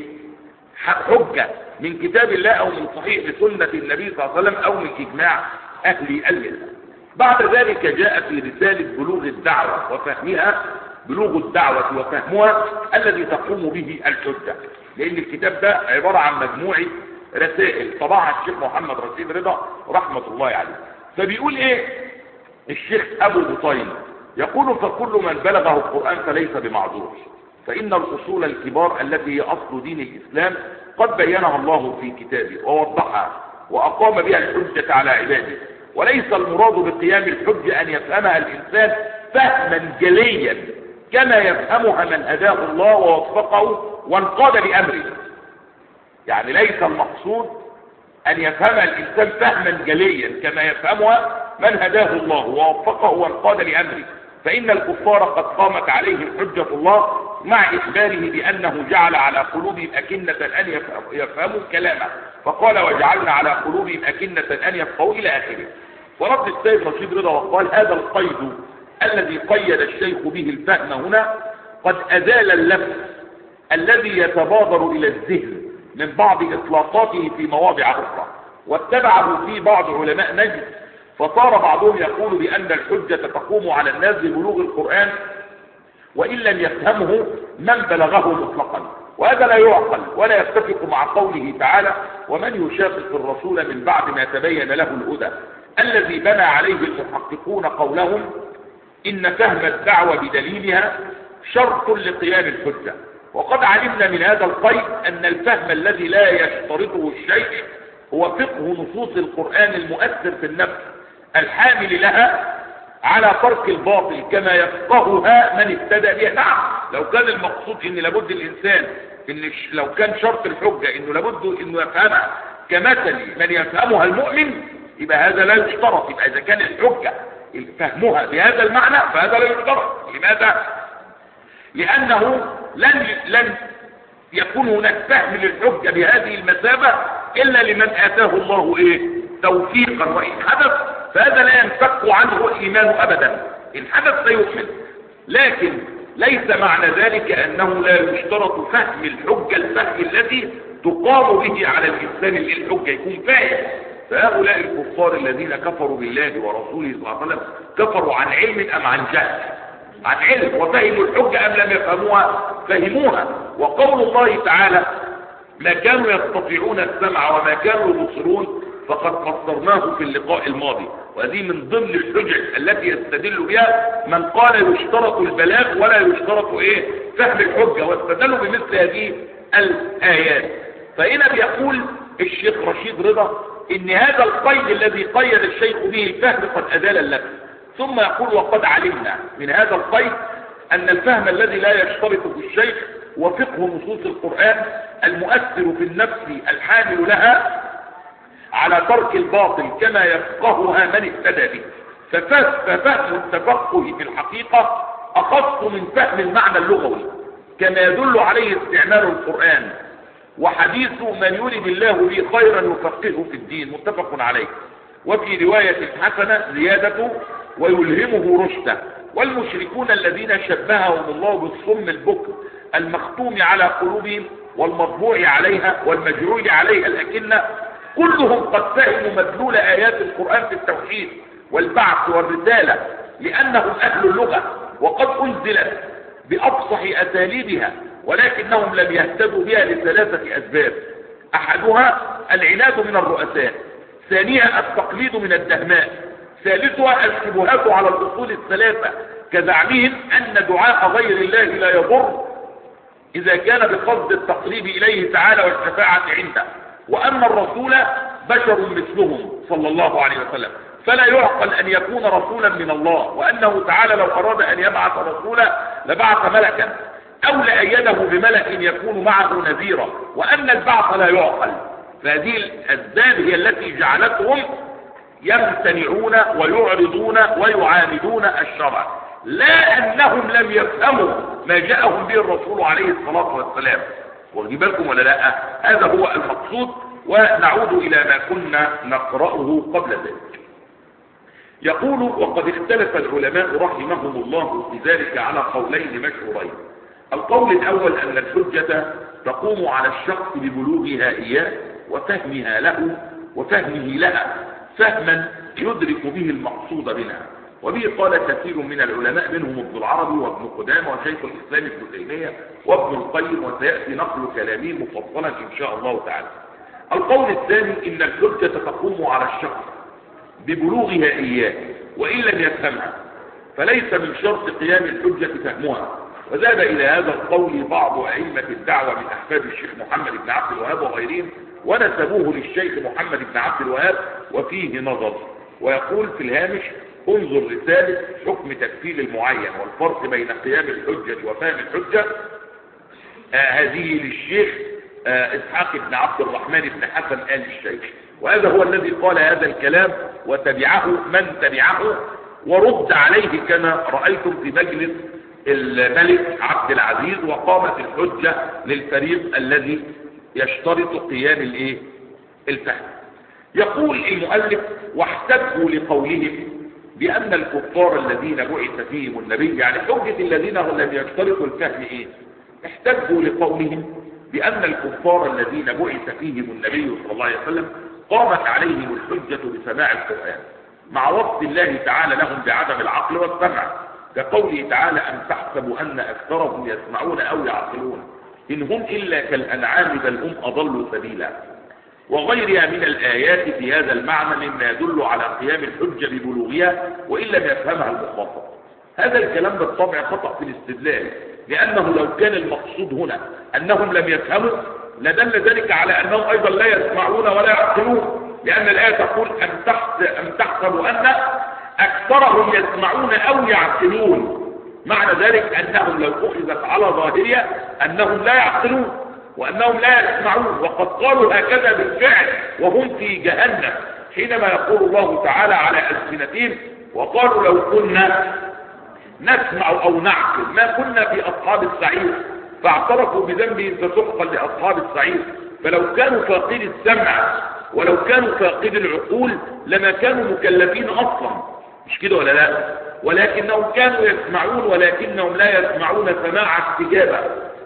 حجة من كتاب الله أو من صحيح سنة النبي صلى الله عليه وسلم أو من إجماع أهل الملة. بعد ذلك جاء في رسالة بلوغ الدعوة وفهمها، بلوغ الدعوة وفهمها الذي تقوم به الحجة، لأن الكتاب ده عبارة عن مجموعة رسائل طبعها الشيخ محمد رشيد رضا رحمة الله عليه. فبيقول إيه الشيخ أبو بطين؟ يقول: فكل من بلغه القرآن فليس بمعذور، فإن الأصول الكبار التي هي أصل دين الإسلام قد بينها الله في كتابه ووضحها وأقام بها الحجة على عباده، وليس المراد بقيام الحجة أن يفهمها الإنسان فهما جليا كما يفهمها من هداه الله ووفقه وانقاد لأمره. يعني ليس المقصود أن يفهم الإنسان فهما جليا كما يفهمها من هداه الله ووفقه وانقاد لأمره، فإن الكفار قد قامت عليهم حجة الله مع إخباره بأنه جعل على قلوبهم أكنة أن يفهموا كلامه، فقال وجعلنا على قلوبهم أكنة أن يفقهوا إلى آخره. ورد السيد رشيد رضا وقال هذا القيد الذي قيد الشيخ به الفهم هنا قد أزال اللبس الذي يتبادر إلى الذهن من بعض إطلاقاته في مواضع أخرى، واتبعه في بعض علماء نجد، فصار بعضهم يقول بأن الحجة تقوم على الناس ببلوغ القرآن وإن لم يفهمه من بلغه مطلقا، وهذا لا يعقل ولا يتفق مع قوله تعالى ومن يشاقق الرسول من بعد ما تبين له الهدى، الذي بنى عليه المحققون قولهم إن فهم الدعوة بدليلها شرط لقيام الحجة. وقد علمنا من هذا القيد أن الفهم الذي لا يشترطه الشيء هو فقه نصوص القرآن المؤثر في النفس الحامل لها على ترك الباطل كما يفقهها من ابتدأ بها. نعم، لو كان المقصود ان لابد الانسان ان لو كان شرط الحجة انه لابد انه يفهمها كمثل من يفهمها المؤمن يبقى هذا لا يشترط. يبقى اذا كان الحجة فهمها بهذا المعنى فهذا لا يشترط. لماذا؟ لانه لن لن يكون هناك فهم للحجة بهذه المثابة الا لمن اتاه الله ايه توفيقا، وان حدث فهذا لا ينفك عنه الايمان ابدا، ان حدث سيؤمن. لكن ليس معنى ذلك انه لا يشترط فهم الحجة الفهم الذي تقام به على الانسان الحجة يكون فاهم. فهؤلاء الكفار الذين كفروا بالله ورسوله صلى الله عليه وسلم كفروا عن علم ام عن جهل؟ عن علم، وفهموا الحجة ام لم يفهموها؟ فهموها. وقول الله تعالى ما كانوا يستطيعون السمع وما كانوا يبصرون فقد فسرناه في اللقاء الماضي، وهذه من ضمن الحجج التي يستدل بها من قال يشترط البلاغ ولا يشترط ايه فهم الحجة، واستدلوا بمثل هذه الآيات. فهنا بيقول الشيخ رشيد رضا ان هذا القيد الذي قيد الشيخ به الفهم قد أزال اللبس، ثم يقول وقد علمنا من هذا القيد ان الفهم الذي لا يشترط في الشيخ وفقه نصوص القرآن المؤثر في النفس الحامل لها على ترك الباطل كما يفقهها من اهتدى به. ففهم التفقه في الحقيقة أخص من فهم المعنى اللغوي كما يدل عليه استعمال القرآن وحديث من يريد الله به خيرا يفقهه في الدين متفق عليه. وفي رواية حسنة زيادة ويلهمه رشده. والمشركون الذين شبههم الله بالصم البكر المختوم على قلوبهم والمطبوع عليها والمجروح عليها الأكنة كلهم قد فهموا مدلول آيات القرآن في التوحيد والبعث والرسالة لأنهم أهل اللغة وقد أنزلت بأفصح أساليبها، ولكنهم لم يهتدوا بها لثلاثة أسباب: أحدها العناد من الرؤساء، ثانيها التقليد من الدهماء، ثالثها الشبهات على الأصول الثلاثة كزعمهم أن دعاء غير الله لا يضر إذا كان بقصد التقريب إليه تعالى والشفاعة عنده، وأن الرسول بشر مثلهم صلى الله عليه وسلم فلا يعقل أن يكون رسولا من الله، وأنه تعالى لو أراد أن يبعث رسولا لبعث ملكا أو لأيده بملك يكون معه نذيرا، وأن البعث لا يعقل. فهذه الأسباب هي التي جعلتهم يمتنعون ويعرضون ويعاندون الشرع، لا أنهم لم يفهموا ما جاءهم به الرسول عليه الصلاة والسلام. واخدين بالكم ولا لا؟ هذا هو المقصود. ونعود إلى ما كنا نقرأه قبل ذلك. يقول وقد اختلف العلماء رحمهم الله في ذلك على قولين مشهورين. القول الأول أن الحجة تقوم على الشخص ببلوغها إياه وفهمها له وفهمه لها فهما يدرك به المقصود منها، وبه قال كثير من العلماء منهم ابن العربي وابن قدامة وشيخ الإسلام ابن تيمية وابن القيم، وسيأتي نقل كلامه مفصلا إن شاء الله تعالى. القول الثاني إن الحجة تقوم على الشخص ببلوغها إياه وإن لم يفهمها، فليس من شرط قيام الحجة فهمها. وذهب إلى هذا القول بعض أئمة الدعوة من أحفاد الشيخ محمد بن عبد الوهاب وغيرهم، ونسبوه للشيخ محمد بن عبد الوهاب، وفيه نظر. ويقول في الهامش: انظر رسالة حكم تكفير المعين والفرق بين قيام الحجة وفهم الحجة. آه هذه للشيخ آه إسحاق بن عبد الرحمن بن حسن آل الشيخ، وهذا هو الذي قال هذا الكلام وتبعه من تبعه، ورد عليه كما رأيتم في مجلس الملك عبد العزيز، وقامت الحجة للفريق الذي يشترط قيام الايه الفهم. يقول المؤلف: واحتجوا لقولهم بأن الكفار الذين بعث فيهم النبي، يعني حجة الذين لم يشترطوا الفهم ايه؟ احتجوا لقولهم بأن الكفار الذين بعث فيهم النبي صلى الله عليه وسلم قامت عليهم الحجة بسماع القرآن، مع وصف الله تعالى لهم بعدم العقل والسمع، كقوله تعالى: أم تحسبوا أن أكثرهم يسمعون أو يعقلون إن هم إلا كالأنعام بل هم أضلوا سبيلا، وغيرها من الآيات في هذا المعنى مما يدل على قيام الحجة ببلوغها وإن لم يفهمها المخاطب. هذا الكلام بالطبع خطأ في الاستدلال، لأنه لو كان المقصود هنا أنهم لم يفهموا لدل ذلك على أنهم أيضا لا يسمعون ولا يعقلون، لأن الآية تقول: أم تحسبوا أن أكثرهم يسمعون أو يعقلون، معنى ذلك أنهم لو أخذت على ظاهرها أنهم لا يعقلون وأنهم لا يسمعون، وقد قالوا هكذا بالفعل وهم في جهنم، حينما يقول الله تعالى على ألسنتهم: وقالوا لو كنا نسمع أو نعقل ما كنا في أصحاب السعير، فاعترفوا بذنبهم فسحقا لأصحاب السعير. فلو كانوا فاقدي السمع ولو كانوا فاقدي العقول لما كانوا مكلفين أصلا، مش كده ولا لا؟ ولكنهم كانوا يسمعون ولكنهم لا يسمعون سماع استجابة،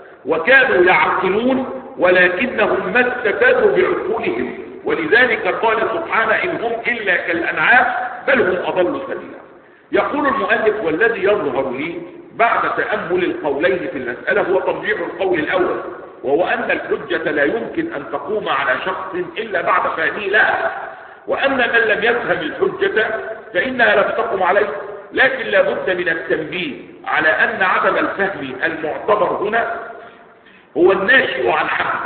وكانوا يعقلون ولكنهم ما استفادوا بعقولهم، ولذلك قال سبحانه: إن هم إلا كالأنعام بل هم أضلوا سبيلا. يقول المؤلف: والذي يظهر لي بعد تأمل القولين في المسألة هو ترجيح القول الأول، وهو أن الحجة لا يمكن أن تقوم على شخص إلا بعد فهمه لها، وأن من لم يفهم الحجة فإنها لم تقم عليه، لكن لا بد من التنبيه على أن عدم الفهم المعتبر هنا هو الناشئ عن عدم،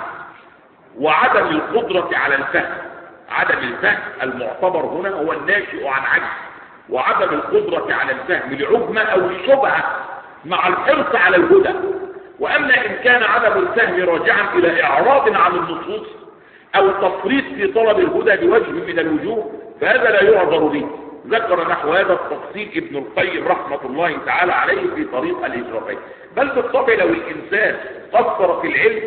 وعدم القدرة على الفهم. عدم الفهم المعتبر هنا هو الناشئ عن عجز، وعدم القدرة على الفهم لعجمة أو الشبهة مع الحرص على الهدى. وأما إن كان عدم الفهم راجعا إلى إعراض عن النصوص أو تفريط في طلب الهدى بوجه من الوجوه فهذا لا يعذر به. ذكر نحو هذا التفصيل ابن القيم رحمة الله تعالى عليه في طريق الإجرافين. بل بالطبع لو الإنسان قصر في العلم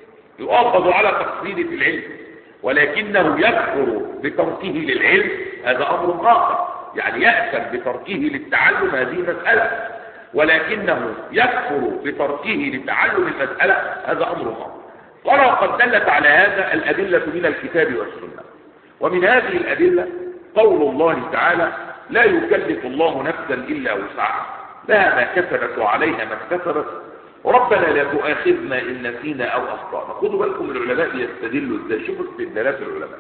يؤاخذ على تقصيره في العلم، ولكنه يكفر بتركه للعلم هذا أمر آخر، يعني يأثم بتركه للتعلم هذه مسألة، ولكنه يكفر بتركه لتعلم المسألة هذا أمر آخر. قال: وقد دلت على هذا الأدلة من الكتاب والسنة، ومن هذه الأدلة قول الله تعالى: لا يكلف الله نفسا إلا وسعها لها ما كسبت وعليها ما اكتسبت ربنا لا تؤاخذنا إن نسينا أو أخطأنا. خذوا بالكم العلماء يستدلوا ازاي، شوفوا استدلالات العلماء.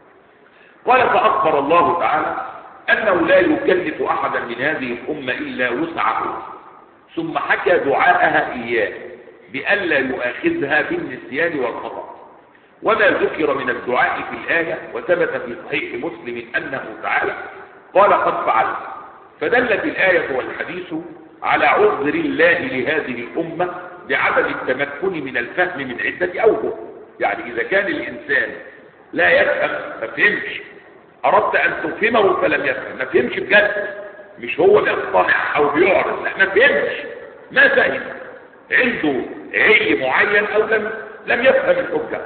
قال: فأخبر الله تعالى أنه لا يكلف أحدا من هذه الأمة إلا وسعه، ثم حكى دعاءها إياه بألا يؤاخذها بالنسيان والخطأ. وما ذكر من الدعاء في الآية وثبت في صحيح مسلم أنه تعالى قال: قد فعلت. فدلت الآية والحديث على عذر الله لهذه الأمة بعدم التمكن من الفهم من عدة أوجه. يعني إذا كان الإنسان لا يفهم ما فهمش، أردت أن تفهمه فلم يفهم، ما فهمش بجد، مش هو بيقتنع أو بيعرض، لا ما فهمش، ما فهم، عنده عي معين أو لم لم يفهم الحجة،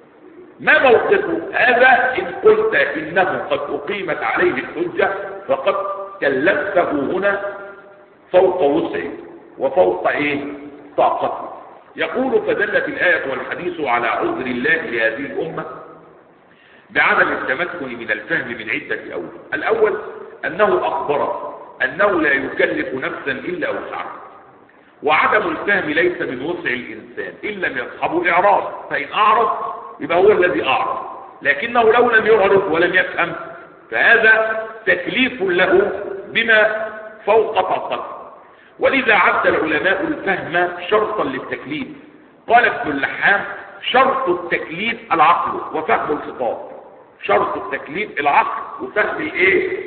ما موقفه؟ هذا إن قلت إنه قد أقيمت عليه الحجة فقد كلفته هنا فوق وسعه وفوق إيه؟ طاقته. يقول: فدلت الآية والحديث على عذر الله لهذه الأمة بعدم التمكن من الفهم من عدة أوجه. الأول أنه أخبر أنه لا يكلف نفسا إلا وسعها، وعدم الفهم ليس من وسع الإنسان إن لم يصحبه إعراض، فإن أعرض يبقى هو الذي أعرض، لكنه لو لم يعرض ولم يفهم فهذا تكليف له بما فوق طاقته. ولذا عد العلماء الفهم شرطا للتكليف. قال ابن اللحام: شرط التكليف العقل وفهم الخطاب. شرط التكليف العقل وفهم الايه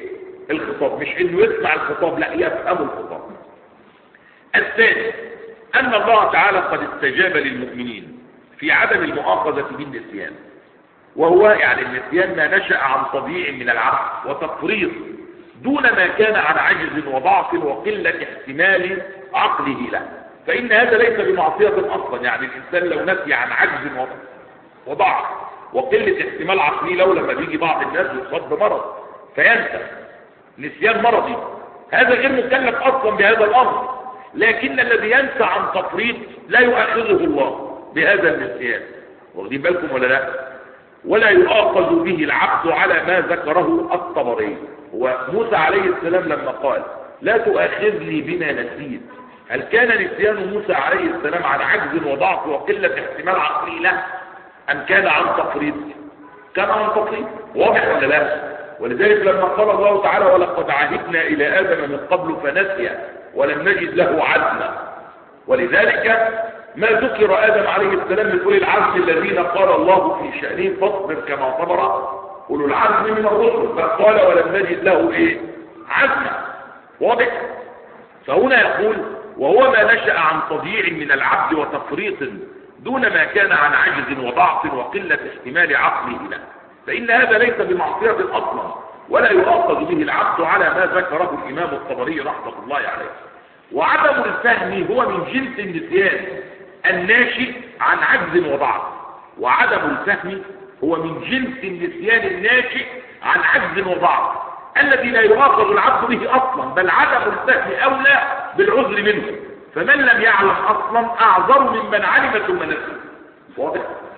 الخطاب، مش انه يسمع الخطاب، لا يفهم الخطاب. الثاني ان الله تعالى قد استجاب للمؤمنين في عدم المؤاخذة بالنسيان، وهو يعني النسيان ما نشأ عن طبيع من العبث وتفريط دون ما كان عن عجز وضعف وقلة احتمال عقله له، فإن هذا ليس بمعصية أصلا. يعني الإنسان لو نسي عن عجز وضعف وقلة احتمال عقلي له، لما بيجي بعض الناس يصاب بمرض فينسى نسيان مرضي، هذا غير مكلف أصلا بهذا الأمر. لكن الذي ينسى عن تفريط لا يؤاخذه الله بهذا النسيان، واخدين بالكم ولا لا؟ ولا يؤاخذ به العبد على ما ذكره الطبري. وموسى عليه السلام لما قال لا تؤاخذني بما نسيت، هل كان نسيان موسى عليه السلام عن عجز وضعف وقلة احتمال عقلي له، أم كان عن تفريط؟ كان عن تفريط، واضح ولا لا؟ ولذلك لما قال الله تعالى ولقد عهدنا إلى آدم من قبل فنسي ولم نجد له عزما، ولذلك ما ذكر آدم عليه السلام من أولي العزم الذين قال الله في شأنهم فاصبر كما صبر أولو العزم من الرسل، فقال ولم نجد له إيه؟ عزما، واضح؟ فهنا يقول وهو ما نشأ عن طبيع من العبد وتفريط دون ما كان عن عجز وضعف وقلة احتمال عقله له، فإن هذا ليس بمعصية أصلا، ولا يؤاخذ به العبد على ما ذكره الإمام الطبري رحمة الله عليه. وعدم الفهم هو من جنس النسيان الناشئ عن عجز وضعف، وعدم الفهم هو من جنس النسيان الناشئ عن عجز وضعف الذي لا يؤاخذ العبد به أصلا، بل عدم الفهم أولى بالعذر منه، فمن لم يعلم أصلا أعذر ممن علم ثم نسي. واضح؟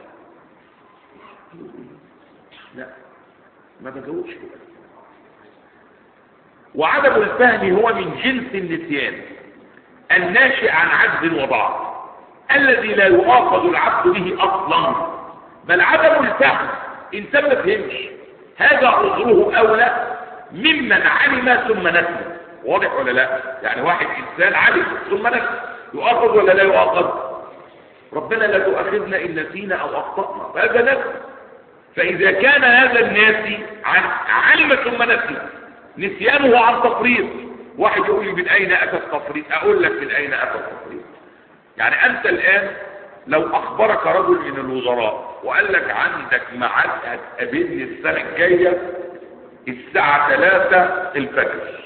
لا ما بجاوبش كده. وعدم الفهم هو من جنس النسيان الناشئ عن عجز وضعف الذي لا يؤاخذ العبد به اصلا، بل عدم الفهم انسان ما فهمش هذا عذره اولى ممن علم ثم نسي. واضح ولا لا؟ يعني واحد انسان علم ثم نسي يؤاخذ ولا لا يؤاخذ؟ ربنا لا تؤاخذنا ان نسينا او اخطأنا، فهذا نسي. فاذا كان هذا الناسي عن علم ثم نسي نسيانه عن تفريط، واحد يقول لي من اين اتى التفريط؟ اقول لك من اين اتى التفريط. يعني انت الان لو اخبرك رجل من الوزراء وقال لك عندك ميعاد هتقابلني السنه الجايه الساعه ثلاثة الفجر،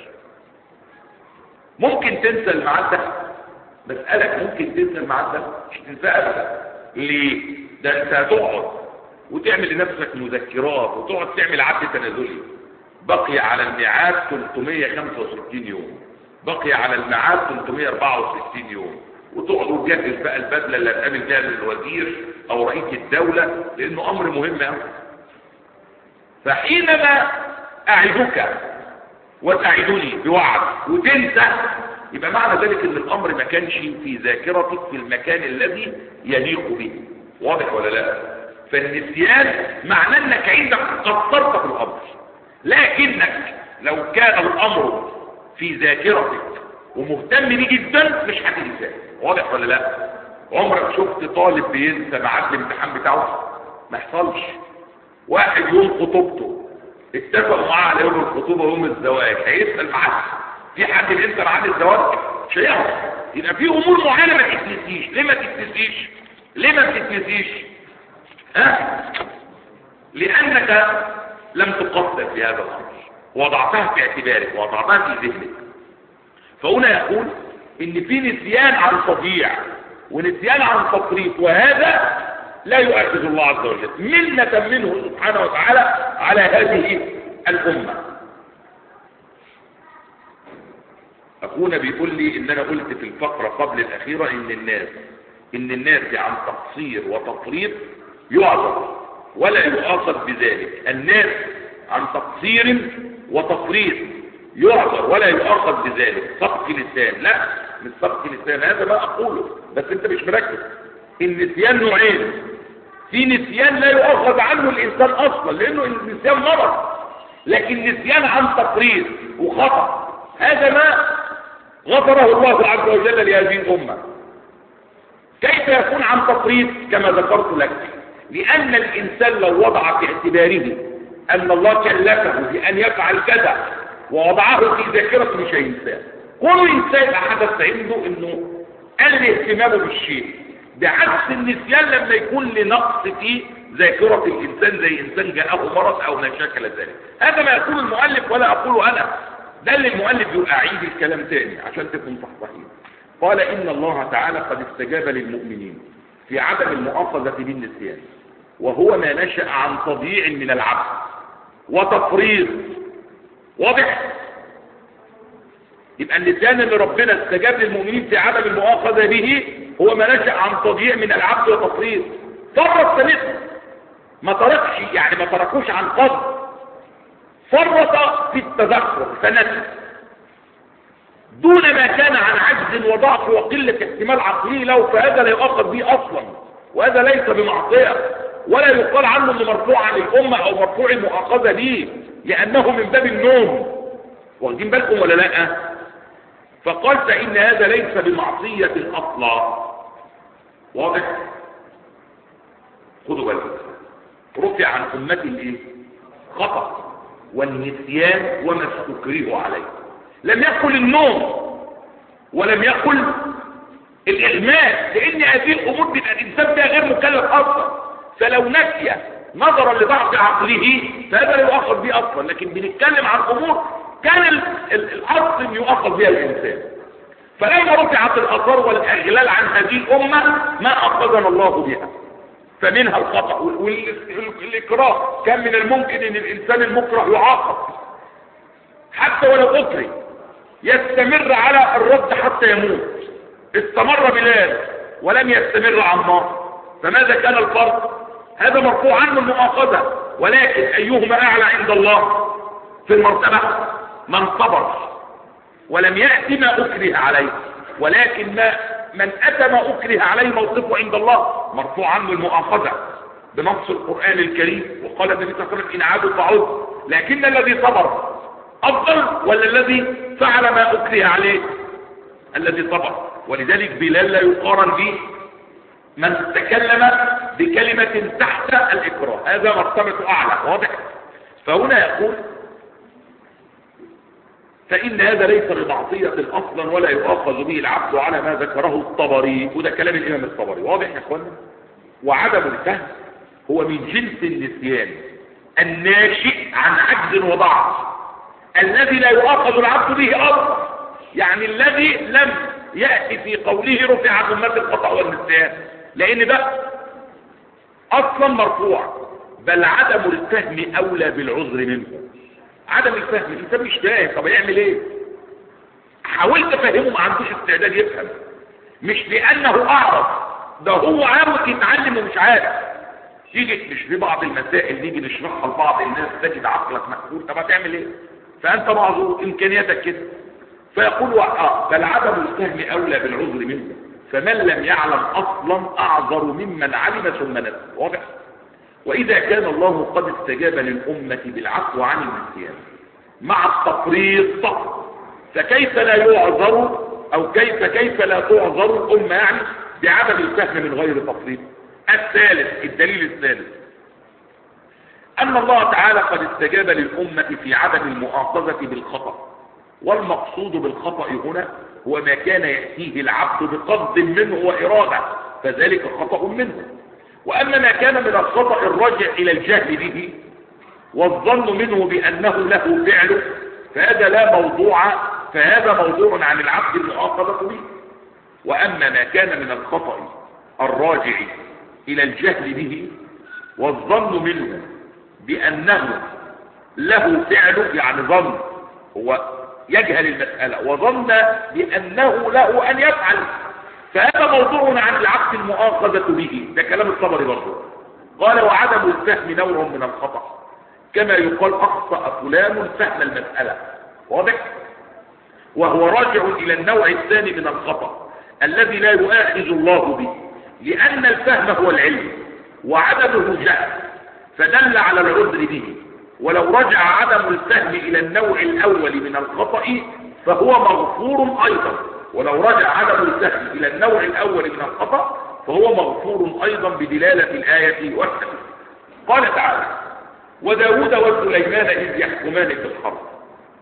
ممكن تنسى الميعاد ده؟ بسالك ممكن تنسى الميعاد ده؟ مش تنساه ابدا. ليه؟ ده انت هتقعد وتعمل لنفسك مذكرات وتقعد تعمل عد تنازلي، بقي على الميعاد ثلاثمائة وخمسة وستين يوم، بقي على الميعاد ثلاثمائة وأربعة وستين يوم، وتقعد وتجهز بقى البدله اللي هتقابل بيها للوزير او رئيس الدوله، لانه امر مهم قوي. فحينما اعدك وتعدني بوعد وتنسى، يبقى معنى ذلك ان الامر ما كانش في ذاكرتك في المكان الذي يليق به. واضح ولا لا؟ فالنسيان معناه انك عندك قصرت في الامر، لكنك لو كان الامر في ذاكرتك ومهتم بيه جدا مش هتنساه. واضح ولا لا؟ عمرك شفت طالب بينسى ميعاد الامتحان بتاعه؟ ما يحصلش. واحد يوم خطوبته اتفقوا معاه على يوم الخطوبه ويوم الزواج، هيسال معاه في حد بينسى ميعاد الزواج؟ مش هيعرف. يبقى في امور معينه ما تتنسيش. ليه ما تتنسيش؟ ليه ما تتنسيش؟ ها؟ لانك لم تقصر في هذا الامر، وضعتها في اعتبارك ووضعتها في ذهنك. فهنا يقول ان في نسيان عن طبيع ونسيان عن تفريط، وهذا لا يؤاخذ الله عز وجل، منة منه سبحانه وتعالى على هذه الامه. اخونا بيقول لي ان انا قلت في الفقره قبل الاخيره ان الناس ان الناس عن تقصير وتفريط يعذر ولا يؤاخذ بذلك. الناس عن تقصير وتفريط يعذر ولا يؤاخذ بذلك. سبق لسان، لا مش سبق لسان، هذا ما اقوله بس انت مش مركز. النسيان نوعين، في نسيان لا يؤاخذ عنه الانسان اصلا لانه النسيان مرض، لكن نسيان عن تفريط وخطأ هذا ما غفره الله عز وجل لهذه الامه. كيف يكون عن تفريط؟ كما ذكرت لك، لان الانسان لو وضع في اعتباره ان الله كلفه بان يفعل كذا ووضعه في ذاكرة مش هينساه. كل إنسان حدث عنده إنه قل اهتمامه بالشيء، بعكس النسيان لما يكون لنقص في ذاكرة الإنسان، زي إنسان جاءه مرض أو ما شاكل ذلك. هذا ما يقول المؤلف ولا أقوله أنا، ده اللي المؤلف يقول أعيد الكلام تاني عشان تكون صحيح. قال إن الله تعالى قد استجاب للمؤمنين في عدم المؤاخذة بالنسيان، وهو ما نشأ عن تضييع من العبد وتفريط. واضح؟ يبقى النسيان اللي ربنا استجاب للمؤمنين في عدم المؤاخذة به هو ما نشأ عن تضييع من العبد وتفريط. فرط سنته، ما تركش، يعني ما تركوش عن قصد، فرط في التذكر فنسي دون ما كان عن عجز وضعف وقلة احتمال عقلي له، فهذا لا يؤاخذ به اصلا، وهذا ليس بمعصية، ولا يقال عنه انه مرفوع عن الامة او مرفوع المؤاخذة به، لانه من باب النوم. واخدين بالكم ولا لا؟ فقال فإن هذا ليس بمعصية اصلا. واضح؟ خدوا بالكم، رفع عن امتي الايه؟ خطأ والنسيان وما استكرهوا عليه. لم يقل النوم ولم يقل الاغماء، لان هذه الامور بيبقى الانسان فيها غير مكلف اصلا، فلو نسي نظرا لضعف عقله فهذا لا يؤاخذ به اصلا. لكن بنتكلم عن امور كان الاصل ان يؤاخذ بها الانسان. فلما رفعت الاثار والاغلال عن هذه الامه ما اخذنا الله بها، فمنها الخطأ والاكراه. كان من الممكن ان الانسان المكره يعاقب حتى ولو اكره، يستمر على الرد حتى يموت. استمر بلال ولم يستمر عمار، فماذا كان الفرق؟ هذا مرفوع عنه المؤاخذة، ولكن ايهما اعلى عند الله في المرتبة؟ من صبر ولم يأتي ما اكره عليه، ولكن ما من اتى ما اكره عليه موقفه عند الله مرفوع عنه المؤاخذة بنص القرآن الكريم. وقال النبي صلى الله عليه وسلم ان عادوا فعودوا. لكن الذي صبر افضل ولا الذي فعل ما اكره عليه؟ الذي صبر. ولذلك بلال لا يقارن به من تكلم بكلمة تحت الإكراه، هذا مرتبة أعلى. واضح؟ فهنا يقول فإن هذا ليس بمعصية أصلا ولا يؤاخذ به العبد على ما ذكره الطبري، وده كلام الإمام الطبري. واضح يا أخوانا؟ وعدم الفهم هو من جنس النسيان الناشئ عن عجز وضعف، الذي لا يؤاخذ العبد به أصلا، يعني الذي لم يأتي في قوله رفع عن أمة الخطأ والنسيان، لأن ده أصلا مرفوع. بل عدم الفهم أولى بالعذر منه. عدم الفهم، الإنسان مش فاهم، طب يعمل إيه؟ حاولت أفهمه ما عندوش استعداد يفهم، مش لأنه أعرف، ده هو عاوز يتعلم ومش عارف. تيجي مش في بعض المسائل نيجي نشرحها لبعض الناس تجد عقلك مقبول، طب هتعمل إيه؟ فأنت معذور، إمكانياتك كده. فيقول آه بل عدم الفهم أولى بالعذر منه، فمن لم يعلم أصلا أعذر ممن علم ثم نسي. واضح؟ وإذا كان الله قد استجاب للأمة بالعفو عن النسيان مع التفريط، فكيف لا يعذر أو كيف كيف لا تعذر الأمة يعني بعدم الفهم من غير تفريط؟ الثالث، الدليل الثالث، أن الله تعالى قد استجاب للأمة في عدم المؤاخذة بالخطأ، والمقصود بالخطأ هنا هو ما كان يأتيه العبد بقصد منه وإرادة، فذلك خطأ منه. وأما ما كان من الخطأ الراجع إلى الجهل به والظن منه بأنه له فعله فهذا لا موضوع فهذا موضوع عن العبد المؤاخذة به. وأما ما كان من الخطأ الراجع إلى الجهل به والظن منه بأنه له فعله، يعني ظن، هو يجهل المسألة وظن بأنه له أن يفعل، فهذا موضوع عن العبد المؤاخذة به. ده كلام الطبري برضه. قال وعدم الفهم نوع من الخطأ، كما يقال أخطأ فلان فهم المسألة. واضح؟ وهو راجع إلى النوع الثاني من الخطأ الذي لا يؤاخذ الله به، لأن الفهم هو العلم وعدمه جهل، فدل على العذر به. ولو رجع عدم الفهم إلى النوع الأول من الخطأ فهو مغفور أيضا، ولو رجع عدم الفهم إلى النوع الأول من الخطأ فهو مغفور أيضا بدلالة الآية والحديث. قال تعالى: وداود وسليمان إذ يحكمان في الحرث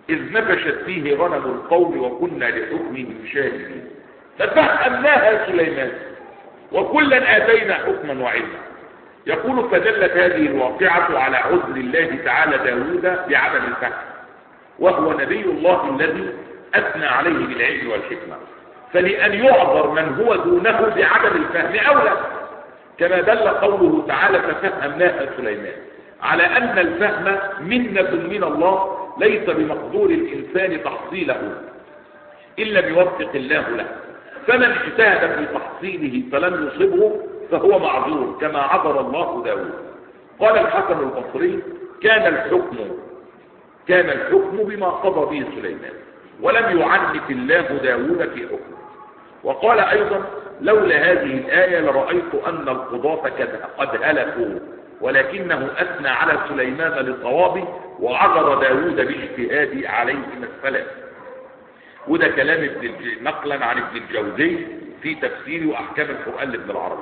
إذ نفشت فيه غنم القوم وكنا لحكمهم شاهدين ففهمناها سليمان وكلا آتينا حكما وعلما. يقول فدلت هذه الواقعة على عذر الله تعالى داود بعدم الفهم، وهو نبي الله الذي أثنى عليه بالعلم والحكمة، فلأن يعذر من هو دونه بعدم الفهم أولى، كما دل قوله تعالى ففهمناها سليمان على أن الفهم منة من الله ليس بمقدور الإنسان تحصيله إلا بوفق الله له، فمن اجتهد في تحصيله فلم يصبه فهو معذور كما عذر الله داود. قال الحسن البصري كان الحكم كان الحكم بما قضى به سليمان ولم يعنف الله داود في حكمه. وقال أيضا لولا هذه الآية لرأيت أن القضاة قد هلكوا ولكنه أثنى على سليمان لصوابه وعذر داود باجتهاده عليهما السلام. وده كلام ابن نقلا عن ابن الجوزي في تفسير وأحكام القرآن لابن العربي.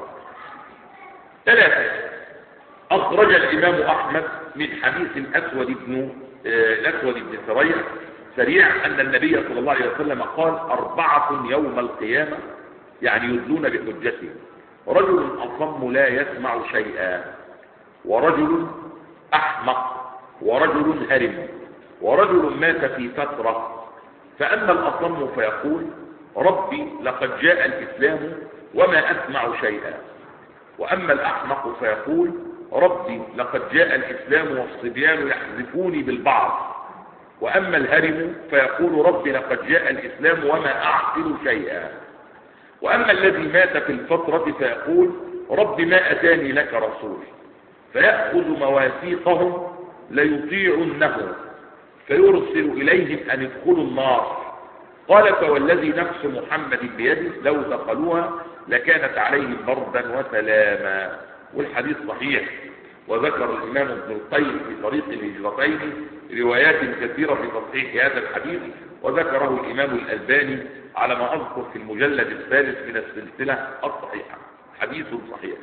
ثلاثة أخرج الإمام أحمد من حديث الأسود بن الأسود بن سريع سريع أن النبي صلى الله عليه وسلم قال أربعة يوم القيامة يعني يدلون بحجته: رجل أصم لا يسمع شيئا، ورجل أحمق، ورجل هرم، ورجل مات في فترة. فأما الأصم فيقول ربي لقد جاء الإسلام وما أسمع شيئا، وأما الأحمق فيقول ربي لقد جاء الإسلام والصبيان يحذفوني بالبعض، وأما الهرم فيقول ربي لقد جاء الإسلام وما أعقل شيئا، وأما الذي مات في الفترة فيقول ربي ما أتاني لك رسول، فيأخذ مواثيقهم ليطيعنه فيرسل إليهم أن يدخلوا النار. قال فوالذي نفس محمد بيده لو دخلوها لكانت عليهم بردا وسلاما. والحديث صحيح، وذكر الإمام ابن القيم في طريق الهجرتين روايات كثيرة في تصحيح هذا الحديث، وذكره الإمام الألباني على ما أذكر في المجلد الثالث من السلسلة الصحيحة، حديث صحيح.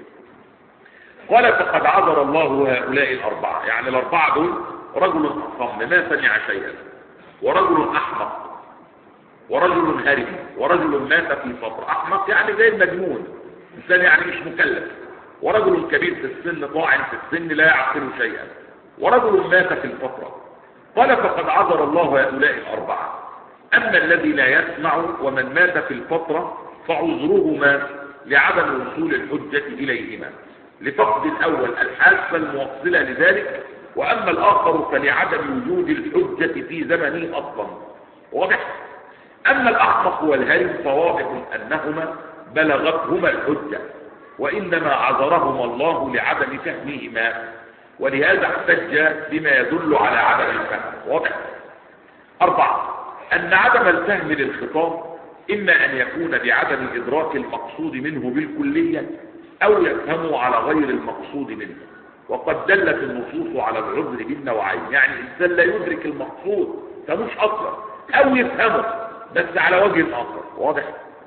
قال فقد عذر الله هؤلاء الأربعة، يعني الأربعة دول رجل أصم ما سمع شيئا، ورجل أحمق، ورجل هرم، ورجل مات في فترة. أحمق يعني زي المجنون، إنسان يعني مش مكلف، ورجل كبير في السن طاعن في السن لا يعقل شيئا، ورجل مات في الفترة. قال فقد عذر الله هؤلاء الأربعة. أما الذي لا يسمع ومن مات في الفترة فعذرهما لعدم وصول الحجة إليهما، لفقد الأول الحاسة الموصلة لذلك، وأما الآخر فلعدم وجود الحجة في زمنه أصلا. واضح؟ أما الأحمق والهرم فواضح أنهما بلغتهما الحجة، وإنما عذرهما الله لعدم فهمهما، ولهذا احتج بما يدل على عدم الفهم. واضح؟ أربعة أن عدم الفهم للخطاب إما أن يكون بعدم إدراك المقصود منه بالكلية أو يفهمه على غير المقصود منه، وقد دلت النصوص على العذر بالنوعين، يعني الإنسان لا يدرك المقصود فمش أصلا، أو يفهمه بس على وجه آخر. واضح؟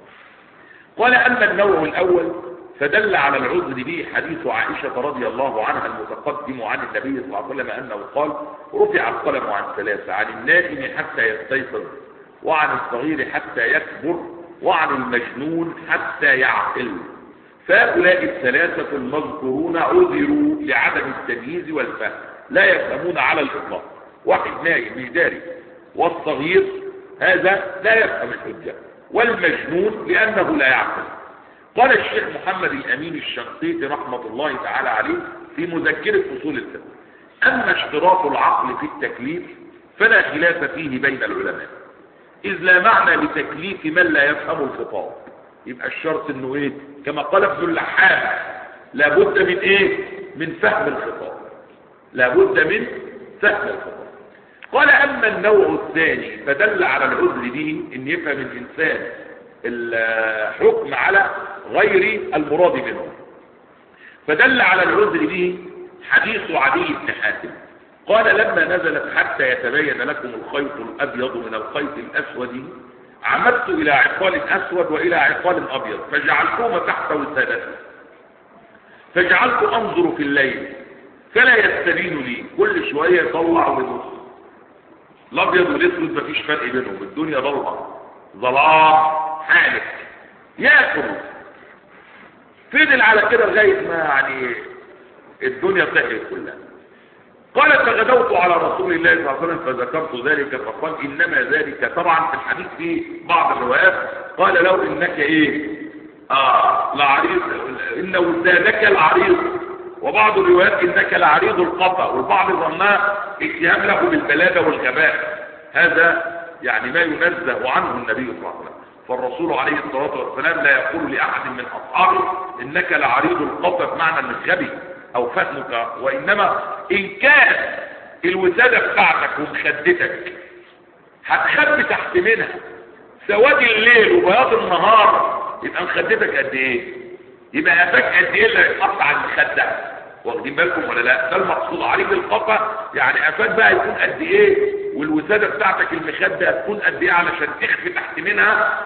قال أما النوع الأول فدل على العذر به حديث عائشة رضي الله عنها المتقدم عن النبي صلى الله عليه وسلم أنه قال رفع القلم عن ثلاثة: عن النائم حتى يستيقظ، وعن الصغير حتى يكبر، وعن المجنون حتى يعقل. فهؤلاء الثلاثة المذكورون عذروا لعدم التمييز والفهم، لا يفهمون على الإطلاق. واحد نائم مش داري، والصغير هذا لا يفهم الحجة، والمجنون لأنه لا يعقل. قال الشيخ محمد الأمين الشنقيطي رحمة الله تعالى عليه في مذكرة أصول الفقه: أما اشتراط العقل في التكليف فلا خلاف فيه بين العلماء، إذ لا معنى لتكليف من لا يفهم الخطاب. يبقى الشرط انه ايه؟ كما قال ابن اللحام لابد من ايه؟ من فهم الخطاب، لابد من فهم الخطاب. قال اما النوع الثاني فدل على العذر به ان يفهم الانسان الحكم على غير المراد منه، فدل على العذر به حديث عدي بن حاتم قال لما نزلت حتى يتبين لكم الخيط الابيض من الخيط الاسود عمدت الى عقال اسود والى عقال ابيض فجعلتهما تحت وسادتي، فجعلت انظر في الليل فلا يستبين لي، كل شويه يطلع ويبص الابيض والاسود مفيش فرق بينهم، الدنيا ضلمه ظلام حالك، ياكل فضل على كده لغايه ما يعني الدنيا طهرت كلها. قال فغدوت على رسول الله صلى الله عليه وسلم فذكرت ذلك فقال انما ذلك، طبعا في الحديث في بعض الروايات قال له انك ايه اه لعريض، ان وزادك العريض، وبعض الروايات انك لعريض القطا، والبعض ظنها اتهام له بالبلاده والغباء، هذا يعني ما ينزه عنه النبي صلى الله عليه وسلم. فالرسول عليه الصلاه والسلام لا يقول لاحد من اصحابه انك لعريض القطا بمعنى انك غبي او فهمك، وانما ان كان الوساده بتاعتك ومخدتك هتخبي تحت منها سواد الليل وبياض النهار، يبقى مخدتك قد ايه؟ يبقى قفاك قد ايه اللي هيتحط على المخده؟ واخدين بالكم ولا لا؟ ده المقصود عريض القفا، يعني قفاك بقى يكون قد ايه، والوساده بتاعتك المخده هتكون قد ايه علشان تخفي تحت منها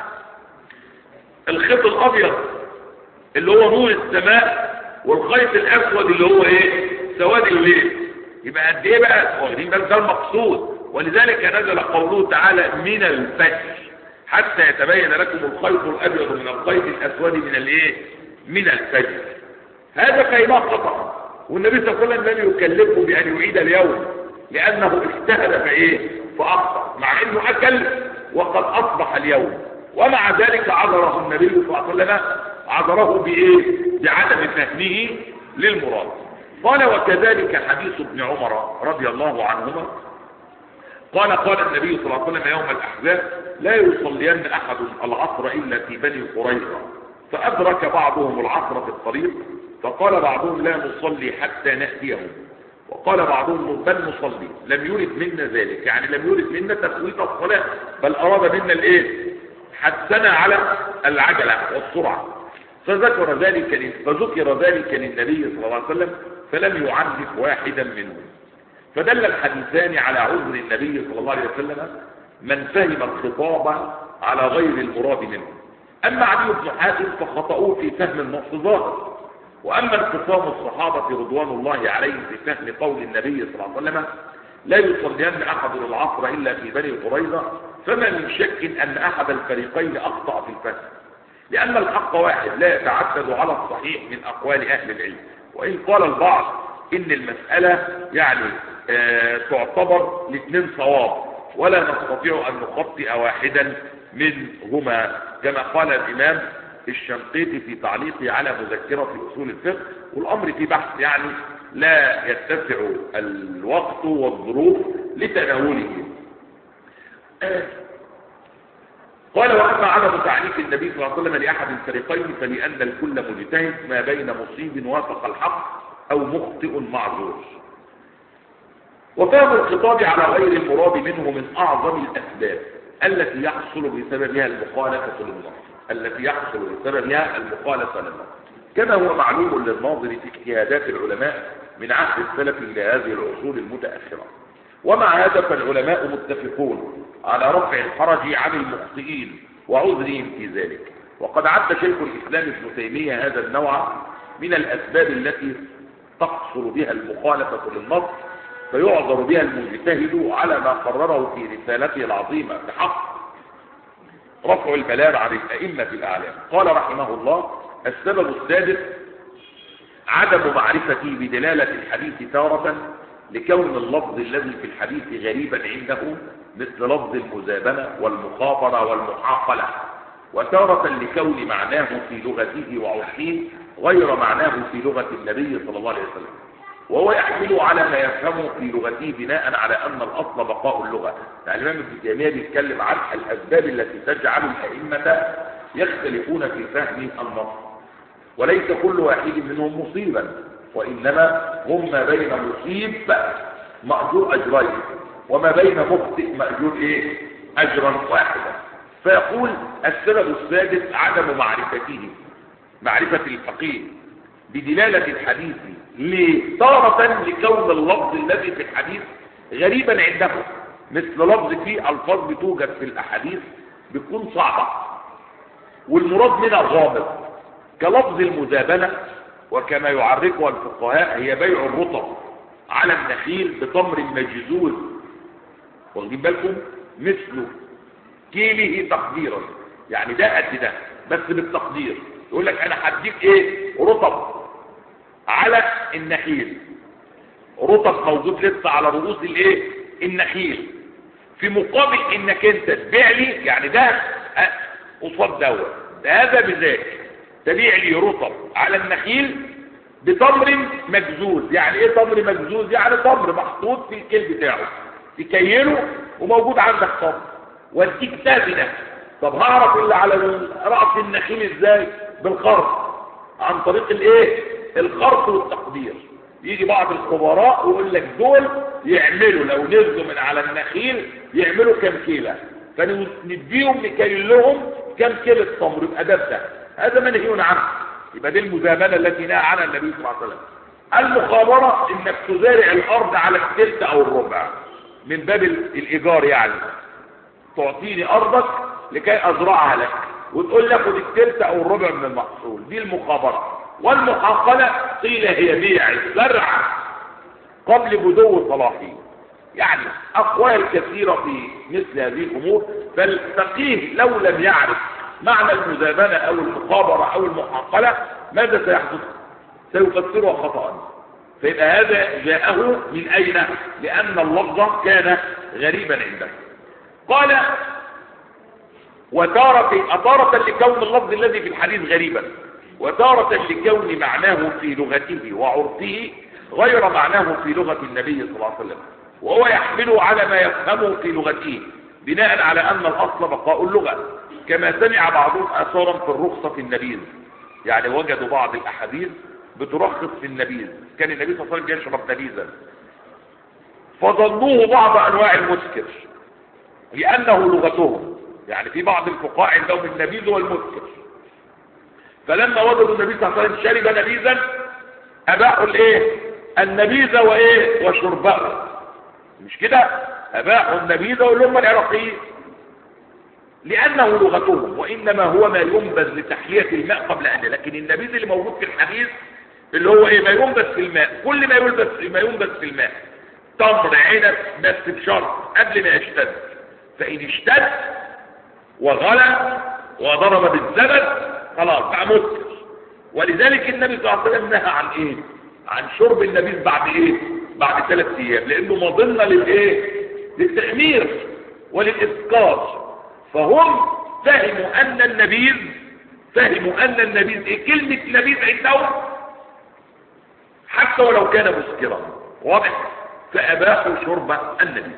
الخيط الابيض اللي هو نور السماء، والخيط الاسود اللي هو ايه؟ سواد الليل. يبقى قد ايه بقى؟ واخدين بالك؟ ده المقصود. ولذلك نزل قوله تعالى من الفجر حتى يتبين لكم الخيط الابيض من الخيط الاسود من الايه؟ من الفجر. هذا كلمه خطا، والنبي صلى الله عليه وسلم لم يكلفه بان يعيد اليوم لانه اجتهد فايه؟ فاخطا، مع انه اكل وقد اصبح اليوم، ومع ذلك عذره النبي صلى الله عليه وسلم، عذره بايه؟ بعدم فهمه للمراد. قال وكذلك حديث ابن عمر رضي الله عنهما قال قال النبي صلى الله عليه وسلم يوم الاحزاب لا يصلين احد العصر الا في بني قريظه، فادرك بعضهم العصر في الطريق، فقال بعضهم لا نصلي حتى ناتيهم، وقال بعضهم بل نصلي، لم يرد منا ذلك، يعني لم يرد منا تفويت الصلاه، بل اراد منا الايه؟ حثنا على العجله والسرعه. فذكر ذلك فذكر ذلك للنبي صلى الله عليه وسلم فلم يعنف واحدا منهم. فدل الحديثان على عذر النبي صلى الله عليه وسلم من فهم الخطاب على غير المراد منه. اما علي بن حاتم فخطأوه في فهم النص ظاهر، واما انقسام الصحابه رضوان الله عليهم في فهم قول النبي صلى الله عليه وسلم لا يصلين احد العصر الا في بني قريظه، فما من شك ان احد الفريقين اخطأ في الفهم، لان الحق واحد لا يتعدد على الصحيح من اقوال اهل العلم. وان قال البعض ان المسألة يعني آه تعتبر الاثنين صواب، ولا نستطيع ان نخطئ واحدا منهما، كما قال الامام الشنقيطي في تعليقه على مذكرة في اصول الفقه، والامر في بحث يعني لا يتسع الوقت والظروف لتناوله. آه قال واما عدم تعريف النبي صلى الله عليه وسلم لاحد الفريقين فلان الكل مجتهد ما بين مصيب وافق الحق او مخطئ معذور. وفهم الخطاب على غير المراد منه من اعظم الاسباب التي يحصل بسببها المخالفه للنص التي يحصل بسببها المخالفه للنص كما هو معلوم للناظر في اجتهادات العلماء من عهد السلف الى هذه العصور المتاخره. ومع هذا فالعلماء متفقون على رفع الحرج عن المخطئين وعذرهم في ذلك. وقد عد شيخ الاسلام ابن تيميه هذا النوع من الاسباب التي تحصل بها المخالفه للنص فيعذر بها المجتهد على ما قرره في رسالته العظيمه بحق رفع البلاغ عن الائمه الاعلام. قال رحمه الله السبب السادس عدم معرفتي بدلاله الحديث تاره لكون اللفظ الذي في الحديث غريبا عنده مثل لفظ المزابنه والمخابره والمحاقله، وتارة لكون معناه في لغته وعرفه غير معناه في لغة النبي صلى الله عليه وسلم، وهو يحمل على ما يفهمه في لغته بناء على أن الأصل بقاء اللغة. يعني الإمام ابن تيمية بيتكلم عن الأسباب التي تجعل الأئمة يختلفون في فهم النص، وليس كل واحد منهم مصيبا، وإنما هم ما بين مصيب مأجور أجرين وما بين مخطئ مأجور إيه؟ أجرا واحدا. فيقول السبب السادس عدم معرفته معرفة الفقيه بدلالة الحديث ليه؟ تارة لكون اللفظ الذي في الحديث غريبا عنده، مثل لفظ فيه ألفاظ بتوجد في الأحاديث بتكون صعبة والمراد منها غامض، كلفظ المزابنة، وكما يعرفها الفقهاء هي بيع الرطب على النخيل بتمر مجزوز، واخدين بالكم؟ مثله كيله تقديرا، يعني ده قد ده بس بالتقدير. يقول لك انا هديك ايه؟ رطب على النخيل، رطب موجود لسه على رؤوس الايه؟ النخيل، في مقابل انك انت تبيع لي، يعني ده قصاد دوت، ده هذا بذاك تبيع لي رطب على النخيل بتمر مجزوز. يعني ايه تمر مجزوز؟ يعني تمر محطوط في الكيل بتاعه تكيله وموجود عندك تمر، واديك تازنه. طب هعرف اللي على رأس النخيل ازاي؟ بالخرط، عن طريق الايه؟ الخرط والتقدير. يجي بعض الخبراء ويقول لك دول يعملوا لو نزلوا من على النخيل يعملوا كام كيلة، فنديهم نكيل لهم كام كيلة تمر، يبقى ده ده هذا منهي عنه. يبقى دي المزامنة التي نهى عنها النبي صلى الله عليه وسلم. المخابرة انك تزارع الارض على الثلث او الربع من باب الايجار، يعني تعطيني ارضك لكي ازرعها لك وتقول لك خد الثلث او الربع من المحصول، دي المخابرة. والمحاقلة قيل هي بيع الزرع قبل بدو صلاحه. يعني اقوال كثيرة في مثل هذه الامور، فالفقيه لو لم يعرف معنى المزابنة او المخابرة او المحاقلة ماذا سيحدث؟ سيفسرها خطأ. فيبقى هذا جاءه من اين؟ لان اللفظ كان غريبا عنده. قال وتارة أتارة لكون اللفظ الذي في الحديث غريبا، وتارة لكون معناه في لغته وعرفه غير معناه في لغة النبي صلى الله عليه وسلم، وهو يحمله على ما يفهمه في لغته بناء على أن الأصل بقاء اللغة، كما سمع بعضهم آثارا في الرخصة في النبيذ. يعني وجدوا بعض الأحاديث بترخص في النبيذ، كان النبي صلى الله عليه وسلم يشرب نبيذا فظنوه بعض أنواع المسكر لأنه لغتهم. يعني في بعض الفقهاء عندهم النبيذ والمسكر، فلما وجدوا النبي صلى الله عليه وسلم شرب نبيذا اباحوا الايه؟ النبيذ وايه؟ وشربه. مش كده؟ اباحوا النبيذ واللهم العراقيين لانه لغتهم، وانما هو ما ينبذ لتحليه الماء قبل ان. لكن النبيذ اللي موجود في الحديث اللي هو ايه؟ ما ينبذ في الماء. كل ما يلبس ما ينبذ في الماء تمر عنب بس بشرط قبل ما يشتد، فان اشتد وغلى وضرب بالزبد خلاص بقى مسكر. ولذلك النبي صلى الله عليه وسلم نهى عن ايه؟ عن شرب النبيذ بعد ايه؟ بعد ثلاث ايام، لانه مظنه للايه؟ للتخمير وللاسقاط. فهم فهموا ان النبيذ فهموا ان النبيذ ايه؟ كلمه نبيذ عندهم حتى ولو كان مسكرا، واضح؟ فاباحوا شرب النبيذ.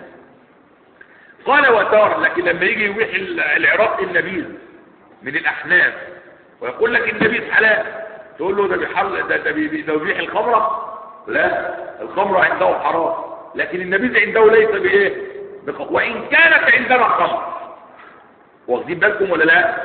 قال وتار، لكن لما يجي يبيح العراق النبيذ من الاحناف ويقول لك النبيذ حلال، تقول له ده بيحل ده ده بيبيح الخمره؟ لا، الخمره عنده حرام، لكن النبيذ عنده ليس بايه؟ بخمر، وان كانت عندنا خمر. واخدين بالكم ولا لا؟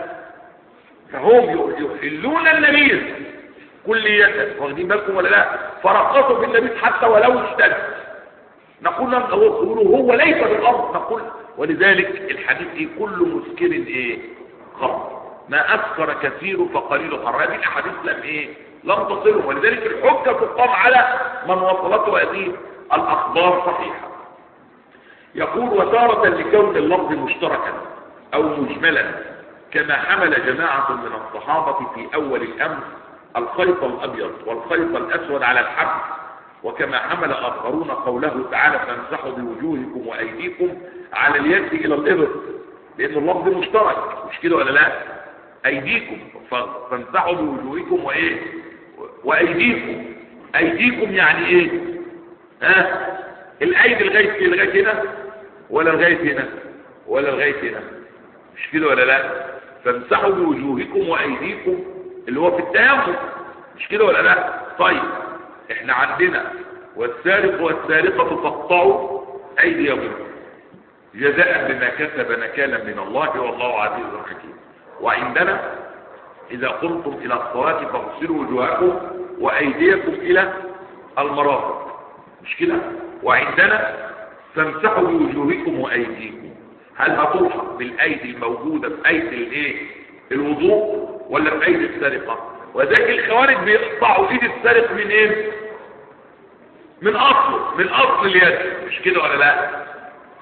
فهم يحلون النبيذ كلية، واخدين بالكم ولا لا؟ فرقصوا في النبيذ حتى ولو اشتد. نقول لهم هو ليس بالارض، نقول ولذلك الحديث ايه؟ كل مسكر ايه؟ خمر، ما اسكر كثير فقليل حرام. هذه الاحاديث لم ايه؟ لم تصله، ولذلك الحجه تقام على من وصلته هذه الاخبار صحيحه. يقول وتارة لكون اللفظ مشتركا او مجملا، كما حمل جماعه من الصحابه في اول الامر الخيط الابيض والخيط الاسود على الحبل، وكما حمل آخرون قوله تعالى فامسحوا بوجوهكم وأيديكم على اليد إلى الإبط، لأن اللفظ مشترك، مش كده ولا لا؟ أيديكم، فامسحوا بوجوهكم وإيه؟ وأيديكم. أيديكم يعني إيه؟ ها؟ الأيدي لغاية لغاية هنا ولا لغاية هنا ولا لغاية هنا، مش كده ولا لا؟ فامسحوا بوجوهكم وأيديكم اللي هو في التيمم، مش كده ولا لا؟ طيب احنا عندنا والسارق والسارقة تقطعوا ايديهم جزاء بما كسب نكالا من الله والله عزيز حكيم. وعندنا اذا قمتم الى الصلاة فاغسلوا وجوهكم وايديكم الى المرافق، مش كده؟ وعندنا فامسحوا بوجوهكم وايديكم. هل هتلحق بالايدي الموجودة في ايدي الايه؟ الوضوء ولا في ايدي السرقة؟ وذلك الخوارج بيقطعوا ايد السارق من ايه؟ من اصله، من اصل اليد، مش كده ولا لا؟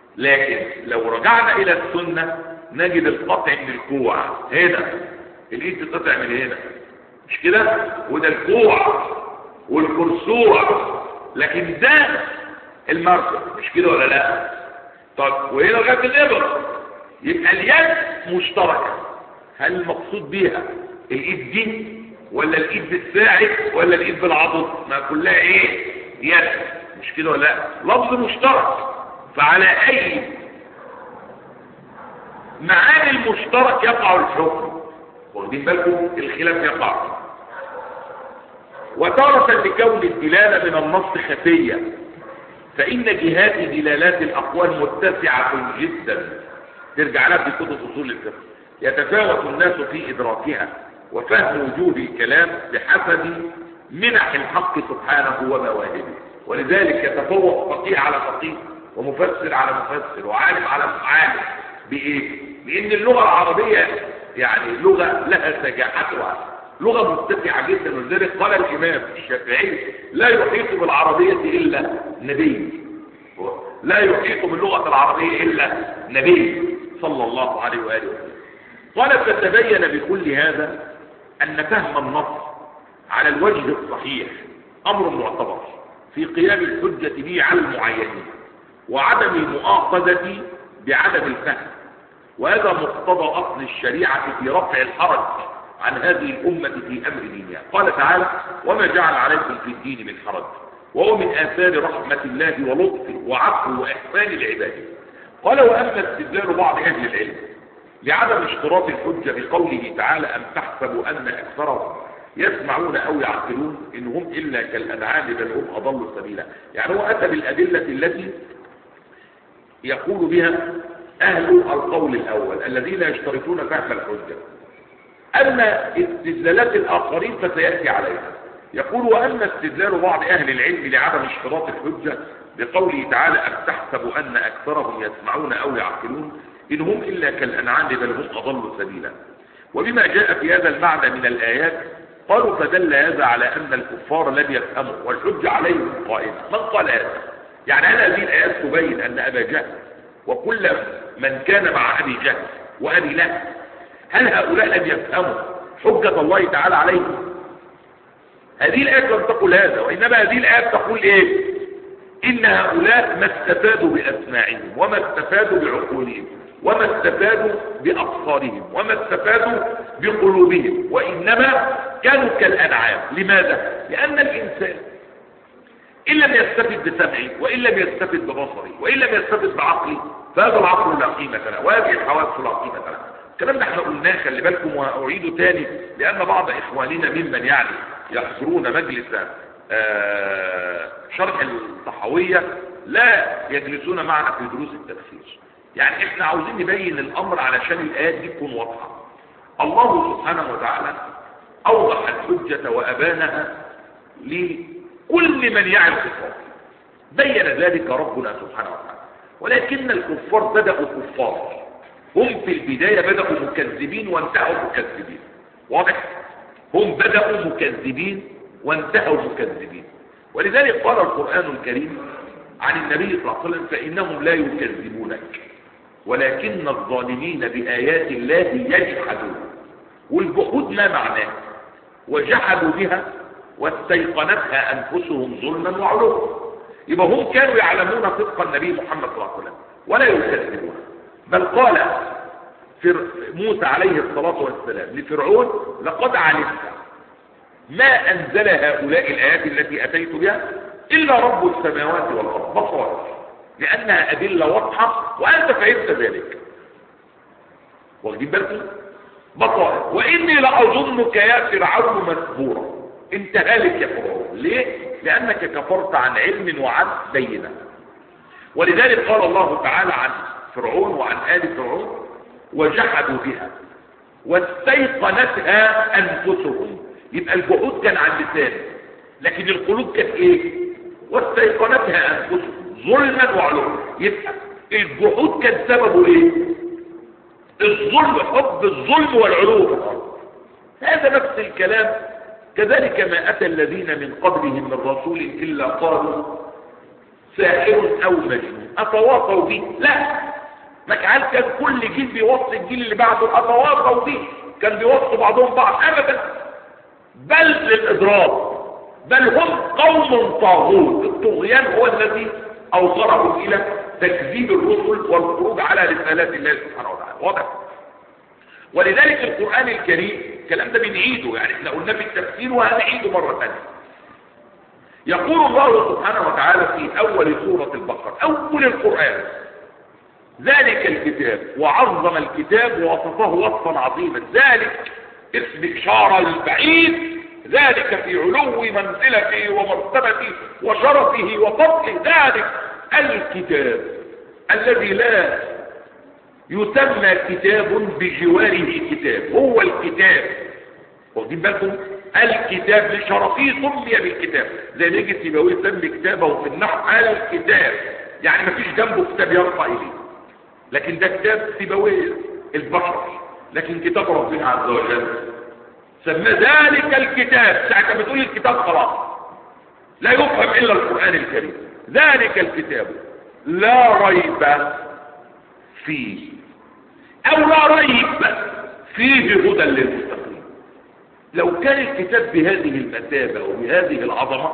لكن لو رجعنا الى السنة نجد القطع من الكوع هنا، الايد تقطع من هنا، مش كده؟ وده الكوع والكرسوع، لكن ده المرفق، مش كده ولا لا؟ طب وهنا لغايه الابر، يبقى اليد مشتركه. هل المقصود بيها الايد دي ولا الايد بالساعد ولا الايد بالعضد؟ ما كلها ايه؟ يد، مش كده ولا لا؟ لفظ مشترك، فعلى اي معاني المشترك يقع الحكم. واخدين بالكم؟ الخلاف يقع. وتارة لكون الدلالة من النص خفية، فإن جهات دلالات الأقوال متسعة جدا، ترجع لها في كتب أصول الفقه، يتفاوت الناس في إدراكها وفهم وجوه الكلام بحسب منح الحق سبحانه ومواهبه. ولذلك يتفوق فقيه على فقيه، ومفسر على مفسر، وعالم على عالم. بإيه؟ بإن اللغة العربية يعني لغة لها سجاحتها، لغة متسعة جدا. ولذلك قال الإمام الشافعي: لا يحيط بالعربية إلا نبي، لا يحيط باللغة العربية إلا نبي صلى الله عليه وآله وسلم. قال: فتبين بكل هذا أن فهم النص على الوجه الصحيح أمر معتبر في قيام الحجة به على المعينين، وعدم المؤاخذة بعدم الفهم، وهذا مقتضى أصل الشريعة في رفع الحرج عن هذه الأمة في أمر دينها. قال تعالى: وما جعل عليكم في الدين من حرج، وهو من آثار رحمة الله ولطفه وعفوه وإحسان العباد. قال: وأما استدلال بعض أهل العلم لعدم اشتراط الحجة بقوله تعالى: أم تحسبوا أن أكثرهم يسمعون أو يعقلون إن هم إلا كالأنعام بل هم أضلوا سبيلا. يعني هو أتى بالأدلة التي يقول بها أهل القول الأول الذين يشترطون فهم الحجة. أما استدلالات الآخرين فسيأتي عليها. يقول: وأما استدلال بعض أهل العلم لعدم اشتراط الحجة بقوله تعالى: أم تحسبوا أن أكثرهم يسمعون أو يعقلون إن هم إلا كالأنعام بل هم أضلوا سبيلا، وبما جاء في هذا المعنى من الآيات، قالوا: فدل هذا على أن الكفار لم يفهموا والحجة عليهم قائمة. من قال هذا؟ يعني هل هذه الآيات تبين أن أبا جهل وكل من كان مع أبي جهل وأبي لهب هل هؤلاء لم يفهموا حجة الله تعالى عليهم؟ هذه الآيات لم تقل هذا، وإنما هذه الآيات تقول إيه؟ إن هؤلاء ما استفادوا بأسماعهم، وما استفادوا بعقولهم، وما استفادوا بأبصارهم، وما استفادوا بقلوبهم، وإنما كانوا كالأنعام. لماذا؟ لأن الإنسان إن لم يستفد بسمعه، وإن لم يستفد ببصره، وإن لم يستفد بعقله، فهذا العقل لا قيمة له، وهذه الحواس لا قيمة لها. الكلام ده احنا قلناه، خلي بالكم، وأعيده تاني لأن بعض إخواننا ممن يعني يحضرون مجلس آه شرح الطحاوية لا يجلسون معنا في دروس التفسير. يعني احنا عاوزين نبين الأمر علشان الآيات دي تكون واضحة. الله سبحانه وتعالى أوضح الحجة وأبانها لكل من يعي الخطاب، بين ذلك ربنا سبحانه وتعالى. ولكن الكفار بدأوا كفار، هم في البداية بدأوا مكذبين وانتهوا مكذبين. واضح؟ هم بدأوا مكذبين وانتهوا مكذبين. ولذلك قال القرآن الكريم عن النبي صلى الله عليه وسلم: فإنهم لا يكذبونك ولكن الظالمين بآيات الله يجحدون. والجحود ما معناه؟ وجحدوا بها واستيقنتها أنفسهم ظلما وعلوا. يبقى هم كانوا يعلمون صدق النبي محمد صلى الله عليه وسلم ولا يكذبون. بل قال موسى عليه الصلاة والسلام لفرعون: لقد علمت ما أنزل هؤلاء الآيات التي أتيت بها إلا رب السماوات والأرض بصائر، لأنها أدلة واضحة وأنت فهمت ذلك. واخدين بالكم؟ بصائر. وإني لأظنك يا فرعون مسبورا. انت هالك يا فرعون. ليه؟ لأنك كفرت عن علم وعن بينة. ولذلك قال الله تعالى عن فرعون وعن آل فرعون: وجحدوا بها واستيقنتها أنفسهم. يبقى الجحود كان عن اللسان، لكن القلوب كانت ايه؟ واستيقنتها أنفسهم ظلما وعلوا. يبقى الجحود كان سببه ايه؟ الظلم، حب الظلم والعلو في الأرض. هذا نفس الكلام. كذلك ما أتى الذين من قبلهم من رسول إلا قالوا ساحر أو مجنون اتواصوا به، لا، ما كان كان كل جيل بيوصي الجيل اللي بعده اتواصوا به، كان بيوصوا بعضهم بعض ابدا، بل للاضراب، بل هم قوم طاغوت. الطغيان هو الذي اوصلهم الى تكذيب الرسل والخروج على رسالات الله سبحانه وتعالى. واضح؟ ولذلك القرآن الكريم الكلام ده بنعيده، يعني احنا قلنا في التفسير وهنعيده مرة ثانية. يقول الله سبحانه وتعالى في اول سورة البقرة، اول القرآن: ذلك الكتاب، وعظم الكتاب ووصفه وصفا عظيما. ذلك اسم اشارة البعيد، ذلك في علو منزلته ومرتبته وشرفه وفضله. ذلك الكتاب الذي لا يسمى كتاب بجواره كتاب، هو الكتاب. واخدين بالكم؟ الكتاب لشرفه سمي بالكتاب، زي نيجي سيبويه يسمي كتابه في النحو على الكتاب، يعني ما فيش جنبه كتاب يرفع اليه، لكن ده كتاب سيبويه البشر، لكن كتاب ربنا عز وجل سمى ذلك الكتاب. ساعة ما تقول الكتاب خلاص لا يفهم الا القرآن الكريم. ذلك الكتاب لا ريب فيه، او لا ريب فيه هدى للمتقين. لو كان الكتاب بهذه المثابة وبهذه العظمة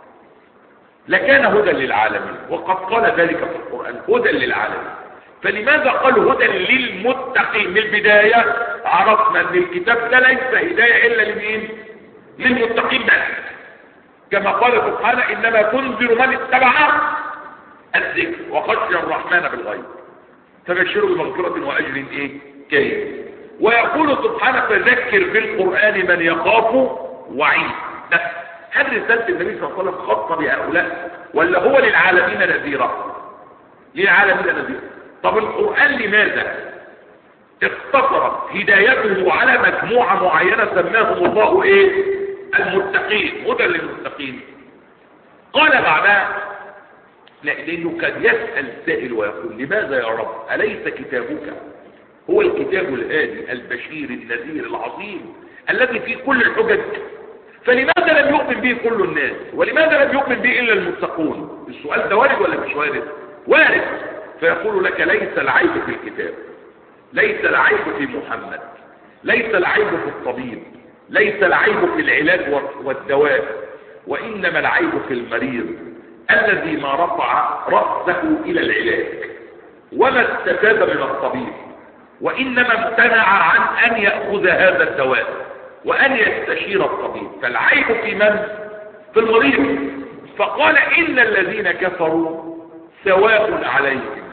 لكان هدى للعالمين، وقد قال ذلك في القرآن: هدى للعالمين. فلماذا قال هدى للمتقين؟ من البداية عرفنا ان الكتاب ده ليس هداية الا لمين؟ للمتقين بس، كما قال سبحانه: انما تنذر من اتبع الذكر وخشي الرحمن بالغيب فبشره بمغفرة واجر ايه كريم. ويقول سبحانه: فذكر بالقرآن من يخاف وعيد. بس هل رسالة النبي صلى الله عليه وسلم خاصة بهؤلاء ولا هو للعالمين نذيرا؟ للعالمين نذيرا. طب القرآن لماذا اختصرت هدايته على مجموعة معينة سماهم الله ايه؟ المتقين، هدى للمتقين. قال بعدها: لانه كان يسأل سائل ويقول: لماذا يا رب؟ أليس كتابك هو الكتاب الهادي البشير النذير العظيم الذي فيه كل الحجج؟ فلماذا لم يؤمن به كل الناس؟ ولماذا لم يؤمن به الا المتقون؟ السؤال ده وارد ولا مش وارد؟ وارد. فيقول لك: ليس العيب في الكتاب، ليس العيب في محمد، ليس العيب في الطبيب، ليس العيب في العلاج والدواء، وانما العيب في المريض الذي ما رفع رأسه الى العلاج وما استفاد من الطبيب، وانما امتنع عن ان يأخذ هذا الدواء وان يستشير الطبيب. فالعيب في من؟ في المريض. فقال: ان الذين كفروا سواء عليهم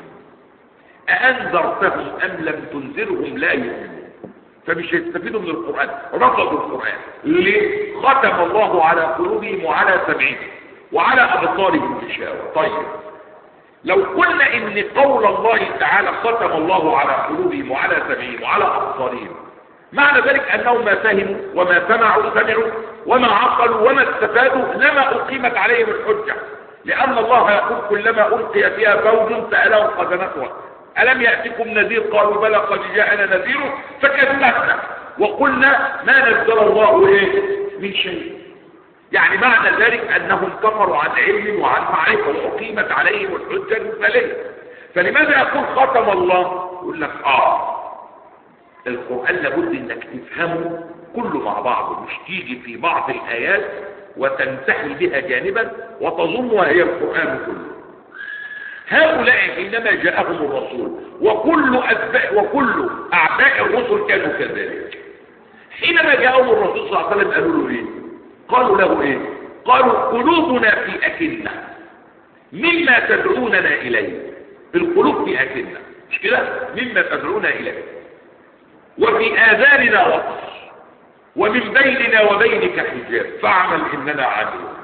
أأنذرتهم أم لم تنذرهم لا يؤمنون. فمش هيستفيدوا من القرآن، رفضوا القرآن. ليه؟ ختم الله على قلوبهم وعلى سمعهم وعلى أبصارهم غشاوة. طيب لو قلنا إن قول الله تعالى ختم الله على قلوبهم وعلى سمعهم وعلى أبصارهم، معنى ذلك أنهم ما فهموا وما سمعوا سمعوا وما عقلوا وما استفادوا لما أقيمت عليهم الحجة، لأن الله يقول: كلما ألقي فيها فوج سألهم خزنتها ألم يأتكم نذير؟ قالوا بلى قد جاءنا نذير فكذبنا وقلنا ما نزل الله إيه من شيء. يعني معنى ذلك أنهم كفروا عن علم وعن معرفة وأقيمت عليهم الحجة المثالية. فلماذا يقول ختم الله؟ يقول لك آه القرآن لابد إنك تفهمه كله مع بعضه، مش تيجي في بعض الآيات وتنتحي بها جانبا وتظنها هي القرآن كله. هؤلاء حينما جاءهم الرسول وكل أتباع وكل أعداء الرسل كانوا كذلك، حينما جاءهم الرسول صلى الله عليه وسلم قالوا له إيه؟ قالوا له إيه؟ قالوا: قلوبنا في أكنة مما تدعوننا إليه. القلوب في أكنة، مش كده؟ مما تدعونا إليه، وفي آذاننا وقر، ومن بيننا وبينك حجاب فاعمل إننا عاملون.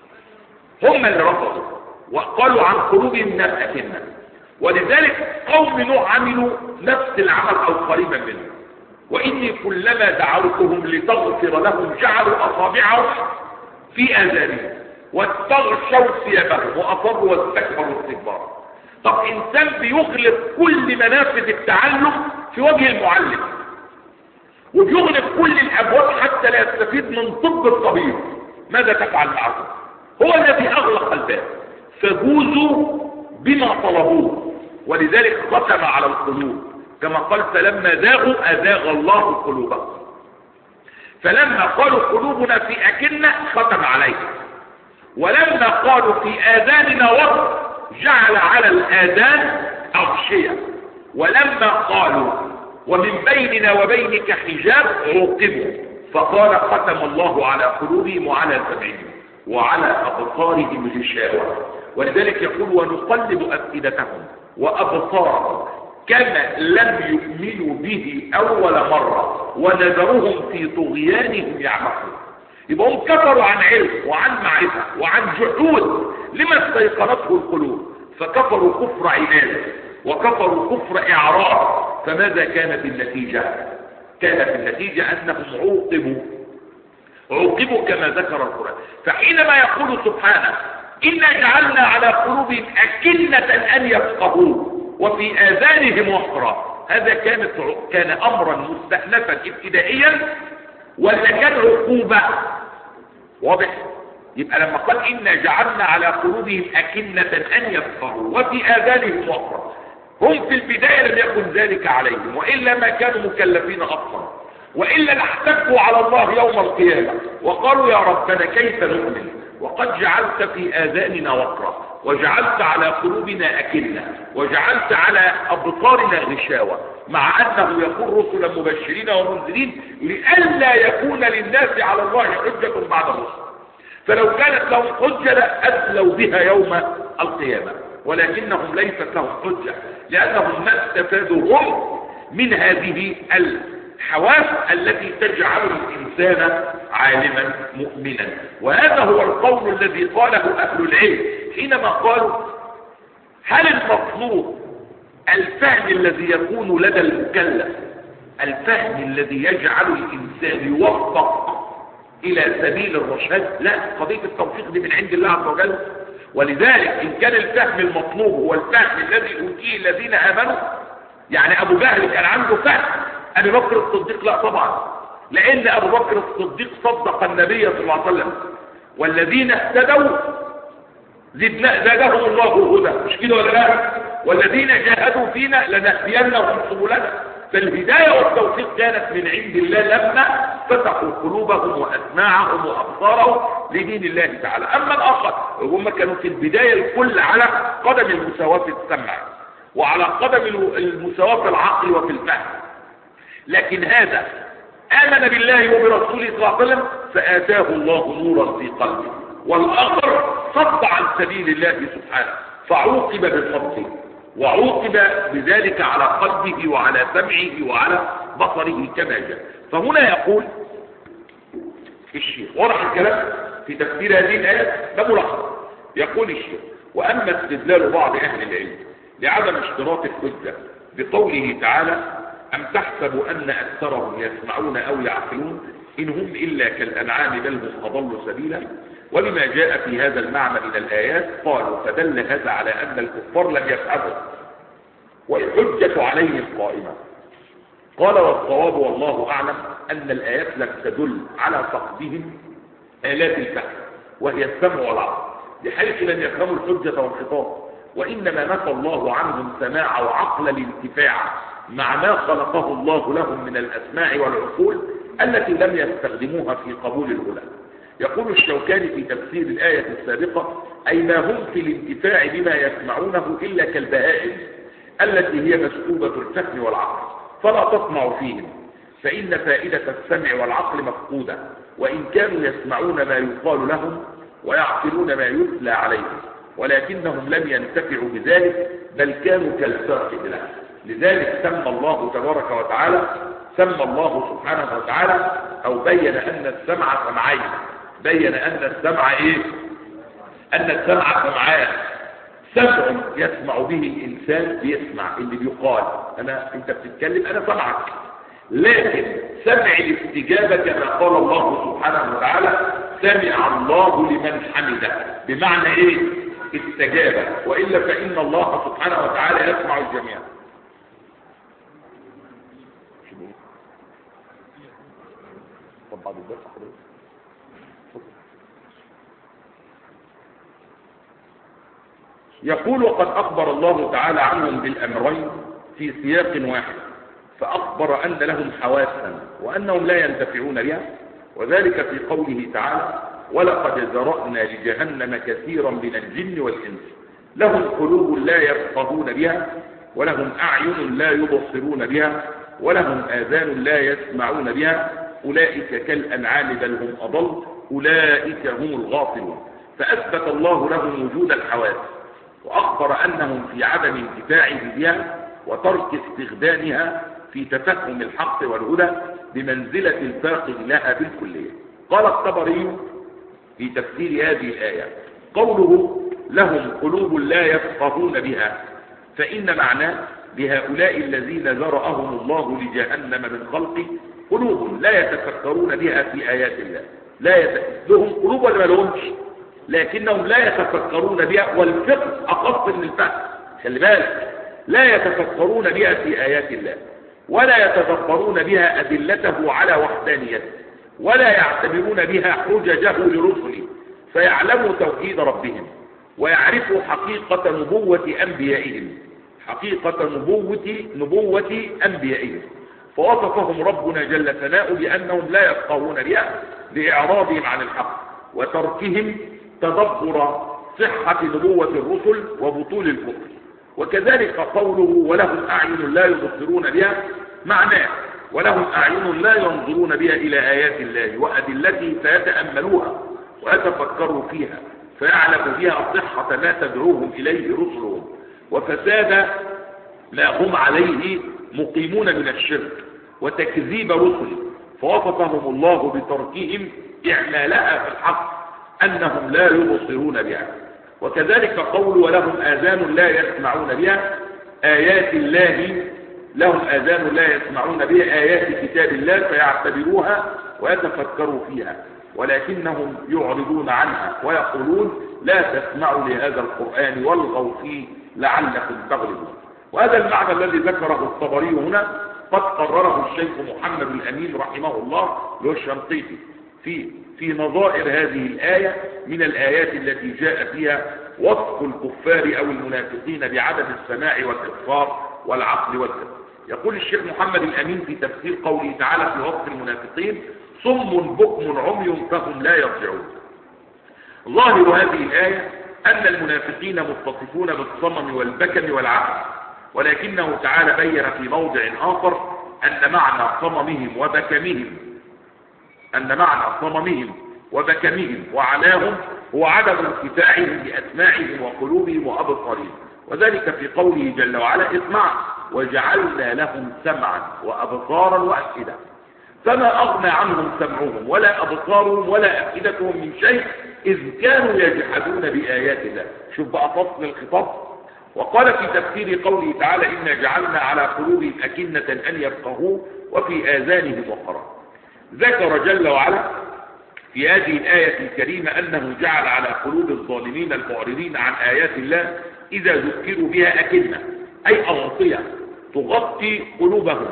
هم اللي رفضوا وقالوا عن قلوبهم من أكنة. ولذلك قوم نوح عملوا نفس العمل أو قريبا منه: وإني كلما دعوتهم لتغفر لهم جعلوا أصابعهم في آذانهم واستغشوا ثيابهم وأصروا واستكبروا استكبارا. طب إنسان بيغلق كل منافذ التعلم في وجه المعلم، وبيغلق كل الأبواب حتى لا يستفيد من طب الطبيب، ماذا تفعل معه؟ هو الذي أغلق الباب. فجوزوا بما طلبوه، ولذلك ختم على القلوب كما قال فلما زاغوا أزاغ الله قلوبهم. فلما قالوا قلوبنا في أكنة ختم عليها، ولما قالوا في آذاننا وقر جعل على الآذان أغشية، ولما قالوا ومن بيننا وبينك حجاب عوقبوا فقال ختم الله على قلوبهم وعلى سمعهم وعلى أبصارهم غشاوة. ولذلك يقول ونقلب أفئدتهم وأبصارهم كما لم يؤمنوا به أول مرة ونذرهم في طغيانهم يعمقون. يبقى هم كفروا عن علم وعن معرفة وعن جحود لما استيقنته القلوب، فكفروا كفر عناد وكفروا كفر إعراض. فماذا كانت النتيجة؟ كانت النتيجة أنهم عوقبوا عوقبوا كما ذكر القرآن. فحينما يقول سبحانه إنا جعلنا على قلوبهم أكنة أن يفقهوا وفي آذانهم وقرا، هذا كانت كان أمرا مستأنفا ابتدائيا ولا كان عقوبة؟ واضح؟ يبقى لما قال إنا جعلنا على قلوبهم أكنة أن يفقهوا وفي آذانهم وقرا، هم في البداية لم يكن ذلك عليهم، وإلا ما كانوا مكلفين أصلا، وإلا لاحتجوا على الله يوم القيامة وقالوا يا ربنا كيف نؤمن وقد جعلت في آذاننا وقرا وجعلت على قلوبنا أكنة وجعلت على أبصارنا غشاوة، مع أنه يقول رسلا مبشرين ومنذرين لئلا يكون للناس على الله حجة بعد الرسل. فلو كانت لهم حجة لأدلوا بها يوم القيامة، ولكنهم ليست لهم حجة لأنهم ما استفادوا هم من هذه الحواس التي تجعل الإنسان عالما مؤمنا. وهذا هو القول الذي قاله أهل العلم حينما قالوا هل المطلوب الفهم الذي يكون لدى المكلف، الفهم الذي يجعل الإنسان يوفق إلى سبيل الرشاد؟ لا، قضية التوفيق دي من عند الله عز وجل. ولذلك إن كان الفهم المطلوب هو الفهم الذي أوتيه الذين آمنوا، يعني أبو جهل كان عنده فهم، أبي بكر الصديق لا طبعا، لأن أبو بكر الصديق صدق النبي صلى الله عليه وسلم والذين اهتدوا زادهم الله هدى، مش كده ولا لا؟ والذين جاهدوا فينا لنهدينهم سبلنا. فالهداية والتوفيق كانت من عند الله لما فتحوا قلوبهم وأسماعهم وأبصارهم لدين الله تعالى. أما الآخر هم كانوا في البداية الكل على قدم المساواة في السمع وعلى قدم المساواة في العقل وفي الفهم، لكن هذا آمن بالله وبرسوله صلى الله عليه وسلم فآتاه الله نورا في قلبه، والآخر صد عن سبيل الله سبحانه فعوقب بالصد وعوقب بذلك على قلبه وعلى سمعه وعلى بصره كما جاء. فهنا يقول الشيخ وضح الكلام في تفسير هذه الآية ده ملخص. يقول الشيخ وأما استدلال بعض أهل العلم لعدم اشتراط الحجة بقوله تعالى أم تحسب أن أكثرهم يسمعون أو يعقلون إن هم إلا كالأنعام بل هم أضل سبيلا، ولما جاء في هذا المعنى من الآيات قالوا فدل هذا على أن الكفار لم يفعلوا والحجة عليهم قائمة. قال والصواب والله أعلم أن الآيات لم تدل على فقدهم آلات الفهم وهي السمع والعقل بحيث لم يفهموا الحجة والخطاب، وإنما نفى الله عنهم سماع وعقل الانتفاع مع ما خلقه الله لهم من الأسماع والعقول التي لم يستخدموها في قبول الهدى. يقول الشوكاني في تفسير الآية السابقة أي ما هم في الانتفاع بما يسمعونه إلا كالبهائم التي هي مسكوبة الفهم والعقل فلا تطمع فيهم، فإن فائدة السمع والعقل مفقودة، وإن كانوا يسمعون ما يقال لهم ويعقلون ما يتلى عليهم، ولكنهم لم ينتفعوا بذلك بل كانوا كالساقط له. لذلك سمى الله تبارك وتعالى سمى الله سبحانه وتعالى أو بين أن السمع سمعين، بين أن السمع إيه؟ أن السمع سمعان، سمع يسمع به الإنسان بيسمع اللي بيقال، أنا أنت بتتكلم أنا سمعك، لكن سمع الاستجابة كما قال الله سبحانه وتعالى سمع الله لمن حمده، بمعنى إيه؟ استجابة، وإلا فإن الله سبحانه وتعالى يسمع الجميع. طب بعد الدرس حضرتك يقول وقد أخبر الله تعالى عنهم بالأمرين في سياق واحد، فأخبر أن لهم حواسا وأنهم لا ينتفعون بها، وذلك في قوله تعالى ولقد ذرأنا لجهنم كثيرا من الجن والإنس لهم قلوب لا يفقهون بها ولهم أعين لا يبصرون بها ولهم آذان لا يسمعون بها أولئك كالأنعام بل هم أضل أولئك هم الغافلون. فأثبت الله لهم وجود الحواس، وأخبر أنهم في عدم انتفاعه بها وترك استخدامها في تفهم الحق والهدى بمنزلة الفاقد لها بالكلية. قال الطبري في تفسير هذه الآية قوله لهم قلوب لا يفقهون بها، فإن معناه بهؤلاء الذين ذرأهم الله لجهنم من خلقه قلوب لا يتفكرون بها في آيات الله، لا يت... لهم قلوب ولا ما لهمش، لكنهم لا يتفكرون بها، والفقه أخص من الفهم. خلي بالك، لا يتفكرون بها في آيات الله ولا يتدبرون بها أدلته على وحدانيته ولا يعتبرون بها حججه لرسله فيعلموا توحيد ربهم ويعرفوا حقيقة نبوة أنبيائهم حقيقة نبوة نبوة أنبيائهم فوصفهم ربنا جل ثناؤه بأنهم لا يفقهون بها لإعراضهم عن الحق وتركهم تدبر صحة نبوة الرسل وبطول الكفر. وكذلك قوله ولهم أعين لا يبصرون بها معناه ولهم أعين لا ينظرون بها إلى آيات الله وأدلته فيتأملوها ويتفكروا فيها فيعلم بها صحة ما تدعوهم إليه رسلهم وفساد ما هم عليه مقيمون من الشرك وتكذيب رسله، فوصفهم الله بتركهم إعمالها في الحق أنهم لا يبصرون بها. وكذلك قول ولهم آذان لا يسمعون بها آيات الله لهم آذان لا يسمعون بها آيات كتاب الله فيعتبروها ويتفكروا فيها ولكنهم يعرضون عنها ويقولون لا تسمعوا لهذا القرآن والغوا فيه لعلكم تغلبون. وهذا المعنى الذي ذكره الطبري هنا قد قرره الشيخ محمد الأمين رحمه الله له الشنقيطي في في نظائر هذه الآية من الآيات التي جاء فيها وصف الكفار أو المنافقين بعدم السماع والإبصار والعقل والفقه. يقول الشيخ محمد الأمين في تفسير قوله تعالى في وصف المنافقين صم بكم عمي فهم لا يرجعون. ظاهر هذه الآية أن المنافقين متصفون بالصمم والبكم والعقل، ولكنه تعالى بين في موضع آخر أن معنى صممهم وبكمهم أن معنى صممهم وبكمهم وعلاهم هو عدم انفتاحهم بأسماعهم وقلوبهم وأبصارهم، وذلك في قوله جل وعلا اسمع وجعلنا لهم سمعا وأبصارا وأفئدة فما أغنى عنهم سمعهم ولا أبصارهم ولا أفئدتهم من شيء إذ كانوا يجحدون بآيات الله. شوف بقى فصل الخطاب. وقال في تفسير قوله تعالى إنا جعلنا على قلوبهم أكنة أن يفقهوه وفي آذانهم وقرا. ذكر جل وعلا في هذه الآية الكريمة أنه جعل على قلوب الظالمين المعرضين عن آيات الله إذا ذكروا بها أكنة أي أغطية تغطي قلوبهم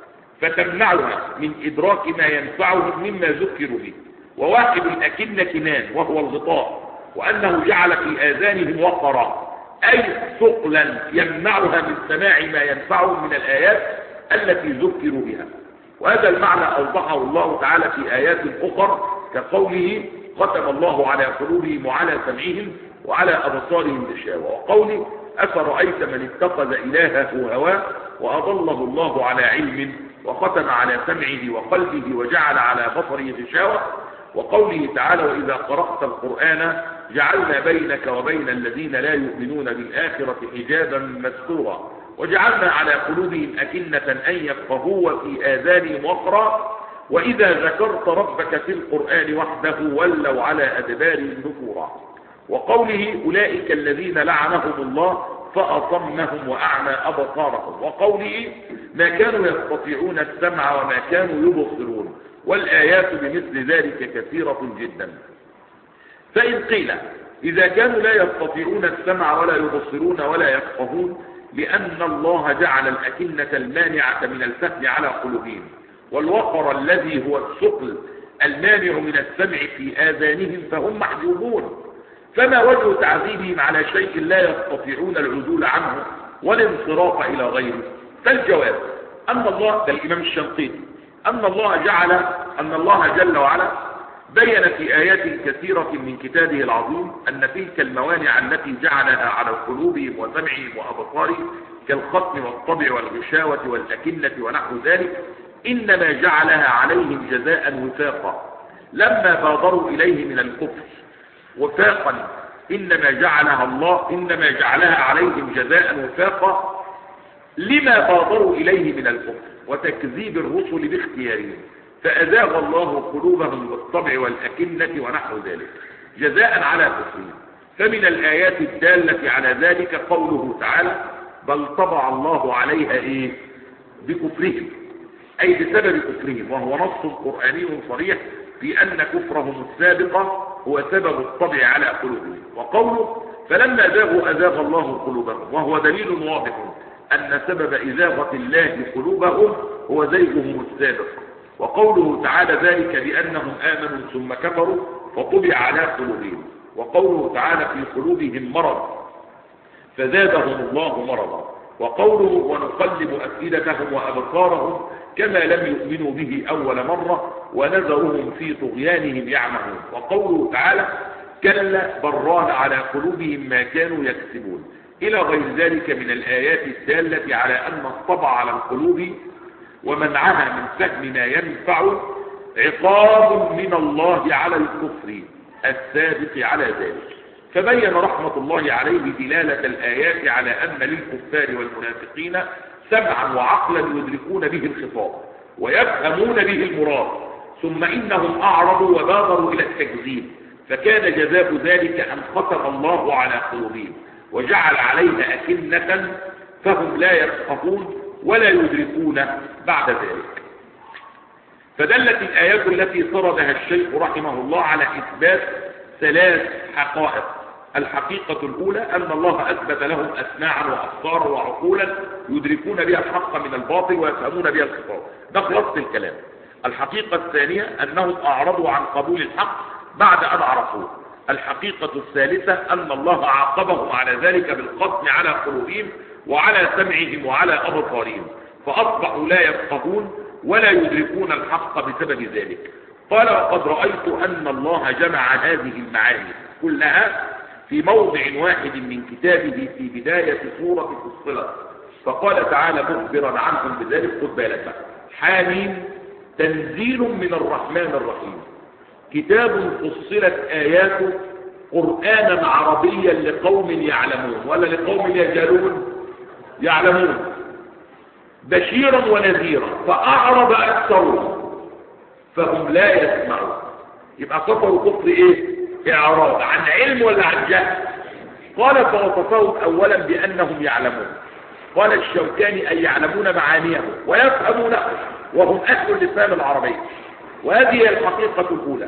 فتمنعها من إدراك ما ينفعهم مما ذكروا به. وواحد الأكنة كنان وهو الغطاء، وأنه جعل في آذانهم وقرا أي ثقلا يمنعها من سماع ما ينفعهم من الآيات التي ذكروا بها. وهذا المعنى أوضحه الله تعالى في آيات أخرى كقوله ختم الله على قلوبهم وعلى سمعهم وعلى أبصارهم غشاوة، وقوله أفرأيت من اتخذ إلهه هواه وأضله الله على علم وختم على سمعه وقلبه وجعل على بصره غشاوة، وقوله تعالى وإذا قرأت القرآن جعلنا بينك وبين الذين لا يؤمنون بالآخرة حجابا مستورا وجعلنا على قلوبهم أكنة أن يفقهوا وفي آذانهم وقرا وإذا ذكرت ربك في القرآن وحده ولوا على أدبارهم نفورا. وقوله أولئك الذين لعنهم الله فأصمهم وأعمى أبصارهم، وقوله ما كانوا يستطيعون السمع وما كانوا يبصرون، والآيات بمثل ذلك كثيرة جدا. فإن قيل إذا كانوا لا يستطيعون السمع ولا يبصرون ولا يفقهون لأن الله جعل الأكنة المانعة من الفهم على قلوبهم والوقر الذي هو الثقل المانع من السمع في آذانهم فهم محجوبون، فما وجه تعذيبهم على شيء لا يستطيعون العدول عنه والانصراف إلى غيره؟ فالجواب أن الله، ده الإمام الشنقيطي، أن الله جعل أن الله جل وعلا بين في آيات كثيرة من كتابه العظيم أن تلك الموانع التي جعلها على قلوبهم وسمعهم وأبصارهم كالختم والطبع والغشاوة والأكنة ونحو ذلك إنما جعلها عليهم جزاء وفاقا لما بادروا إليه من الكفر، وفاقا إنما جعلها الله إنما جعلها عليهم جزاء وفاقا لما بادروا إليه من الكفر وتكذيب الرسل باختيارهم، فأزاغ الله قلوبهم بالطبع والأكنة ونحو ذلك جزاء على كفرهم. فمن الآيات الدالة على ذلك قوله تعالى بل طبع الله عليها إيه؟ بكفرهم، أي بسبب كفرهم، وهو نص قرآني صريح في أن كفرهم السابق هو سبب الطبع على قلوبهم. وقوله فلما زاغوا أزاغ الله قلوبهم، وهو دليل واضح أن سبب إزاغة الله قلوبهم هو زيغهم السابق. وقوله تعالى ذلك بأنهم آمنوا ثم كفروا فطبع على قلوبهم. وقوله تعالى في قلوبهم مرض فزادهم الله مرضا. وقوله ونقلب أفئدتهم وأبصارهم كما لم يؤمنوا به أول مرة ونذرهم في طغيانهم يعمهون. وقوله تعالى كلا بران على قلوبهم ما كانوا يكسبون، إلى غير ذلك من الآيات الدالة على أن الطبع على القلوب ومنعها من فهم ما ينفع عقاب من الله على الكفر السابق على ذلك. فبين رحمة الله عليه دلالة الآيات على أن للكفار والمنافقين سمعا وعقلا يدركون به الخطاب ويفهمون به المراد، ثم إنهم أعرضوا وبادروا إلى التكذيب، فكان جزاء ذلك أن ختم الله على قلوبهم وجعل عليها أكنة فهم لا يفقهون ولا يدركون بعد ذلك. فدلت الآيات التي سردها الشيخ رحمه الله على إثبات ثلاث حقائق. الحقيقة الأولى أن الله أثبت لهم أسماعا وأبصارا وعقولا يدركون بها الحق من الباطل ويفهمون بها الخطاب، ده خلاصة الكلام. الحقيقة الثانية أنهم أعرضوا عن قبول الحق بعد أن عرفوه. الحقيقة الثالثة أن الله عاقبهم على ذلك بالختم على قلوبهم وعلى سمعهم وعلى أبصارهم، فأصبحوا لا يفقهون ولا يدركون الحق بسبب ذلك. قال وقد رأيت أن الله جمع هذه المعاني كلها في موضع واحد من كتابه في بداية سورة فصلت، فقال تعالى مخبرا عنهم بذلك خد بالك حاميم تنزيل من الرحمن الرحيم كتاب فصلت آياته قرآنا عربيا لقوم يعلمون، ولا لقوم يجهلون؟ يعلمون، بشيرا ونذيرا فأعرض أكثرهم فهم لا يسمعون. يبقى كفروا كفر ايه؟ اعراض عن علم ولا عن جهل؟ قال فوصفهم اولا بانهم يعلمون. قال الشوكاني اي يعلمون معانيه ويفهمونه وهم اهل اللسان العربي، وهذه هي الحقيقه الاولى.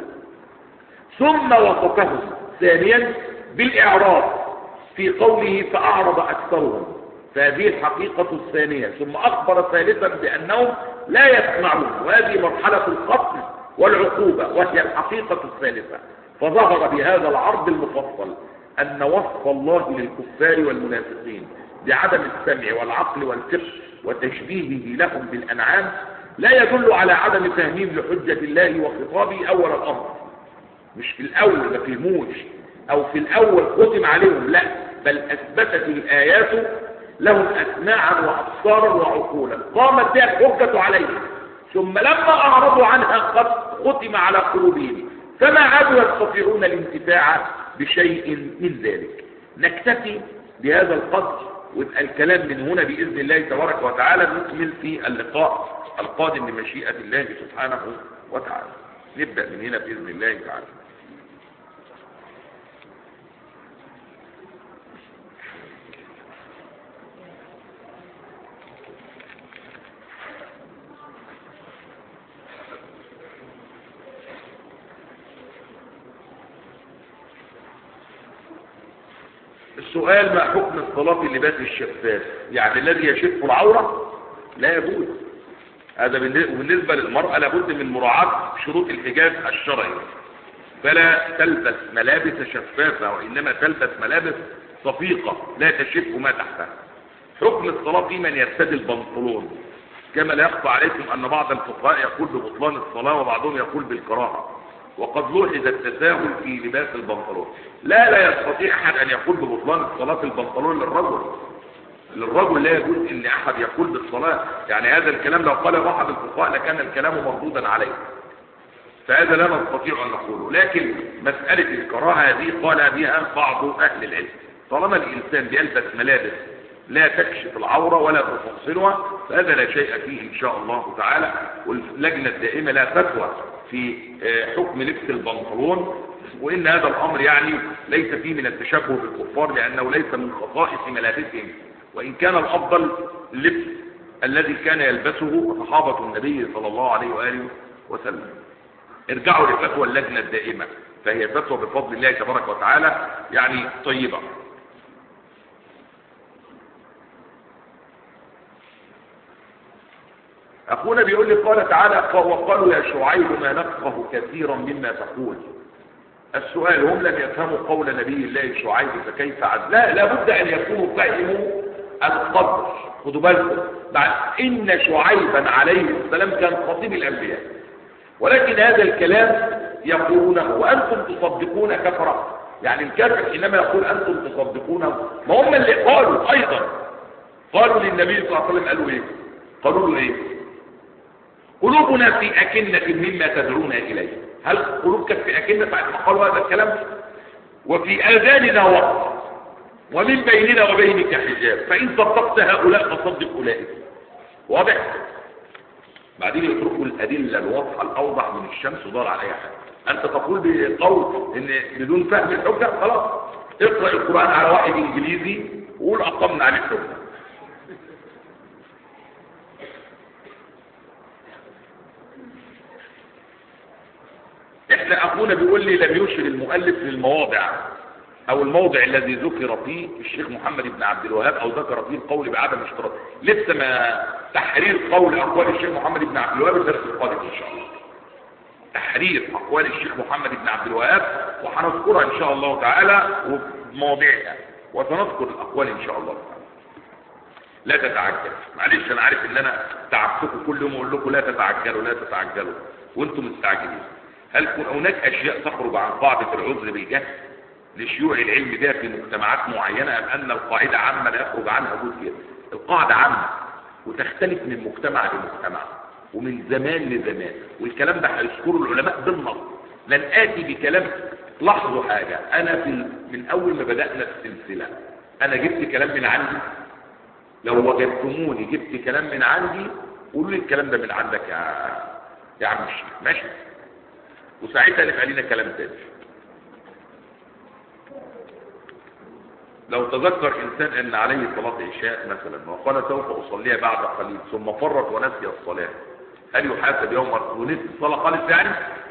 ثم وصفهم ثانيا بالاعراض في قوله فاعرض اكثرهم، فهذه الحقيقه الثانيه. ثم اخبر ثالثا بانهم لا يسمعون، وهذه مرحله الخصم والعقوبه وهي الحقيقه الثالثه. فظهر بهذا العرض المفصل أن وصف الله للكفار والمنافقين بعدم السمع والعقل والفقه وتشبيهه لهم بالأنعام لا يدل على عدم فهمهم لحجة الله وخطابه أول الأمر، مش في الأول ما فهموش أو في الأول ختم عليهم، لا، بل أثبتت الآيات لهم أسماعا وأبصارا وعقولا قامت بها الحجة عليهم، ثم لما أعرضوا عنها قد ختم على قلوبهم فما عادوا يستطيعون الانتفاع بشيء من ذلك. نكتفي بهذا القدر ويبقى الكلام من هنا بإذن الله تبارك وتعالى نكمل في اللقاء القادم بمشيئة الله سبحانه وتعالى. نبدأ من هنا بإذن الله تعالى. السؤال ما حكم الصلاة اللباس الشفاف؟ يعني الذي يشف العورة لا يجوز، هذا بالنسبة للمرأة لابد من مراعاة شروط الحجاب الشرعي. فلا تلبس ملابس شفافة وإنما تلبس ملابس صفيقة لا تشف ما تحتها. حكم الصلاة في من يرتدي البنطلون، كما لا يخفى عليكم أن بعض الفقهاء يقول ببطلان الصلاة وبعضهم يقول بالكراهة، وقد لوحظ التساهل في لباس البنطلون. لا لا يستطيع أحد أن يقول ببطلان الصلاة في البنطلون للرجل. للرجل لا يجوز أن أحد يقول بالصلاة، يعني هذا الكلام لو قال واحد الفقهاء لكان الكلام مردودا عليه، فهذا لا نستطيع أن نقوله. لكن مسألة الكراهة هذه قال بها بعض أهل العلم، طالما الإنسان بيلبس ملابس لا تكشف العورة ولا تفصلها فهذا لا شيء فيه إن شاء الله تعالى. واللجنة الدائمة لا فتوى في حكم لبس البنطلون، وإن هذا الأمر يعني ليس فيه من التشبه بالكفار لأنه ليس من خصائص ملابسهم، وإن كان الأفضل اللبس الذي كان يلبسه صحابة النبي صلى الله عليه وآله وسلم. ارجعوا لفتوى اللجنة الدائمة، فهي فتوى بفضل الله تبارك وتعالى يعني طيبة. أخونا بيقول لي قال تعالى وقالوا يا شعيب ما نفقه كثيرا مما تقول. السؤال هم لم يفهموا قول نبي الله شعيب فكيف عز؟ لا لابد أن يكونوا فهموا القدر. خدوا بالكم بعد إن شعيبا عليه السلام كان خطيب الأنبياء، ولكن هذا الكلام يقولونه وأنتم تصدقون كفرة. يعني الكافر حينما يقول أنتم تصدقونه، ما هم اللي قالوا أيضا، قالوا للنبي صلى الله عليه وسلم قالوا إيه؟ قالوا له إيه؟ قلوبنا في أكنة مما تدعون إليه. هل قلوبك في أكنة بعد ما قالوا هذا الكلام؟ وفي آذاننا وقت ومن بيننا وبينك حجاب، فإن صدقت هؤلاء فصدق أولئك. واضح؟ بعدين يتركوا الأدلة الواضحة الأوضح من الشمس ودار على أي حاجة. أنت تقول بقول إن بدون فهم الحجة خلاص اقرأ القرآن على واحد إنجليزي وقول أقمنا عليه الحجة. احنا اخونا بيقول لي لم يشر المؤلف للمواضع او الموضع الذي ذكر فيه الشيخ محمد بن عبد الوهاب او ذكر فيه القول بعدم اشتراط. لسه ما تحرير قول اقوال الشيخ محمد بن عبد الوهاب الدرس القادم ان شاء الله. تحرير اقوال الشيخ محمد بن عبد الوهاب وهنذكرها ان شاء الله تعالى ومواضعها، وسنذكر الاقوال ان شاء الله تعالى. لا تتعجل، معلش انا عارف ان انا تعبتكم كل يوم اقول لكم لا تتعجلوا لا تتعجلوا وانتم مستعجلين. هل هناك اشياء تخرج عن قاعدة العذر بالجهل لشيوع العلم ده في مجتمعات معينة ام ان القاعدة عامة لا يخرج عنها جزء؟ القاعدة عامة وتختلف من مجتمع لمجتمع ومن زمان لزمان، والكلام ده هيذكره العلماء بالنص. لن اتي بكلام. لاحظوا حاجة، انا في من اول ما بدأنا السلسلة انا جبت كلام من عندي. لو وجدتموني جبت كلام من عندي قولوا لي الكلام ده من عندك يا يا عم الشيخ، ماشي؟ وساعتها نبقى لنا كلام تاني. لو تذكر انسان ان عليه صلاة عشاء مثلا وقال سوف اصليها بعد قليل ثم فرط ونسي الصلاة، هل يحاسب يوم ونسي الصلاة خالص؟ يعني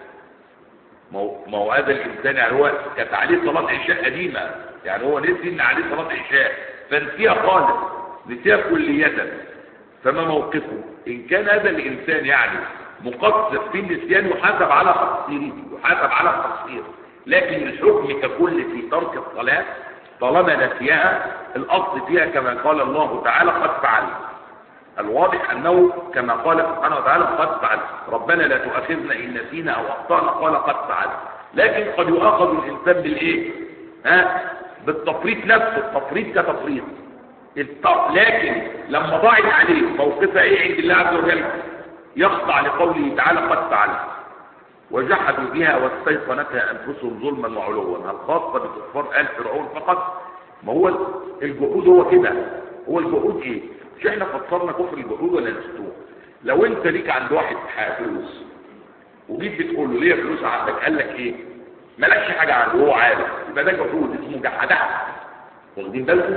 ما هو هذا الانسان يعني هو كانت عليه صلاة عشاء قديمة، يعني هو نسي ان عليه صلاة عشاء فنسيها خالص، نسيها كلية. فما موقفه؟ ان كان هذا الانسان يعني مقصر في النسيان يحاسب على تقصيره، يحاسب على التقصير، لكن الحكم ككل في ترك الصلاة طالما نسيها الاصل فيها كما قال الله تعالى قد فعل. الواضح انه كما قال سبحانه وتعالى قد فعل، ربنا لا تؤاخذنا ان نسينا او اخطانا، قال قد فعل. لكن قد يؤاخذ الانسان بالايه؟ ها؟ بالتفريط نفسه، التفريط كتفريط. لكن لما ضاعت عليه موقفها ايه عند الله عز وجل؟ يخضع لقوله تعالى قد فعل وجحدوا بها واستيقنتها انفسهم ظلما وعلوا. هل خاصه بكفار آل فرعون فقط؟ ما هو الجحود هو كده. هو الجحود ايه؟ مش احنا فسرنا كفر الجحود ولا نسيتوه؟ لو انت ليك عند واحد فلوس وجيت بتقول له ليه فلوس عندك، قال لك ايه؟ مالكش حاجه عنده، هو عارف، يبقى ده جحود اسمه جحدها. واخدين بالكم؟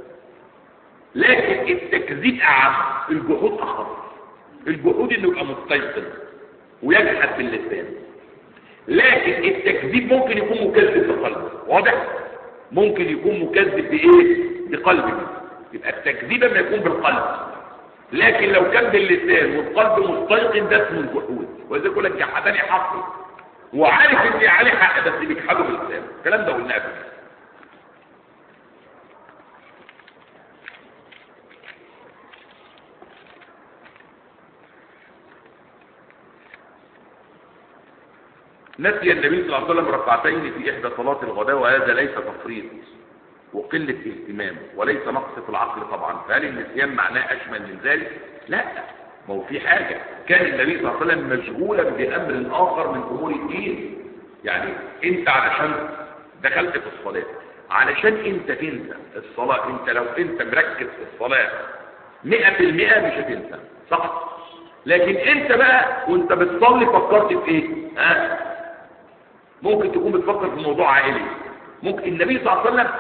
لكن التكذيب اعم، الجحود اخف. الجحود انه يبقى مستيقن ويجحد باللسان، لكن التكذيب ممكن يكون مكذب بقلبه. واضح؟ ممكن يكون مكذب بايه؟ بقلبه. يبقى التكذيب لما يكون بالقلب، لكن لو كان باللسان والقلب مستيقن ده اسمه الجحود. وإذا يقول لك جحدني حقي، وعارف ان عليه حق بس بيجحده بالاسلام. الكلام ده قلناه قبل كده. نسي النبي صلى الله عليه وسلم ركعتين في احدى صلاه الغداء، وهذا ليس تفريط وقله اهتمام وليس نقص في العقل طبعا. فهل النسيان معناه اشمل من ذلك؟ لا، ما هو في حاجه كان النبي صلى الله عليه وسلم مشغولا بامر اخر من امور الدين. يعني انت علشان دخلت في الصلاه، علشان انت تنسى الصلاه، انت لو انت مركز في الصلاه مئة في المئة مش هتنسى، صح؟ لكن انت بقى وانت بتصلي فكرت في ايه؟ ها؟ ممكن تكون بتفكر في موضوع عائلي، ممكن النبي صلى الله عليه وسلم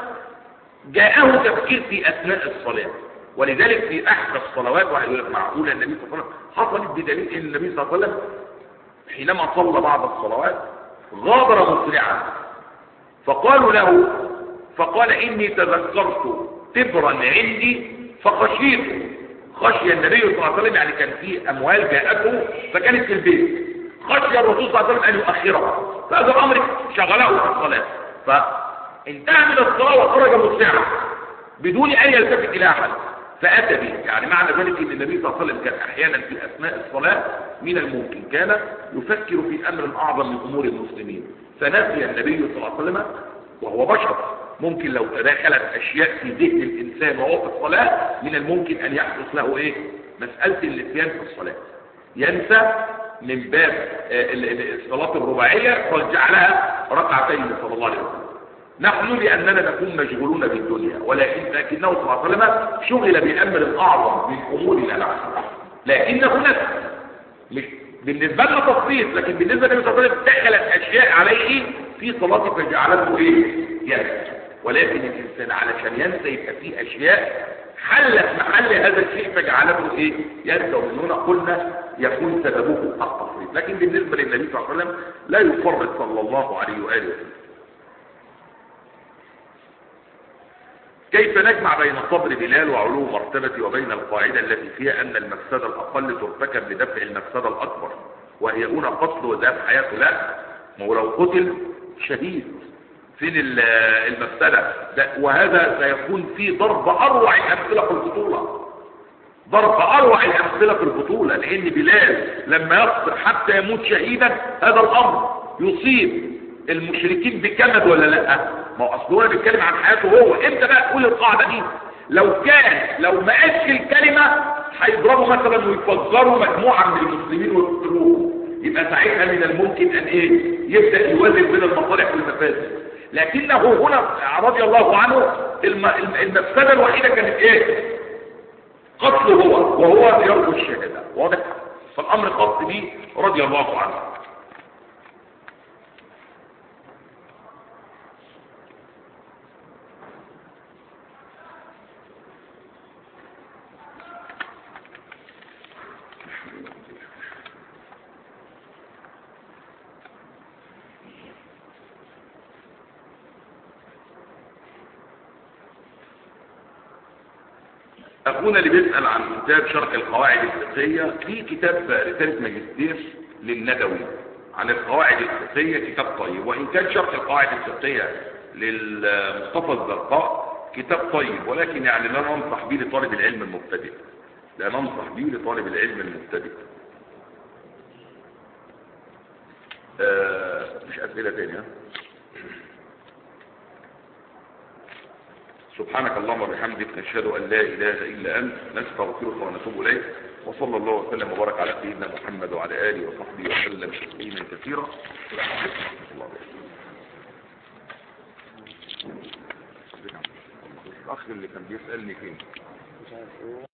جاءه تفكير في اثناء الصلاه، ولذلك في احدى الصلوات واحد يقول لك معقوله النبي صلى الله عليه وسلم حصلت بدليل ان النبي صلى الله عليه وسلم حينما صلى بعض الصلوات غادر مسرعا، فقالوا له فقال اني تذكرت تبرا عندي فخشيت. خشي النبي صلى الله عليه وسلم يعني كان في اموال جاءته فكانت في البيت، خشي الرسول صلى الله عليه وسلم ان يؤخرها، فهذا الامر شغله في الصلاه، فانتهى من الصلاه وخرج مسرعا بدون ان يلتفت الى احد فاتى به. يعني معنى ذلك ان النبي صلى الله عليه وسلم كان احيانا في اثناء الصلاه من الممكن كان يفكر في امر اعظم من امور المسلمين، فنسي النبي صلى الله عليه وسلم وهو بشر، ممكن لو تداخلت اشياء في ذهن الانسان وهو في الصلاه من الممكن ان يحدث له ايه؟ مساله النسيان في الصلاه، ينسى من باب الصلاه الرباعيه فجعلها ركعتين صلى الله عليه وسلم. نحن لاننا نكون مشغولون بالدنيا، ولكن لكنه صلى الله عليه وسلم شغل بامر اعظم من امورنا العامه، لكنه نسي. مش بالنسبه لنا تفصيل، لكن بالنسبه للنبي صلى الله عليه وسلم دخلت اشياء عليه في صلاته فجعلته ايه؟ ينسى. ولكن الانسان علشان ينسى يبقى فيه اشياء حلت محل هذا الشيء فجعلته ايه؟ ينسى. ومن هنا قلنا يكون سببه التفريط، لكن بالنسبه للنبي صلى الله عليه وسلم لا يفرط صلى الله عليه واله وسلم. كيف نجمع بين صبر بلال وعلو مرتبته وبين القاعده التي فيها ان المفسده الاقل ترتكب لدفع المفسده الاكبر، وهي هنا قتل وذهاب حياته؟ لا، ما هو لو قتل شهيد فين المفسده ده؟ وهذا سيكون فيه ضرب اروع الامثله في البطوله، ضرب اروع الامثله في البطوله، لان بلال لما يصبر حتى يموت شهيدا هذا الامر يصيب المشركين بكمد ولا لا؟ ما هو اصل هو بيتكلم عن حياته هو. امتى بقى تقول القاعده دي؟ لو كان لو ما قالش الكلمه هيضربوا مثلا ويفجروا مجموعه من المسلمين ويقتلوهم، يبقى ساعتها من الممكن ان ايه؟ يبدا يوازن بين المصالح والمفاسد. لكنه هنا رضي الله عنه المفسده الوحيده كانت ايه؟ قتله هو، وهو يرجو الشهاده. واضح؟ فالامر خاص به رضي الله عنه. أخونا اللي بيسأل عن كتاب شرح القواعد الفقهية، في كتاب رسالة ماجستير للندوي عن القواعد الفقهية، كتاب طيب، وإن كان شرح القواعد الفقهية للمصطفى الزرقاء كتاب طيب، ولكن يعني لا ننصح به لطالب العلم المبتدئ، لا ننصح به لطالب العلم المبتدئ. آه مش أسئلة تانية. سبحانك اللهم وبحمدك نشهد ان لا اله الا انت نستغفرك ونتوب اليك، وصلى الله وسلم وبارك على سيدنا محمد وعلى اله وصحبه وسلم تسليما كثيرا. السلام عليكم ورحمه الله وبركاته. الاخ اللي كان بيسالني فين